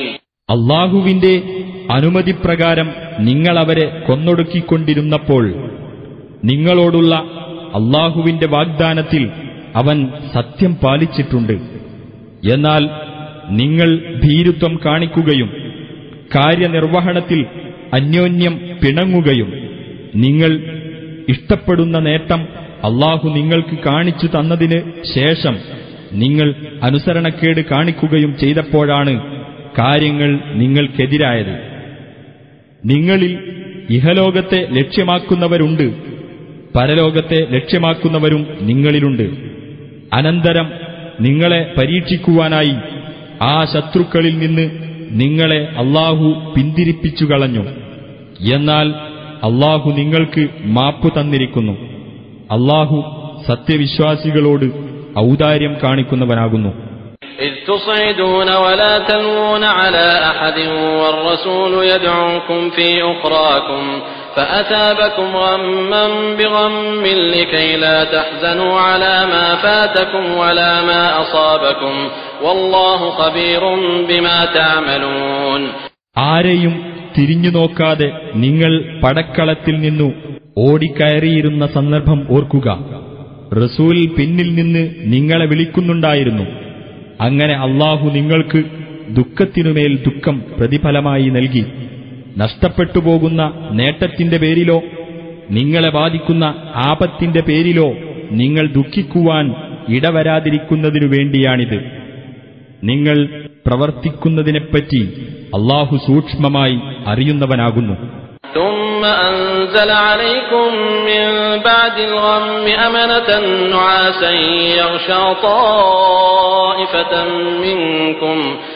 S1: അല്ലാഹുവിന്റെ അനുമതിപ്രകാരം നിങ്ങളവരെ കൊന്നൊടുക്കിക്കൊണ്ടിരുന്നപ്പോൾ നിങ്ങളോടുള്ള അല്ലാഹുവിന്റെ വാഗ്ദാനത്തിൽ അവൻ സത്യം പാലിച്ചിട്ടുണ്ട്. എന്നാൽ നിങ്ങൾ ഭീരുത്വം കാണിക്കുകയും കാര്യനിർവഹണത്തിൽ അന്യോന്യം പിണങ്ങുകയും നിങ്ങൾ ഇഷ്ടപ്പെടുന്ന നേട്ടം അല്ലാഹു നിങ്ങൾക്ക് കാണിച്ചു തന്നതിന് ശേഷം നിങ്ങൾ അനുസരണക്കേട് കാണിക്കുകയും ചെയ്തപ്പോഴാണ് കാര്യങ്ങൾ നിങ്ങൾക്കെതിരായത്. നിങ്ങളിൽ ഇഹലോകത്തെ ലക്ഷ്യമാക്കുന്നവരുണ്ട്, പരലോകത്തെ ലക്ഷ്യമാക്കുന്നവരും നിങ്ങളിലുണ്ട്. അനന്തരം നിങ്ങളെ പരീക്ഷിക്കുവാനായി ആ ശത്രുക്കളിൽ നിന്ന് നിങ്ങളെ അല്ലാഹു പിന്തിരിപ്പിച്ചു കളഞ്ഞു. എന്നാൽ അല്ലാഹു നിങ്ങൾക്ക് മാപ്പു തന്നിരിക്കുന്നു. അല്ലാഹു സത്യവിശ്വാസികളോട് ഔദാര്യം കാണിക്കുന്നവനാകുന്നു.
S3: إذ تصعدون ولا تلوون على أحد والرسول يدعوكم في أخراكم فأثابكم غما بغم لكي لا تحزنوا على ما فاتكم ولا ما أصابكم والله خبير بما تعملون.
S1: ആരെയും തിരിഞ്ഞു നോക്കാതെ നിങ്ങൾ പടക്കളത്തിൽ നിന്നു ഓടിക്കയറിയിരുന്ന സന്ദർഭം ഓർക്കുക. റസൂൽ പിന്നിൽ നിന്ന് നിങ്ങളെ വിളിക്കുന്നുണ്ടായിരുന്നു. അങ്ങനെ അല്ലാഹു നിങ്ങൾക്ക് ദുഃഖത്തിനുമേൽ ദുഃഖം പ്രതിഫലമായി നൽകി. നഷ്ടപ്പെട്ടുപോകുന്ന നേട്ടത്തിന്റെ പേരിലോ നിങ്ങളെ ബാധിക്കുന്ന ആപത്തിന്റെ പേരിലോ നിങ്ങൾ ദുഃഖിക്കുവാൻ ഇടവരാതിരിക്കുന്നതിനു വേണ്ടിയാണിത്. നിങ്ങൾ പ്രവർത്തിക്കുന്നതിനെപ്പറ്റി അല്ലാഹു സൂക്ഷ്മമായി അറിയുന്നവനാകുന്നു.
S3: ثم أنزل عليكم من بعد الغم أمنة نعاسا يغشى طائفة منكم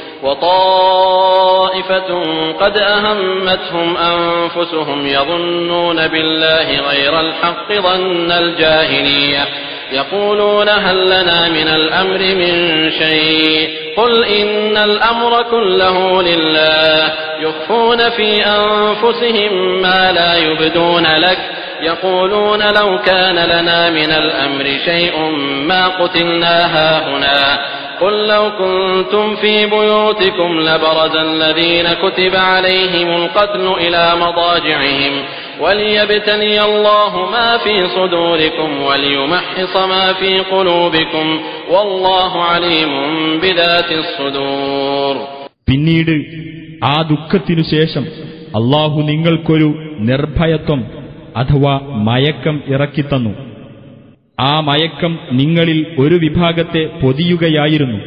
S3: وطائفة قد أهمتهم أنفسهم يظنون بالله غير الحق ظن الجاهلية يقولون هل لنا من الأمر من شيء قل إن الأمر كله لله يخفون في أنفسهم ما لا يبدون لك يقولون لو كان لنا من الأمر شيء ما قتلنا هاهنا قل لو كنتم في بيوتكم لبرز الذين كتب عليهم القتل إلى مضاجعهم وليبتلي الله ما في صدوركم وليمحص ما في قلوبكم والله عليم بذات الصدور.
S1: പിന്നീട് ആ ദുഃഖത്തിനു ശേഷം അല്ലാഹു നിങ്ങൾക്കൊരു നിർഭയത്വം അഥവാ മയക്കം ഇറക്കിത്തന്നു. ആ മയക്കം നിങ്ങളിൽ ഒരു വിഭാഗത്തെ പൊതിയുകയായിരുന്നു.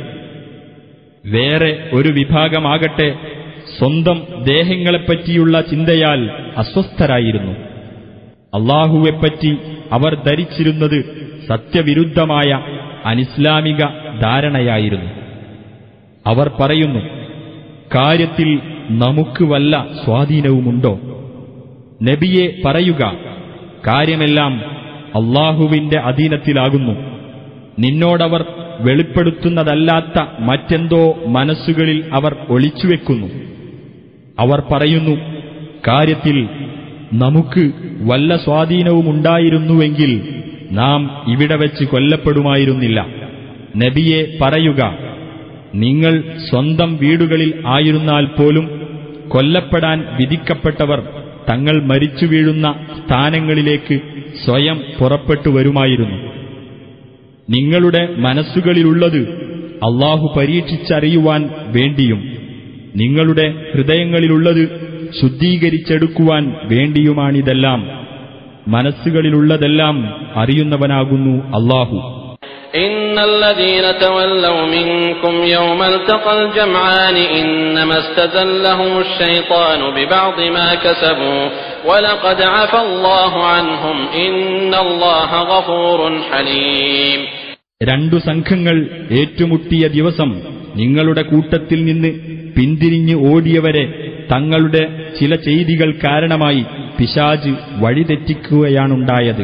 S1: വേറെ ഒരു വിഭാഗമാകട്ടെ സ്വന്തം ദേഹങ്ങളെപ്പറ്റിയുള്ള ചിന്തയാൽ അസ്വസ്ഥരായിരുന്നു. അല്ലാഹുവെപ്പറ്റി അവർ ധരിച്ചിരുന്നത് സത്യവിരുദ്ധമായ അനിസ്ലാമിക ധാരണയായിരുന്നു. അവർ പറയുന്നു, കാര്യത്തിൽ നമുക്ക് വല്ല സ്വാധീനവുമുണ്ടോ? നബിയെ പറയുക, കാര്യമെല്ലാം അല്ലാഹുവിന്റെ അധീനത്തിലാകുന്നു. നിന്നോടവർ വെളിപ്പെടുത്തുന്നതല്ലാത്ത മറ്റെന്തോ മനസ്സുകളിൽ അവർ ഒളിച്ചുവെക്കുന്നു. അവർ പറയുന്നു, കാര്യത്തിൽ നമുക്ക് വല്ല സ്വാധീനവുമുണ്ടായിരുന്നുവെങ്കിൽ നാം ഇവിടെ വെച്ച് കൊല്ലപ്പെടുമായിരുന്നില്ല. നബിയെ പറയുക, നിങ്ങൾ സ്വന്തം വീടുകളിൽ ആയിരുന്നാൽ പോലും കൊല്ലപ്പെടാൻ വിധിക്കപ്പെട്ടവർ തങ്ങൾ മരിച്ചു വീഴുന്ന സ്ഥാനങ്ങളിലേക്ക് സ്വയം പുറപ്പെട്ടു വരുമായിരുന്നു. നിങ്ങളുടെ മനസ്സുകളിലുള്ളത് അല്ലാഹു പരീക്ഷിച്ചറിയുവാൻ വേണ്ടിയും നിങ്ങളുടെ ഹൃദയങ്ങളിലുള്ളത് ശുദ്ധീകരിച്ചെടുക്കുവാൻ വേണ്ടിയുമാണിതെല്ലാം. മനസ്സുകളിലുള്ളതെല്ലാം അറിയുന്നവനാകുന്നു അല്ലാഹു.
S3: إن الذين تولوا منكم يوم التقى الجمعان إنما استزلهم الشيطان ببعض ما كسبوا ولقد عفا الله عنهم إن الله غفور حليم.
S1: രണ്ടു സംഘങ്ങൾ ഏറ്റുമുട്ടിയ ദിവസം നിങ്ങളുടെ കൂട്ടത്തിൽ നിന്ന് പിന്തിരിഞ്ഞ് ഓടിയവരെ തങ്ങളുടെ ചില ചെയ്തികൾ കാരണമായി പിശാച് വഴിതെറ്റിക്കുകയാണുണ്ടായത്.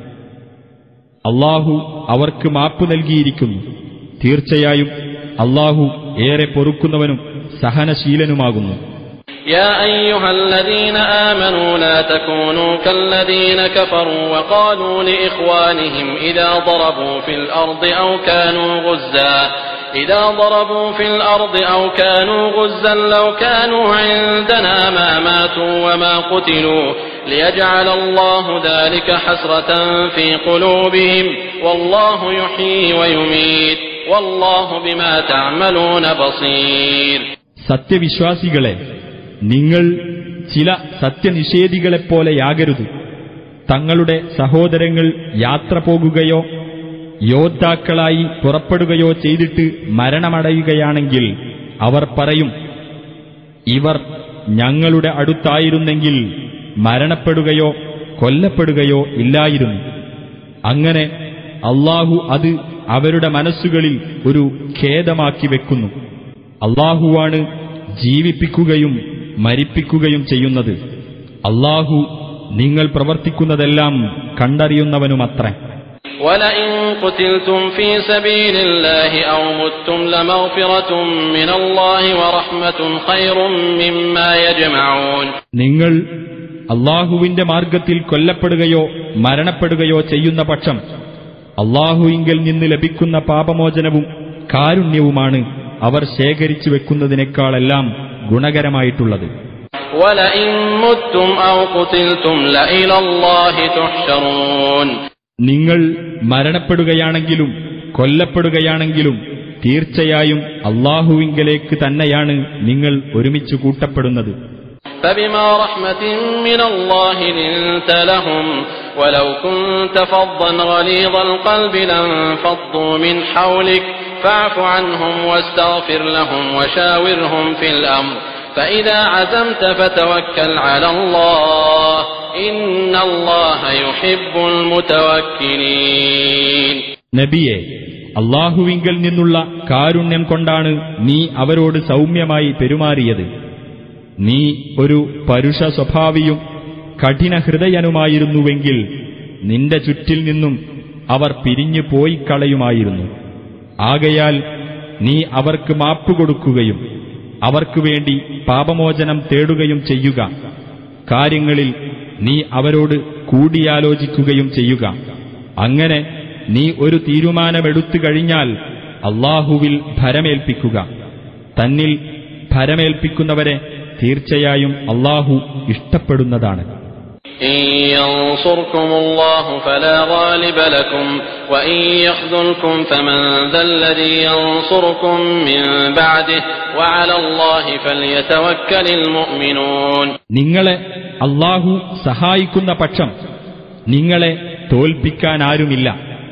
S1: അല്ലാഹു അവർക്ക് മാപ്പു നൽകിയിരിക്കുന്നു. തീർച്ചയായും അല്ലാഹു ഏറെ പൊറുക്കുന്നവനും സഹനശീലനുമാകുന്നു.
S3: يا أيها الذين آمنوا لا تكونوا كالذين كفروا وقالوا لإخوانهم إذا ضربوا في الأرض أو كانوا غزا إذا ضربوا في الأرض أو كانوا غزا لو كانوا عندنا ما ماتوا وما قتلوا ليجعل الله ذلك حسرة في قلوبهم والله يحيي ويميت والله بما تعملون بصير.
S1: സത്യവിശ്വാസികളെ, നിങ്ങൾ ചില സത്യനിഷേധികളെപ്പോലെയാകരുത്. തങ്ങളുടെ സഹോദരങ്ങൾ യാത്ര പോകുകയോ യോദ്ധാക്കളായി പുറപ്പെടുകയോ ചെയ്തിട്ട് മരണമടയുകയാണെങ്കിൽ അവർ പറയും, ഇവർ ഞങ്ങളുടെ അടുത്തായിരുന്നെങ്കിൽ മരണപ്പെടുകയോ കൊല്ലപ്പെടുകയോ ഇല്ലായിരുന്നു. അങ്ങനെ അല്ലാഹു അത് അവരുടെ മനസ്സുകളിൽ ഒരു ഖേദമാക്കി വെക്കുന്നു. അല്ലാഹുവാണ് ജീവിപ്പിക്കുകയും മരിപ്പിക്കുകയും ചെയ്യുന്നത്. അല്ലാഹു നിങ്ങൾ പ്രവർത്തിക്കുന്നതെല്ലാം കണ്ടറിയുന്നവനുമത്രേ.
S3: وَلَئِن قُتِلْتُمْ فِي سَبِيلِ اللَّهِ أَوْ مُتُّمْ لَمَغْفِرَةٌ مِّنَ اللَّهِ وَرَحْمَةٌ خَيْرٌ مِّمَّا يَجْمَعُونَ. നിങ്ങൾ അല്ലാഹുവിന്റെ മാർഗത്തിൽ കൊല്ലപ്പെടുകയോ മരണപ്പെടുകയോ ചെയ്യുന്ന പക്ഷം അല്ലാഹുവിങ്കൽ നിന്ന് ലഭിക്കുന്ന പാപമോചനവും കാരുണ്യവുമാണ് അവർ ശേഖരിച്ചു വെക്കുന്നതിനേക്കാളെല്ലാം ഗുണകരമായിട്ടുള്ളത്. وَلَئِن مُتُّمْ أَوْ قُتِلْتُمْ لَإِلَى اللَّهِ تُحْشَرُونَ. നിങ്ങൾ മരണപ്പെടുകയാണെങ്കിലും കൊല്ലപ്പെടുകയാണെങ്കിലും തീർച്ചയായും അല്ലാഹുവിങ്കലേക്ക് തന്നെയാണ് നിങ്ങൾ ഒരുമിച്ച് കൂട്ടപ്പെടുന്നത്. فبما رحمة من الله لنت لهم ولو كنت فظا غليظ القلب لانفضوا من حولك فاعف عنهم واستغفر لهم وشاورهم في الأمر فإذا عزمت فتوكل على الله إن الله يحب المتوكلين.
S1: നബിയെ, അല്ലാഹുവിങ്കൽ നിന്നുള്ള കാരുണ്യം കൊണ്ടാണ് നീ അവരോട് സൗമ്യമായി പെരുമാറിയത്. നീ ഒരു പരുഷ സ്വഭാവിയും കഠിന ഹൃദയനുമായിരുന്നുവെങ്കിൽ നിന്റെ ചുറ്റിൽ നിന്നും അവർ പിരിഞ്ഞു പോയി കളയുമായിരുന്നു. ആകയാൽ നീ അവർക്ക് മാപ്പുകൊടുക്കുകയും അവർക്കു വേണ്ടി പാപമോചനം തേടുകയും ചെയ്യുക. കാര്യങ്ങളിൽ നീ അവരോട് കൂടിയാലോചിക്കുകയും ചെയ്യുക. അങ്ങനെ നീ ഒരു തീരുമാനമെടുത്തു കഴിഞ്ഞാൽ അല്ലാഹുവിൽ ഭരമേൽപ്പിക്കുക. തന്നിൽ ഭരമേൽപ്പിക്കുന്നവരെ തീർച്ചയായും അല്ലാഹു ഇഷ്ടപ്പെടുന്നതാണ്.
S3: إن ينصركم الله فلا غالب لكم وإن يخذلكم فمن ذا الذي ينصركم من بعده وعلى الله فليتوكل المؤمنون. നിങ്ങളെ അല്ലാഹു സഹായിക്കുന്ന പക്ഷം നിങ്ങളെ തോൽപ്പിക്കാനാരുമില്ല.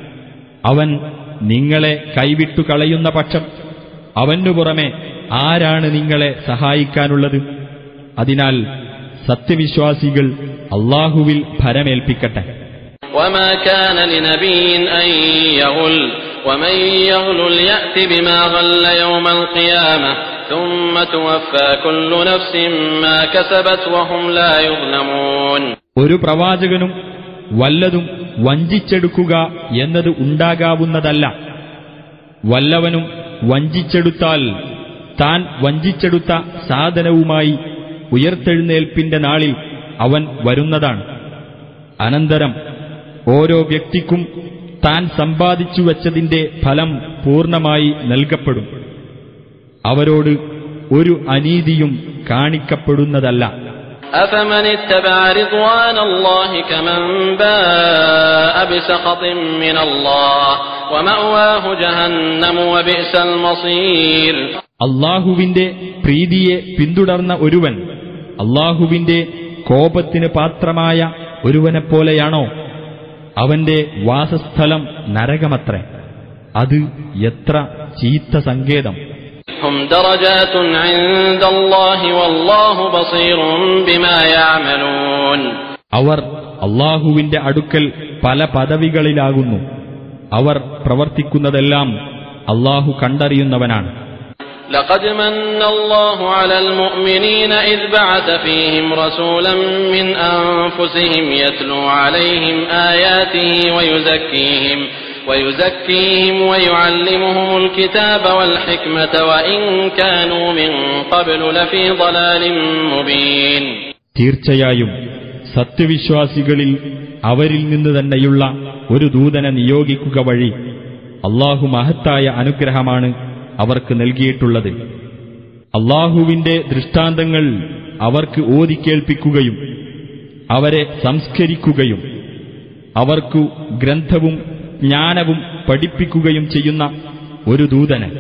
S3: അവൻ നിങ്ങളെ കൈവിട്ടു കളയുന്ന പക്ഷം അവനു പുറമെ ആരാണ് നിങ്ങളെ സഹായിക്കാനുള്ളത്? അതിനാൽ സത്യവിശ്വാസികൾ അല്ലാഹുവിൽ ഭരമേൽപ്പിക്കട്ടെ. وما كان لنبي أن يغل ومن يغل يأت بما غل يوم القيامة ثم توفى كل نفس ما كسبت وهم لا يظلمون. ഒരു പ്രവാചകനും വല്ലതും വഞ്ചിച്ചെടുക്കുക എന്നത് ഉണ്ടാകാവുന്നതല്ല. വല്ലവനും വഞ്ചിച്ചെടുത്താൽ താൻ വഞ്ചിച്ചെടുത്ത സാധനവുമായി ഉയർത്തെഴുന്നേൽപ്പിന്റെ നാളിൽ അവൻ വരുന്നതാണ്. അനന്തരം ഓരോ വ്യക്തിക്കും താൻ സമ്പാദിച്ചു വച്ചതിന്റെ ഫലം പൂർണ്ണമായി നൽകപ്പെടും. അവരോട് ഒരു അനീതിയും കാണിക്കപ്പെടുന്നതല്ല. أفمن اتبع رضوان الله كمن باء بسخط من الله ومأواه جهنم وبئس المصير.
S1: അല്ലാഹുവിന്റെ പ്രീതിയെ പിന്തുടർന്ന ഒരുവൻ അല്ലാഹുവിന്റെ കോപത്തിന് പാത്രമായ ഒരുവനെപ്പോലെയാണോ? അവന്റെ വാസസ്ഥലം നരകമത്രേ. അത് എത്ര ചീത്ത സങ്കേതം.
S3: هم درجات عند الله والله بصير بما يعملون. അവർ അല്ലാഹുവിന്റെ അടുക്കൽ പല പദവികളിലാകുന്നു. അവർ പ്രവർത്തിക്കുന്നതെല്ലാം അല്ലാഹു കണ്ടറിയുന്നവനാണ്. لقد من الله على المؤمنين إذ بعث فيهم رسولا من أنفسهم يتلو عليهم آياته ويزكيهم ويعلمهم الكتاب والحكمة وإن كانوا من قبل لفي ضلال مبين.
S1: തീർച്ചയായും സത്യവിശ്വാസികളിൽ അവരിൽ നിന്ന് തന്നെയുള്ള ഒരു ദൂതനെ നിയോഗിക്കുക വഴി അല്ലാഹു മഹത്തായ അനുഗ്രഹമാണ് അവർക്ക് നൽകിയിട്ടുള്ളത്. അല്ലാഹുവിന്റെ ദൃഷ്ടാന്തങ്ങൾ അവർക്ക് ഓതിക്കേൾപ്പിക്കുകയും അവരെ സംസ്കരിക്കുകയും അവർക്കു ഗ്രന്ഥവും ജ്ഞാനവും പഠിപ്പിക്കുകയും ചെയ്യുന്ന ഒരു ദൂതന്.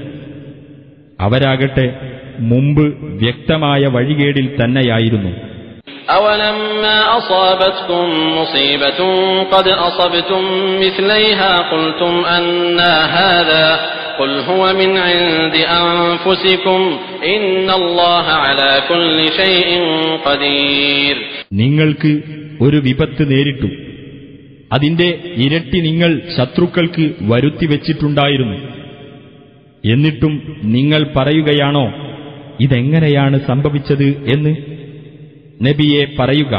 S1: അവരാകട്ടെ മുമ്പ് വ്യക്തമായ വഴികേടിൽ തന്നെയായിരുന്നു.
S3: أَوَلَمَّا أَصَابَتْكُم مُّصِيبَةٌ قَدْ أَصَبْتُم مِّثْلَيْهَا قُلْتُمْ أَنَّىٰ هَٰذَا قُلْ هُوَ مِنْ عِندِ أَنفُسِكُمْ إِنَّ اللَّهَ عَلَىٰ كُلِّ شَيْءٍ قَدِيرٌ.
S1: നിങ്ങൾക്ക് ഒരു വിപത്ത് നേരിട്ടു, അതിന്റെ ഇരട്ടി നിങ്ങൾ ശത്രുക്കൾക്ക് വരുത്തിവെച്ചിട്ടുണ്ടായിരുന്നു. എന്നിട്ടും നിങ്ങൾ പറയുകയാണോ ഇതെങ്ങനെയാണ് സംഭവിച്ചത് എന്ന്? നബിയെ പറയുക,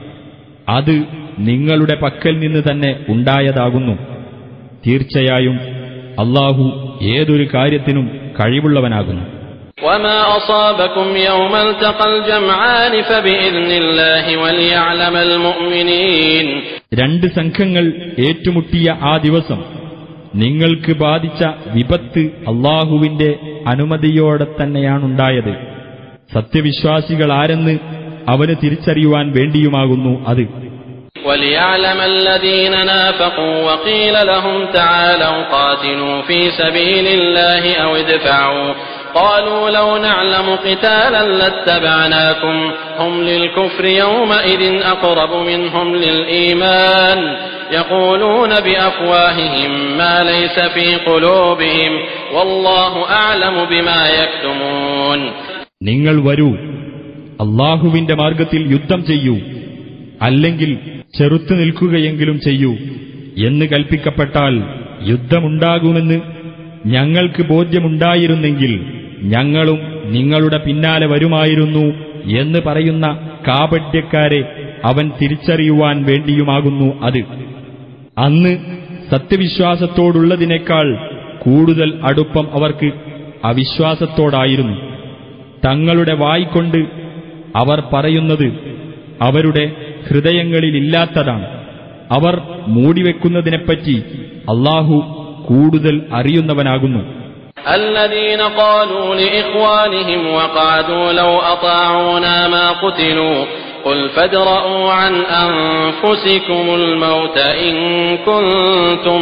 S1: അത് നിങ്ങളുടെ പക്കൽ നിന്ന് തന്നെ ഉണ്ടായതാകുന്നു. തീർച്ചയായും അല്ലാഹു ഏതൊരു കാര്യത്തിനും കഴിവുള്ളവനാകുന്നു.
S3: وَمَا أَصَابَكُمْ يَوْمَ الْتَقَى الْجَمْعَانِ فَبِإِذْنِ اللَّهِ وَلِيَعْلَمَ الْمُؤْمِنِينَ. രണ്ട് സംഘങ്ങൾ ഏറ്റുമുട്ടിയ ആ ദിവസം നിങ്ങൾക്ക് ബാധിച്ച വിപത്ത് അല്ലാഹുവിന്റെ അനുമതിയോടെ തന്നെയാണുണ്ടായത്. സത്യവിശ്വാസികൾ ആരെന്ന് അവന് തിരിച്ചറിയുവാൻ വേണ്ടിയുമാകുന്നു അത്. وَلِيَعْلَمَ الَّذِينَ نَافَقُوا وَقِيلَ لَهُمْ تَعَالَوْا قَاتِلُوا فِي سَبِيلِ اللَّهِ أَوِ ادْفَعُوا قَالُوا لَوْ نَعْلَمُ قِتَالًا لَاتَّبَعْنَاكُمْ هُمْ لِلْكُفْرِ يَوْمَئِذٍ أَقْرَبُ مِنْهُمْ لِلْإِيمَانِ يَقُولُونَ بِأَفْوَاهِهِمْ مَا لَيْسَ فِي قُلُوبِهِمْ وَاللَّهُ أَعْلَمُ بِمَا يَكْتُمُونَ. നിങ്ങൾ
S1: വരൂ, അല്ലാഹുവിന്റെ മാർഗത്തിൽ യുദ്ധം ചെയ്യൂ, അല്ലെങ്കിൽ ചെറുത്തു നിൽക്കുകയെങ്കിലും ചെയ്യൂ എന്ന് കൽപ്പിക്കപ്പെട്ടാൽ യുദ്ധമുണ്ടാകുമെന്ന് ഞങ്ങൾക്ക് ബോധ്യമുണ്ടായിരുന്നെങ്കിൽ ഞങ്ങളും നിങ്ങളുടെ പിന്നാലെ വരുമായിരുന്നു എന്ന് പറയുന്ന കാപട്യക്കാരെ അവൻ തിരിച്ചറിയുവാൻ വേണ്ടിയുമാകുന്നു അത്. അന്ന് സത്യവിശ്വാസത്തോടുള്ളതിനേക്കാൾ കൂടുതൽ അടുപ്പം അവർക്ക് അവിശ്വാസത്തോടായിരുന്നു. തങ്ങളുടെ വായ്കൊണ്ട് അവർ പറയുന്നത് അവരുടെ ഹൃദയങ്ങളിലില്ലാത്തതാണ്. അവർ മൂടിവെക്കുന്നതിനെപ്പറ്റി അല്ലാഹു കൂടുതൽ അറിയുന്നവനാകുന്നു.
S3: الذين قالوا لإخوانهم وقعدوا لو أطاعونا ما قتلوا قل فادرءوا عن أنفسكم الموت إن كنتم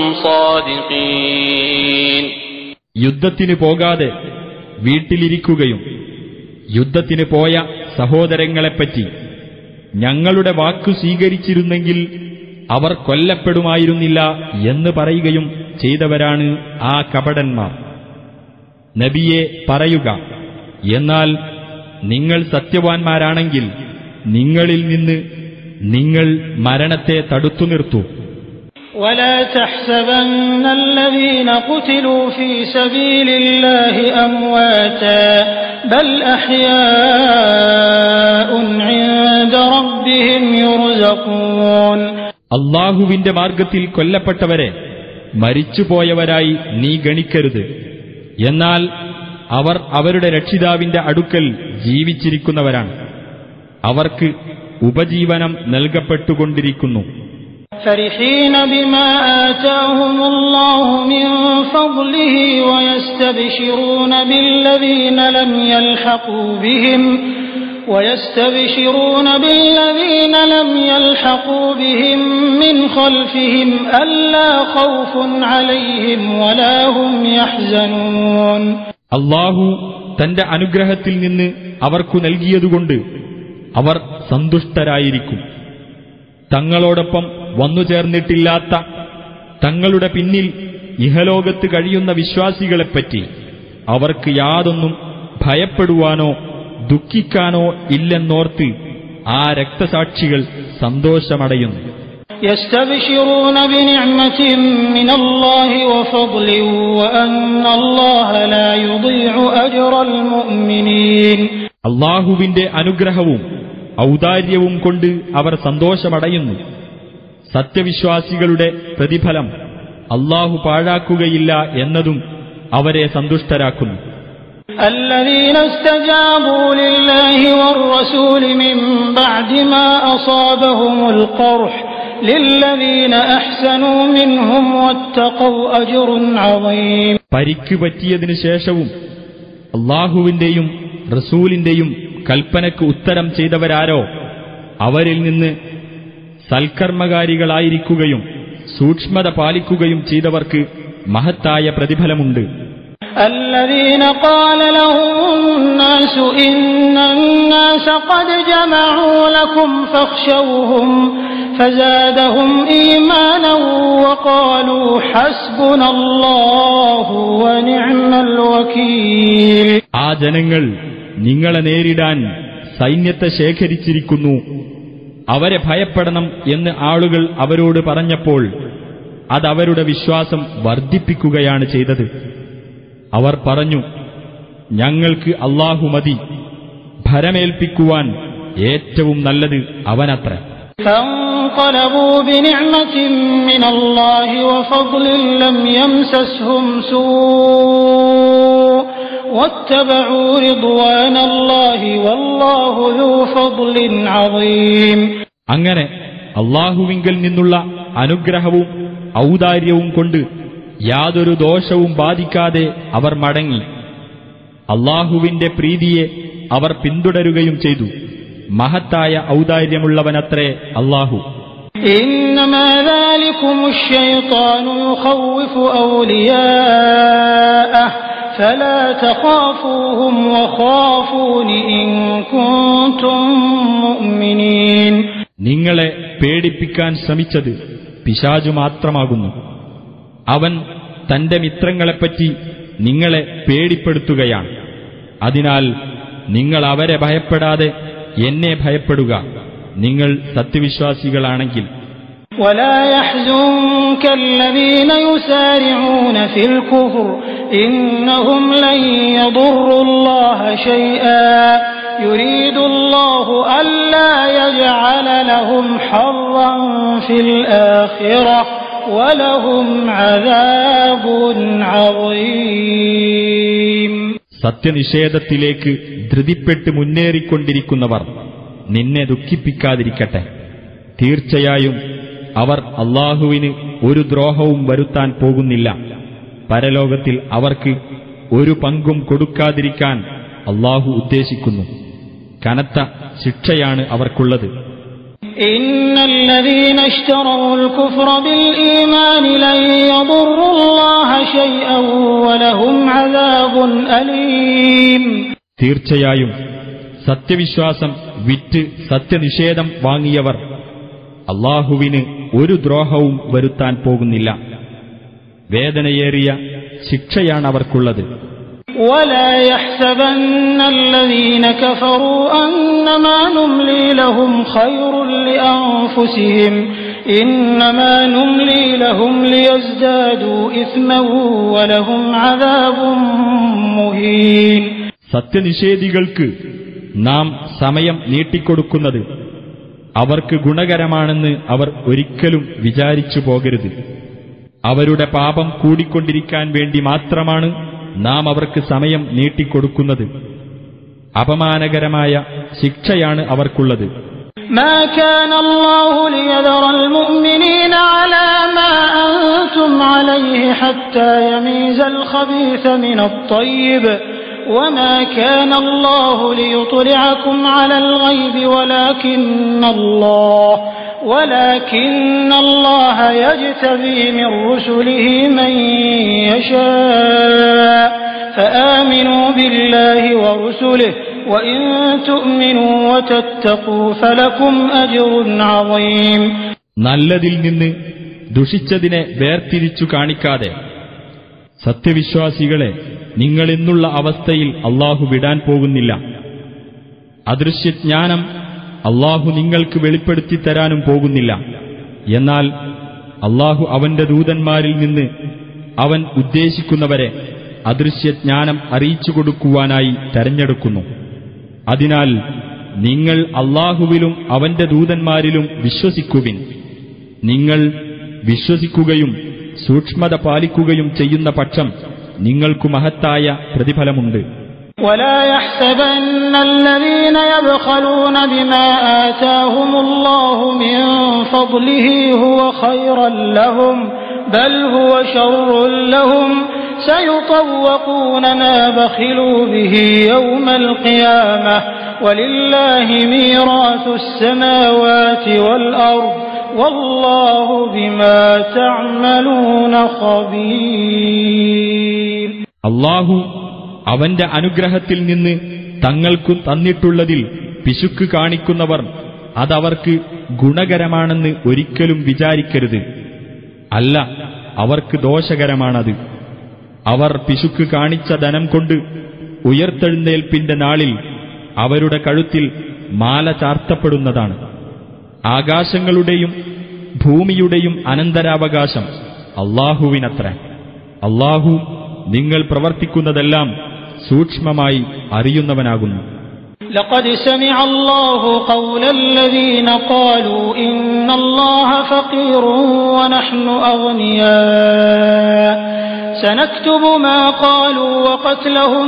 S3: صادقين.
S1: യുദ്ധത്തിന് പോകാതെ വീട്ടിലിരിക്കുകയും യുദ്ധത്തിന് പോയ സഹോദരങ്ങളെപ്പറ്റി ഞങ്ങളുടെ വാക്കു സ്വീകരിച്ചിരുന്നെങ്കിൽ അവർ കൊല്ലപ്പെടുമായിരുന്നില്ല എന്ന് പറയുകയും ചെയ്തവരാണ് ആ കപടന്മാർ. നബിയെ പറയുക, എന്നാൽ നിങ്ങൾ സത്യവാൻമാരാണെങ്കിൽ നിങ്ങളിൽ നിന്ന് നിങ്ങൾ മരണത്തെ തടുത്തു നിർത്തൂ.
S4: ولا تحسبن الذين قتلوا في سبيل الله أمواتا بل أحياء عند ربهم يرزقون.
S1: അല്ലാഹുവിന്റെ മാർഗത്തിൽ കൊല്ലപ്പെട്ടവരെ മരിച്ചുപോയവരായി നീ ഗണിക്കരുത്. എന്നാൽ അവർ അവരുടെ രക്ഷിതാവിന്റെ അടുക്കൽ ജീവിച്ചിരിക്കുന്നവരാണ്. അവർക്ക് ഉപജീവനം നൽകപ്പെട്ടുകൊണ്ടിരിക്കുന്നു.
S4: فرحين بما آتاهم الله من فضله ويستبشرون بالذين لم يلحقوا بهم من خلفهم ألا خوف عليهم ولا هم يحزنون.
S1: അല്ലാഹു തന്റെ അനുഗ്രഹത്തിൽ നിന്ന് അവർക്കു നൽകിയതുകൊണ്ട് അവർ സന്തുഷ്ടരായിരിക്കും. തങ്ങളോടൊപ്പം വന്നുചേർന്നിട്ടില്ലാത്ത തങ്ങളുടെ പിന്നിൽ ഇഹലോകത്ത് കഴിയുന്ന വിശ്വാസികളെപ്പറ്റി അവർക്ക് യാതൊന്നും ഭയപ്പെടുവാനോ ദുഃഖിക്കാനോ ഇല്ലെന്നോർത്ത് ആ രക്തസാക്ഷികൾ സന്തോഷമടയുന്നു.
S4: يستبشرون بنعمة من الله وفضل وأن الله لا يضيع أجر المؤمنين.
S1: അല്ലാഹുവിന്റെ അനുഗ്രഹവും ഔദാര്യവും കൊണ്ട് അവർ സന്തോഷമടയുന്നു. സത്യവിശ്വാസികളുടെ പ്രതിഫലം അല്ലാഹു പാഴാക്കുകയില്ല എന്നതും അവരെ സന്തുഷ്ടരാക്കുന്നു.
S4: الذين استجابوا لله والرسول من بعد ما أصابهم القرح للذين أحسنوا منهم واتقوا أجر عظيم.
S1: പരിക്ക് പറ്റിയതിനു ശേഷവും അല്ലാഹുവിന്റെയും റസൂലിന്റെയും കൽപ്പനയ്ക്ക് ഉത്തരം ചെയ്തവരാരോ അവരിൽ നിന്ന് സൽക്കർമ്മകാരികളായിരിക്കുകയും സൂക്ഷ്മത പാലിക്കുകയും ചെയ്തവർക്ക് മഹത്തായ പ്രതിഫലമുണ്ട്.
S4: الذين قال لهم الناس إن الناس قد جمعوا لكم فاخشوهم فزادهم إيمانا وقالوا حسبنا الله ونعم الوكيل.
S1: ആ ജനങ്ങൾ നിങ്ങളെ നേരിടാൻ സൈന്യത്തെ ശേഖരിച്ചിരിക്കുന്നു, അവരെ ഭയപ്പെടണം എന്ന് ആളുകൾ അവരോട് പറഞ്ഞപ്പോൾ അതവരുടെ വിശ്വാസം വർദ്ധിപ്പിക്കുകയാണ് ചെയ്തത്. അവർ പറഞ്ഞു, ഞങ്ങൾക്ക് അല്ലാഹു മതി, ഭരമേൽപ്പിക്കുവാൻ ഏറ്റവും നല്ലത് അവനത്ര.
S4: فانقلبوا بنعمة من الله وفضل لم يمسسهم سوء واتبعوا رضوان الله والله ذو فضل عظيم.
S1: അങ്ങനെ അല്ലാഹുവിങ്കൽ നിന്നുള്ള അനുഗ്രഹവും ഔദാര്യവും കൊണ്ട് യാതൊരു ദോഷവും ബാധിക്കാതെ അവർ മടങ്ങി. അല്ലാഹുവിന്റെ പ്രീതിയെ അവർ പിന്തുടരുകയും ചെയ്തു. മഹത്തായ ഔദാര്യമുള്ളവനത്രേ അല്ലാഹു.
S4: ഇന്നമാ ദാലികുമുശ് ശൈത്വാനു യുഖവ്വിഫു ഔലിയാഅഹു ഫലാ തഖാഫൂഹും വഖാഫൂനി ഇൻ കുൻതും മുഅ്മിനീൻ.
S1: നിങ്ങളെ പേടിപ്പിക്കാൻ ശ്രമിച്ചത് പിശാചു മാത്രമാകുന്നു. അവൻ തന്റെ മിത്രങ്ങളെപ്പറ്റി നിങ്ങളെ പേടിപ്പെടുത്തുകയാണ്. അതിനാൽ നിങ്ങൾ അവരെ ഭയപ്പെടാതെ എന്നെ ഭയപ്പെടുക, നിങ്ങൾ സത്യവിശ്വാസികളാണെങ്കിൽ.
S4: ولا يحزنك الذين يسارعون في الكفر إنهم لن يضروا الله شيئا يريد الله ألا يجعل لهم حظا في الآخرة ولهم عذاب عظيم.
S1: സത്യനിഷേധത്തിലേക്ക് ധൃതിപ്പെട്ട് മുന്നേറിക്കൊണ്ടിരിക്കുന്നവർ നിന്നെ ദുഃഖിപ്പിക്കാതിരിക്കട്ടെ. തീർച്ചയായും അവർ അല്ലാഹുവിന് ഒരു ദ്രോഹവും വരുത്താൻ പോകുന്നില്ല. പരലോകത്തിൽ അവർക്ക് ഒരു പങ്കും കൊടുക്കാതിരിക്കാൻ അല്ലാഹു ഉദ്ദേശിക്കുന്നു. കനത്ത ശിക്ഷയാണ് അവർക്കുള്ളത്.
S4: ഇന്നല്ലദീന ഇശ്തറൗൽ കുഫ്ര ബിൽ ഈമാനി ലൻ യദുറുല്ലാഹ ശൈഅൻ വലഹും അദാബുൻ അലീം.
S1: തീർച്ചയായും സത്യവിശ്വാസം വിറ്റ് സത്യനിഷേധം വാങ്ങിയവർ അല്ലാഹുവിന് ഒരു ദ്രോഹവും വരുത്താൻ പോകുന്നില്ല. വേദനയേറിയ ശിക്ഷയാണ് അവർക്കുള്ളത്.
S4: ولا يحسبن الذين كفروا أنما نملي لهم خير لأنفسهم إنما نملي لهم ليزدادوا إثما ولهم عذاب مهين.
S1: സത്യനിഷേധികൾക്ക് നാം സമയം നീട്ടിക്കൊടുക്കുന്നത് അവർക്ക് ഗുണകരമാണെന്ന് അവർ ഒരിക്കലും വിചാരിച്ചു പോകരുത്. അവരുടെ പാപം കൂടിക്കൊണ്ടിരിക്കാൻ വേണ്ടി മാത്രമാണ് നാം അവർക്ക് സമയം നീട്ടിക്കൊടുക്കുന്നത്. അപമാനകരമായ ശിക്ഷയാണ് അവർക്കുള്ളത്.
S4: ما كان الله ليذر المؤمنين على ما أنتم عليه حتى يميز الخبيث من الطيب وما كان الله ليطلعكم على الغيب ولكن الله يجتبي من رسله من يشاء فآمنوا بالله ورسله وإن تؤمنوا وتتقوا فلكم أجر عظيم.
S1: നല്ലതിൽ നിന്ന് ദുഷിച്ചതിനെ വേർതിരിച്ചു കാണിക്കാതെ സത്യവിശ്വാസികളെ നിങ്ങളെന്നുള്ള അവസ്ഥയിൽ അല്ലാഹു വിടാൻ പോകുന്നില്ല. അദൃശ്യജ്ഞാനം അല്ലാഹു നിങ്ങൾക്ക് വെളിപ്പെടുത്തി തരാനും പോകുന്നില്ല. എന്നാൽ അല്ലാഹു അവന്റെ ദൂതന്മാരിൽ നിന്ന് അവൻ ഉദ്ദേശിക്കുന്നവരെ അദൃശ്യജ്ഞാനം അറിയിച്ചു കൊടുക്കുവാനായി തെരഞ്ഞെടുക്കുന്നു. അതിനാൽ നിങ്ങൾ അല്ലാഹുവിലും അവന്റെ ദൂതന്മാരിലും വിശ്വസിക്കുവിൻ. നിങ്ങൾ വിശ്വസിക്കുകയും സൂക്ഷ്മത പാലിക്കുകയും ചെയ്യുന്ന പക്ഷം നിങ്ങൾക്കു മഹത്തായ പ്രതിഫലമുണ്ട്.
S4: ولا يحسبن الذين يبخلون بما آتاهم الله من فضله هو خيرا لهم بل هو شر لهم سيطوقون ما بخلوا به يوم القيامة ولله ميراث السماوات والأرض والله بما تعملون خبير.
S1: അല്ലാഹു അവന്റെ അനുഗ്രഹത്തിൽ നിന്ന് തങ്ങൾക്കു തന്നിട്ടുള്ളതിൽ പിശുക്ക് കാണിക്കുന്നവർ അതവർക്ക് ഗുണകരമാണെന്ന് ഒരിക്കലും വിചാരിക്കരുത്. അല്ല, അവർക്ക് ദോഷകരമാണത്. അവർ പിശുക്ക് കാണിച്ച ധനം കൊണ്ട് ഉയർത്തെഴുന്നേൽപ്പിന്റെ നാളിൽ അവരുടെ കഴുത്തിൽ മാല ചാർത്തപ്പെടുന്നതാണ്. ആകാശങ്ങളുടെയും ഭൂമിയുടെയും അനന്തരാവകാശം അല്ലാഹുവിനത്രേ. അല്ലാഹു നിങ്ങൾ പ്രവർത്തിക്കുന്നതെല്ലാം സൂക്ഷ്മമായി അറിയുന്നവനാകുന്നു.
S4: لقد سمع الله قول الذين قالوا إن الله فقير ونحن أغنياء سنكتب ما قالوا وقتلهم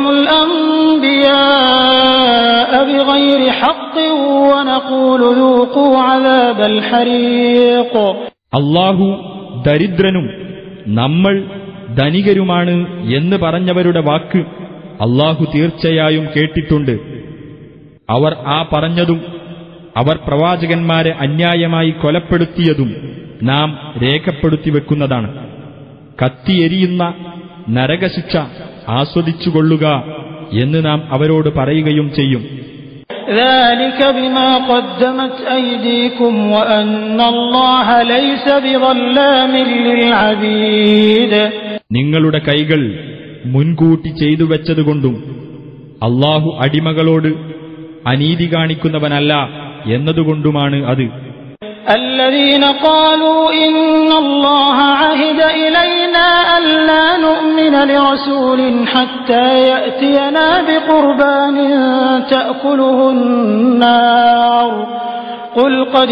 S4: الأنبياء بغير حق ونقول ذوقوا عذاب الحريق.
S1: അല്ലാഹു ദരിദ്രനും നമ്മൾ ധനികരുമാണ് എന്ന് പറഞ്ഞവരുടെ വാക്ക് അല്ലാഹു തീർച്ചയായും കേട്ടിട്ടുണ്ട്. അവർ ആ പറഞ്ഞതും അവർ പ്രവാചകന്മാരെ അന്യായമായി കൊലപ്പെടുത്തിയതും നാം രേഖപ്പെടുത്തി വെക്കുന്നതാണ്. കത്തിയെരിയുന്ന നരകശിക്ഷ ആസ്വദിച്ചുകൊള്ളുക എന്ന് നാം അവരോട് പറയുകയും ചെയ്യും.
S4: ذلك بما قدمت أيديكم وأن الله ليس بظلام للعبيد.
S1: നിങ്ങളുടെ കൈകൾ മുൻകൂട്ടി ചെയ്തു വെച്ചതുകൊണ്ടും അല്ലാഹു അടിമകളോട് അനീതി കാണിക്കുന്നവനല്ല എന്നതുകൊണ്ടുമാണ് അത്.
S4: الذين قالوا إن الله عهد إلينا ألا نؤمن لرسول حتى يأتينا بقربان تأكله النار قل قد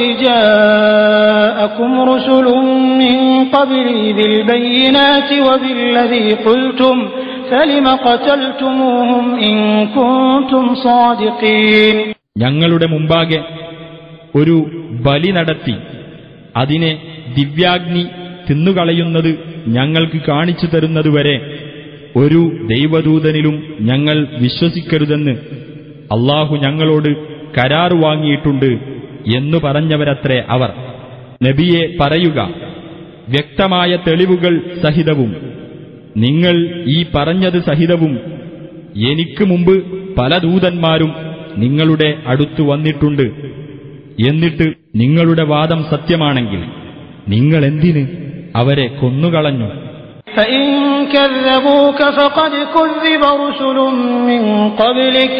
S4: جاءكم رسل من قبلي بالبينات وبالذي قلتم فلم قتلتموهم إن كنتم صادقين.
S1: ഞങ്ങളുടെ മുമ്പാകെ ഒരു ബലി നടത്തി അതിനെ ദിവ്യാഗ്നി തിന്നുകളയുന്നത് ഞങ്ങൾക്ക് കാണിച്ചു തരുന്നതുവരെ ഒരു ദൈവദൂതനിലും ഞങ്ങൾ വിശ്വസിക്കരുതെന്ന് അല്ലാഹു ഞങ്ങളോട് കരാർ വാങ്ങിയിട്ടുണ്ട് എന്നു പറഞ്ഞവരത്രേ അവർ. നബിയെ പറയുക, വ്യക്തമായ തെളിവുകൾ സഹിതവും നിങ്ങൾ ഈ പറഞ്ഞത് സഹിതവും എനിക്ക് മുമ്പ് പല ദൂതന്മാരും നിങ്ങളുടെ അടുത്തു വന്നിട്ടുണ്ട്. എന്നിട്ട് നിങ്ങളുടെ വാദം സത്യമാണെങ്കിൽ നിങ്ങൾ എന്തിന് അവരെ കൊന്നുകളഞ്ഞു?
S4: فإن كذبوك فقد كذب رسل من قبلك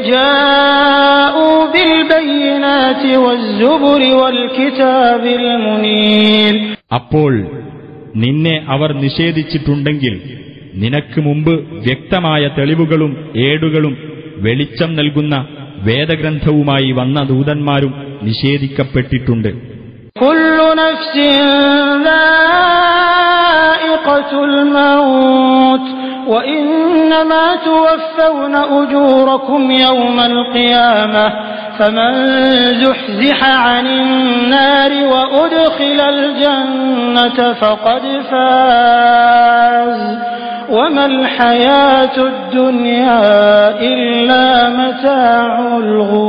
S4: جاءوا بالبينات والزبر والكتاب المنير.
S1: അപ്പോൾ നിന്നെ അവർ നിഷേധിച്ചിട്ടുണ്ടെങ്കിൽ നിനക്ക് മുമ്പ് വ്യക്തമായ തെളിവുകളും ഏടുകളും വെളിച്ചം നൽകുന്ന വേദഗ്രന്ഥവുമായി വന്ന ദൂതന്മാരും നിഷേധിക്കപ്പെട്ടിട്ടുണ്ട്.
S4: കുല്ലു നഫ്സിൻ ദാഇഖത്തുൽ മൗത്ത് വഇന്നമാ തുവഫൗന ഉജൂറകും യൗമൽ ഖിയാമഹ ഫമൻ സുഹ്സിഹ അനിൻ നാരി വഉദ്ഖിലൽ ജന്നത ഫഖദ് ഫാസ് വമൽ ഹയാത്തുദ് ദുനിയാ ഇല്ലാ മതാഉൽ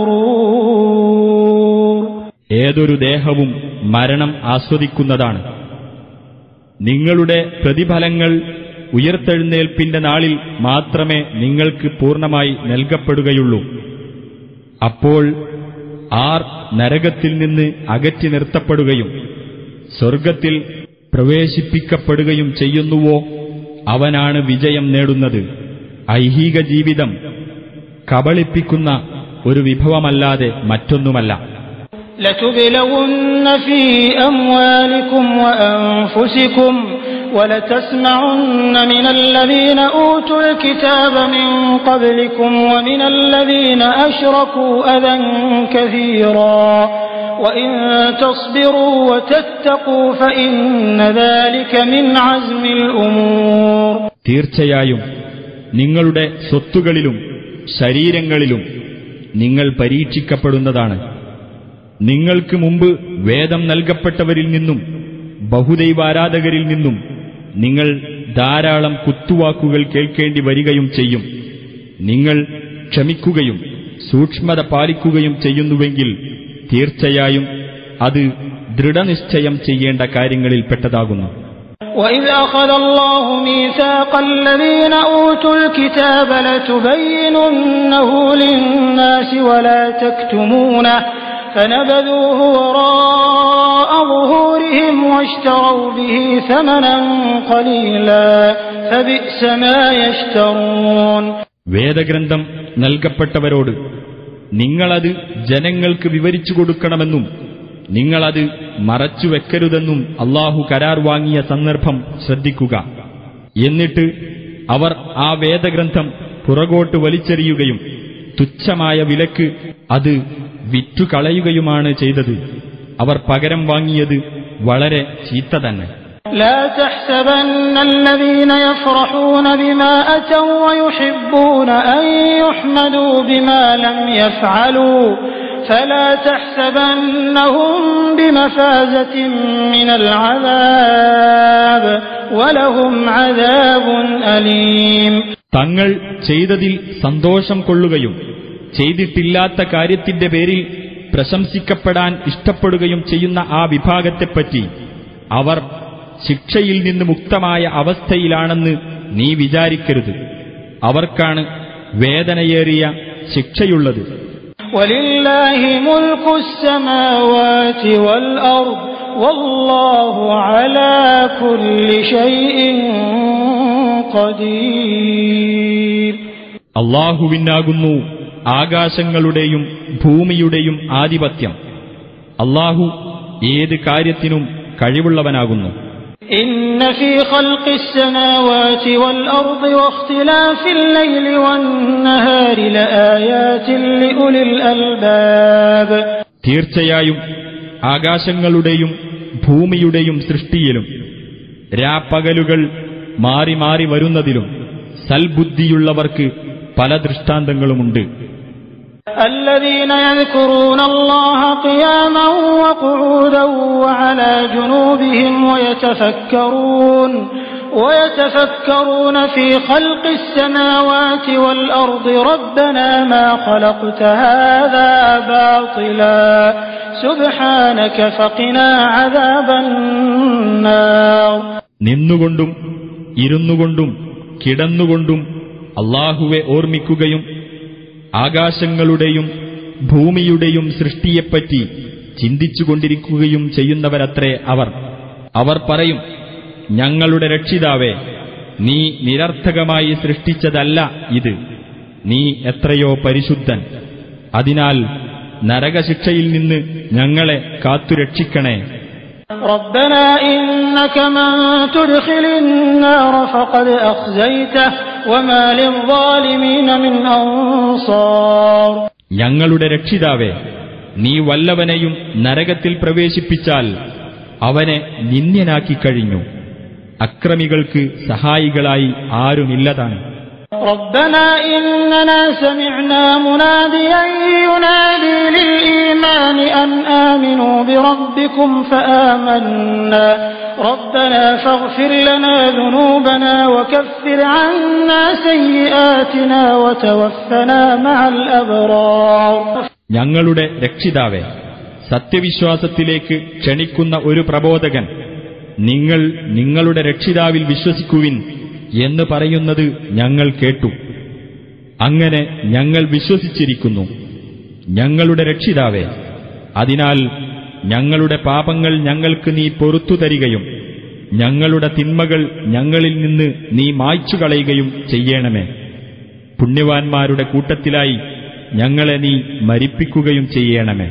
S4: ഗുറൂർ.
S1: ഏതൊരു ദേഹവും മരണം ആസ്വദിക്കുന്നതാണ്. നിങ്ങളുടെ പ്രതിഫലങ്ങൾ ഉയർത്തെഴുന്നേൽപ്പിന്റെ നാളിൽ മാത്രമേ നിങ്ങൾക്ക് പൂർണ്ണമായി നൽകപ്പെടുകയുള്ളൂ. അപ്പോൾ ആർ നരകത്തിൽ നിന്ന് അകറ്റി നിർത്തപ്പെടുകയും സ്വർഗത്തിൽ പ്രവേശിപ്പിക്കപ്പെടുകയും ചെയ്യുന്നുവോ അവനാണ് വിജയം നേടുന്നത്. ഐഹിക ജീവിതം കബളിപ്പിക്കുന്ന ഒരു വിഭവമല്ലാതെ മറ്റൊന്നുമല്ല.
S4: لتبلون في أموالكم وأنفسكم ولتسمعن من الذين أوتوا الكتاب من قبلكم ومن الذين أشركوا أذى كثيرا وإن تصبروا وتتقوا فإن ذلك من عزم الأمور.
S1: തീർച്ചയായും നിങ്ങളുടെ സ്വത്തുകളിലും ശരീരങ്ങളിലും നിങ്ങൾ പരീക്ഷിക്കപ്പെടുന്നതാണ്. നിങ്ങൾക്ക് മുമ്പ് വേദം നൽകപ്പെട്ടവരിൽ നിന്നും ബഹുദൈവാരാധകരിൽ നിന്നും നിങ്ങൾ ധാരാളം കുത്തുവാക്കുകൾ കേൾക്കേണ്ടി വരികയും ചെയ്യും. നിങ്ങൾ ക്ഷമിക്കുകയും സൂക്ഷ്മത പാലിക്കുകയും ചെയ്യുന്നുവെങ്കിൽ തീർച്ചയായും അത് ദൃഢനിശ്ചയം ചെയ്യേണ്ട കാര്യങ്ങളിൽപ്പെട്ടതാകുന്നു.
S4: وَإِذْ أَخَذَ اللَّهُ مِيثَاقَ الَّذِينَ أُوتُوا الْكِتَابَ لَتُبَيِّنُنَّهُ لِلنَّاسِ وَلَا تَكْتُمُونَهُ فَنَبَذُوهُ وَرَاءَ ظُهُورِهِمْ وَاشْتَرَوْا بِهِ ثَمَنًا قَلِيلًا فَبِئْسَ مَا يَشْتَرُونَ.
S1: വേദഗ്രന്ഥം നൽകപ്പെട്ടവരോട് നിങ്ങളത് ജനങ്ങൾക്ക് വിവരിച്ചു കൊടുക്കണമെന്നും നിങ്ങളത് മറച്ചുവെക്കരുതെന്നും അല്ലാഹു കരാർ വാങ്ങിയ സന്ദർഭം ശ്രദ്ധിക്കുക. എന്നിട്ട് അവർ ആ വേദഗ്രന്ഥം പുറകോട്ട് വലിച്ചെറിയുകയും തുച്ഛമായ വിലക്ക് അത് വിറ്റുകളയുകയുമാണ് ചെയ്തത്. അവർ പകരം വാങ്ങിയത് വളരെ ചീത്ത തന്നെ.
S4: لا تحسبن الذين يفرحون بما أتوا ويحبون أن يحمدوا بما لم يفعلوا فلا تحسبنهم بمفازة من العذاب ولهم عذاب أليم.
S1: തങ്ങൾ ചെയ്തതിൽ സന്തോഷം കൊള്ളുകയും ചെയ്തിട്ടില്ലാത്ത കാര്യത്തിന്റെ പേരിൽ പ്രശംസിക്കപ്പെടാൻ ഇഷ്ടപ്പെടുകയും ചെയ്യുന്ന ആ വിഭാഗത്തെപ്പറ്റി അവർ ശിക്ഷയിൽ നിന്ന് മുക്തമായ അവസ്ഥയിലാണെന്ന് നീ വിചാരിക്കരുത്. അവർക്കാണ് വേദനയേറിയ ശിക്ഷയുള്ളത്.
S4: വലില്ലാഹി മുൽഖുസ് സമാവാതി വൽ അർദ് വല്ലാഹു അലാ കുല്ലി ശൈഇൻ ഖദീർ.
S1: അല്ലാഹുവിനാകുന്നു ആകാശങ്ങളുടെയും ഭൂമിയുടെയും ആധിപത്യം. അല്ലാഹു ഏത് കാര്യത്തിനും കഴിവുള്ളവനാകുന്നു.
S4: إن في خلق السماوات والأرض واختلاف الليل والنهار لآيات لأولي الألباب.
S1: തീർച്ചയായും ആകാശങ്ങളുടെയും ഭൂമിയുടെയും സൃഷ്ടിയിലും രാപ്പകലുകൾ മാറി മാറി വരുന്നതിലും സൽബുദ്ധിയുള്ളവർക്ക് പല ദൃഷ്ടാന്തങ്ങളുമുണ്ട്.
S4: الذين يذكرون الله قياما وقعودا وعلى جنوبهم ويتفكرون في خلق السماوات والأرض ربنا ما خلقت هذا باطلا سبحانك فقنا عذاب النار.
S1: നിന്നുകൊണ്ടും ഇരുന്നുകൊണ്ടും കിടന്നുകൊണ്ടും അല്ലാഹുവെ ഓർമ്മിക്കുകയും ആകാശങ്ങളുടെയും ഭൂമിയുടെയും സൃഷ്ടിയെപ്പറ്റി ചിന്തിച്ചുകൊണ്ടിരിക്കുകയും ചെയ്യുന്നവരത്രേ അവർ പറയും, ഞങ്ങളുടെ രക്ഷിതാവേ, നീ നിരർത്ഥകമായി സൃഷ്ടിച്ചതല്ല ഇത്, നീ എത്രയോ പരിശുദ്ധൻ. അതിനാൽ നരകശിക്ഷയിൽ നിന്ന് ഞങ്ങളെ കാത്തുരക്ഷിക്കണേ.
S4: ربنا إنك من تدخل النار فقد أخزيته وما للظالمين من أنصار.
S1: ഞങ്ങളുടെ രക്ഷിതാവേ, നീ വല്ലവനെയും നരകത്തിൽ പ്രവേശിപ്പിച്ചാൽ അവനെ നിന്ദ്യനാക്കി കഴിഞ്ഞു. അക്രമികൾക്ക് സഹായികളായി ആരുമില്ലതാണ്.
S4: ربنا إننا سمعنا مناديا ينادي للإيمان أن آمنوا بربكم فآمنا ربنا فاغفر لنا ذنوبنا وكفر عنا سيئاتنا وتوفنا مع الأبرار.
S1: ഞങ്ങളുടെ രക്ഷിതാവേ, സത്യവിശ്വാസത്തിലേക്ക് ക്ഷണിക്കുന്ന ഒരു പ്രബോധകൻ നിങ്ങൾ നിങ്ങളുടെ രക്ഷിതാവിൽ വിശ്വസിക്കുവിൻ എന്ന് പറയുന്നത് ഞങ്ങൾ കേട്ടു. അങ്ങനെ ഞങ്ങൾ വിശ്വസിച്ചിരിക്കുന്നു. ഞങ്ങളുടെ രക്ഷിതാവേ, അതിനാൽ ഞങ്ങളുടെ പാപങ്ങൾ ഞങ്ങൾക്ക് നീ പൊറുത്തു തരികയും ഞങ്ങളുടെ തിന്മകൾ ഞങ്ങളിൽ നിന്ന് നീ മായ്ച്ചു കളയുകയും ചെയ്യണമേ. പുണ്യവാന്മാരുടെ കൂട്ടത്തിലായി ഞങ്ങളെ നീ മരിപ്പിക്കുകയും ചെയ്യണമേ.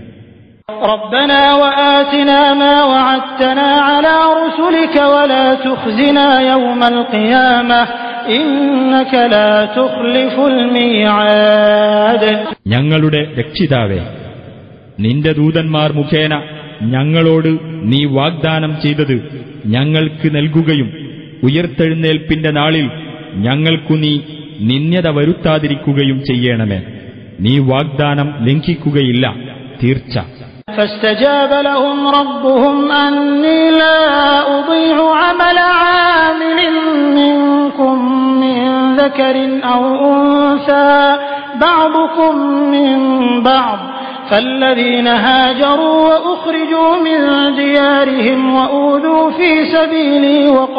S4: ربنا وآتنا ما وعدتنا على رسلك ولا تخزنا يوم القيامة إنك لا تخلف الميعاد. ഞങ്ങളുടെ രക്ഷിതാവേ, നിന്റെ ദൂതന്മാർ മുഖേന ഞങ്ങളോട് നീ വാഗ്ദാനം ചെയ്തത് ഞങ്ങൾക്ക് നൽകുകയും ഉയർത്തെഴുന്നേൽപ്പിന്റെ നാളിൽ ഞങ്ങൾക്കു നീ നിന്ദ്യത വരുത്താതിരിക്കുകയും ചെയ്യണമേ. നീ വാഗ്ദാനം ലംഘിക്കുകയില്ല, തീർച്ച. فاستجاب لهم ربهم أني لا أضيع عمل عامل منكم من ذكر أو أنثى بعضكم من بعض فالذين هاجروا وأخرجوا من ديارهم وأوذوا في سبيلي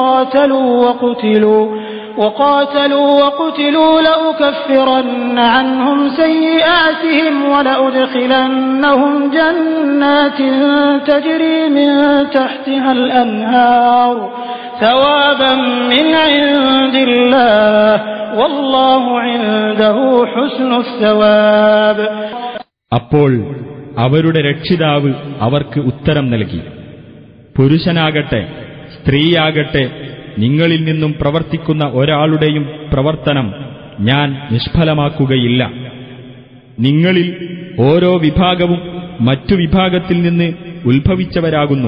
S4: وقاتلوا وقتلوا لأكفرن عنهم سيئاتهم ولأدخلنهم جنات تجري من تحتها الأنهار ثوابا من عند الله والله عنده حسن الثواب.
S1: അപ്പോൾ അവരുടെ രക്ഷിതാവ് അവർക്ക് ഉത്തരം നൽകി, പുരുഷനാകട്ടെ സ്ത്രീയാകട്ടെ നിങ്ങളിൽ നിന്നും പ്രവർത്തിക്കുന്ന ഒരാളുടെയും പ്രവർത്തനം ഞാൻ നിഷ്ഫലമാക്കുകയില്ല. നിങ്ങളിൽ ഓരോ വിഭാഗവും മറ്റു വിഭാഗത്തിൽ നിന്ന് ഉത്ഭവിച്ചവരാകുന്നു.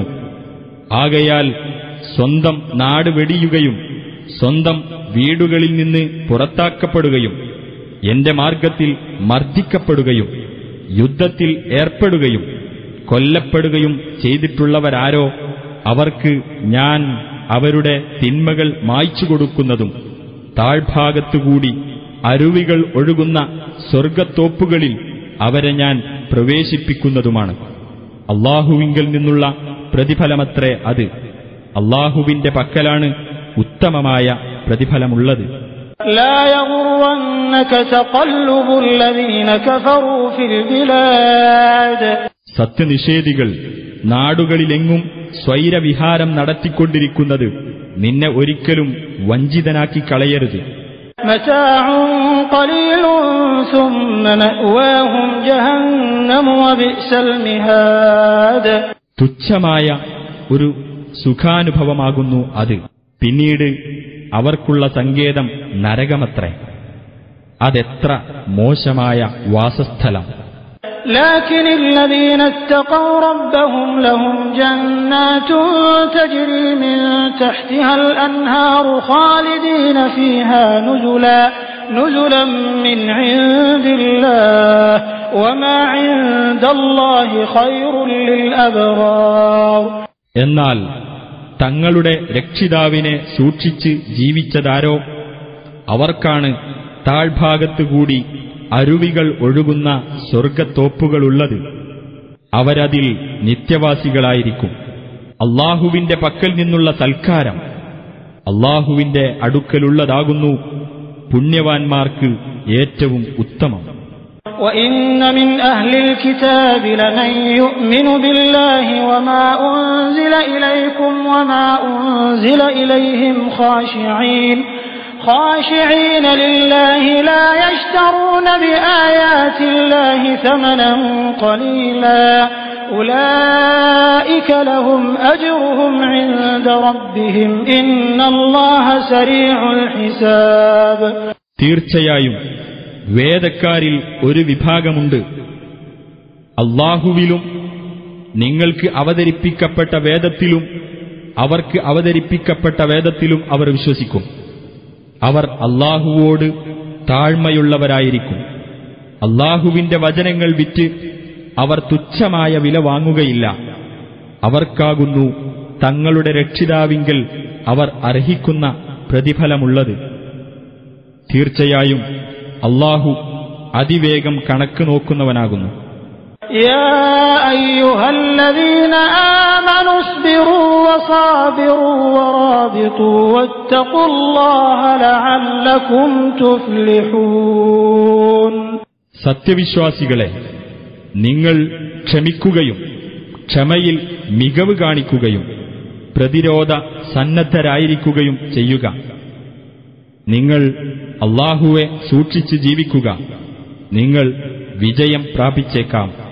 S1: ആകയാൽ സ്വന്തം നാട് വെടിയുകയും സ്വന്തം വീടുകളിൽ നിന്ന് പുറത്താക്കപ്പെടുകയും എന്റെ മാർഗത്തിൽ മർദ്ദിക്കപ്പെടുകയും യുദ്ധത്തിൽ ഏർപ്പെടുകയും കൊല്ലപ്പെടുകയും ചെയ്തിട്ടുള്ളവരാരോ അവർക്ക് ഞാൻ അവരുടെ തിന്മകൾ മായ്ച്ചുകൊടുക്കുന്നതും താഴ്ഭാഗത്തുകൂടി അരുവികൾ ഒഴുകുന്ന സ്വർഗ്ഗത്തോപ്പുകളിൽ അവരെ ഞാൻ പ്രവേശിപ്പിക്കുന്നതുമാണ്. അല്ലാഹുവിങ്കൽ നിന്നുള്ള പ്രതിഫലമത്രേ അത്. അല്ലാഹുവിന്റെ പക്കലാണ് ഉത്തമമായ പ്രതിഫലമുള്ളത്.
S4: لا يغرنك تقلب الذين كفروا في البلاد.
S1: സത്യനിഷേധികൾ നാടുകളിലെങ്ങും സ്വൈരവിഹാരം നടത്തിക്കൊണ്ടിരിക്കുന്നത് നിന്നെ ഒരിക്കലും വഞ്ചിതനാക്കി കളയരുത്.
S4: متاع قليل ثم مأواهم جهنم وبئس المهاد.
S1: തുച്ഛമായ ഒരു സുഖാനുഭവമാകുന്നു അത്. പിന്നീട് അവർക്കുള്ള സങ്കേതം നരകമത്രേ. അതെത്ര മോശമായ വാസസ്ഥലം.
S4: لكن الذين اتقوا ربهم لهم جنات تجري من تحتها الأنهار خالدين فيها نزلا من عند الله وما عند الله خير للأبرار.
S1: എന്നാൽ തങ്ങളുടെ രക്ഷിതാവിനെ സൂക്ഷിച്ച് ജീവിച്ചതാരോ അവർക്കാണ് താഴ്ഭാഗത്തുകൂടി അരുവികൾ ഒഴുകുന്ന സ്വർഗ്ഗത്തോപ്പുകളുള്ളത്. അവരതിൽ നിത്യവാസികളായിരിക്കും. അല്ലാഹുവിന്റെ പക്കൽ നിന്നുള്ള സൽക്കാരം അല്ലാഹുവിന്റെ അടുക്കലുള്ളതാകുന്നു പുണ്യവാന്മാർക്ക് ഏറ്റവും ഉത്തമം.
S4: وَإِنَّ مِنْ أَهْلِ الْكِتَابِ لَمَنْ يُؤْمِنُ بِاللَّهِ وَمَا أُنْزِلَ إِلَيْكُمْ وَمَا أُنْزِلَ إِلَيْهِمْ خاشعين لله لا يشترون بآيات الله ثمنا قليلا أولئك لهم أجرهم عند ربهم إن الله سريع الحساب.
S1: തീർച്ചയായും വേദക്കാരിൽ ഒരു വിഭാഗമുണ്ട്. അല്ലാഹുവിലും നിങ്ങൾക്ക് അവതരിപ്പിക്കപ്പെട്ട വേദത്തിലും അവർക്ക് അവതരിപ്പിക്കപ്പെട്ട വേദത്തിലും അവർ വിശ്വസിക്കും. അവർ അല്ലാഹുവോട് താഴ്മയുള്ളവരായിരിക്കും. അല്ലാഹുവിന്റെ വചനങ്ങൾ വിറ്റ് അവർ തുച്ഛമായ വില വാങ്ങുകയില്ല. അവർക്കാകുന്നു തങ്ങളുടെ രക്ഷിതാവിങ്കൽ അവർ അർഹിക്കുന്ന പ്രതിഫലമുള്ളത്. തീർച്ചയായും അല്ലാഹു അതിവേഗം കണക്ക് നോക്കുന്നവനാകുന്നു.
S4: يا أيها الذين آمنوا اصبروا وصابروا ورابطوا واتقوا الله لعلكم تفلحون.
S1: സത്യവിശ്വാസികളെ, നിങ്ങൾ ക്ഷമിക്കുകയും ക്ഷമയിൽ മികവ് കാണിക്കുകയും പ്രതിരോധ സന്നദ്ധരായിരിക്കുകയും ചെയ്യുക. നിങ്ങൾ അല്ലാഹുവെ സൂക്ഷിച്ച് ജീവിക്കുക, നിങ്ങൾ വിജയം പ്രാപിച്ചേക്കാം.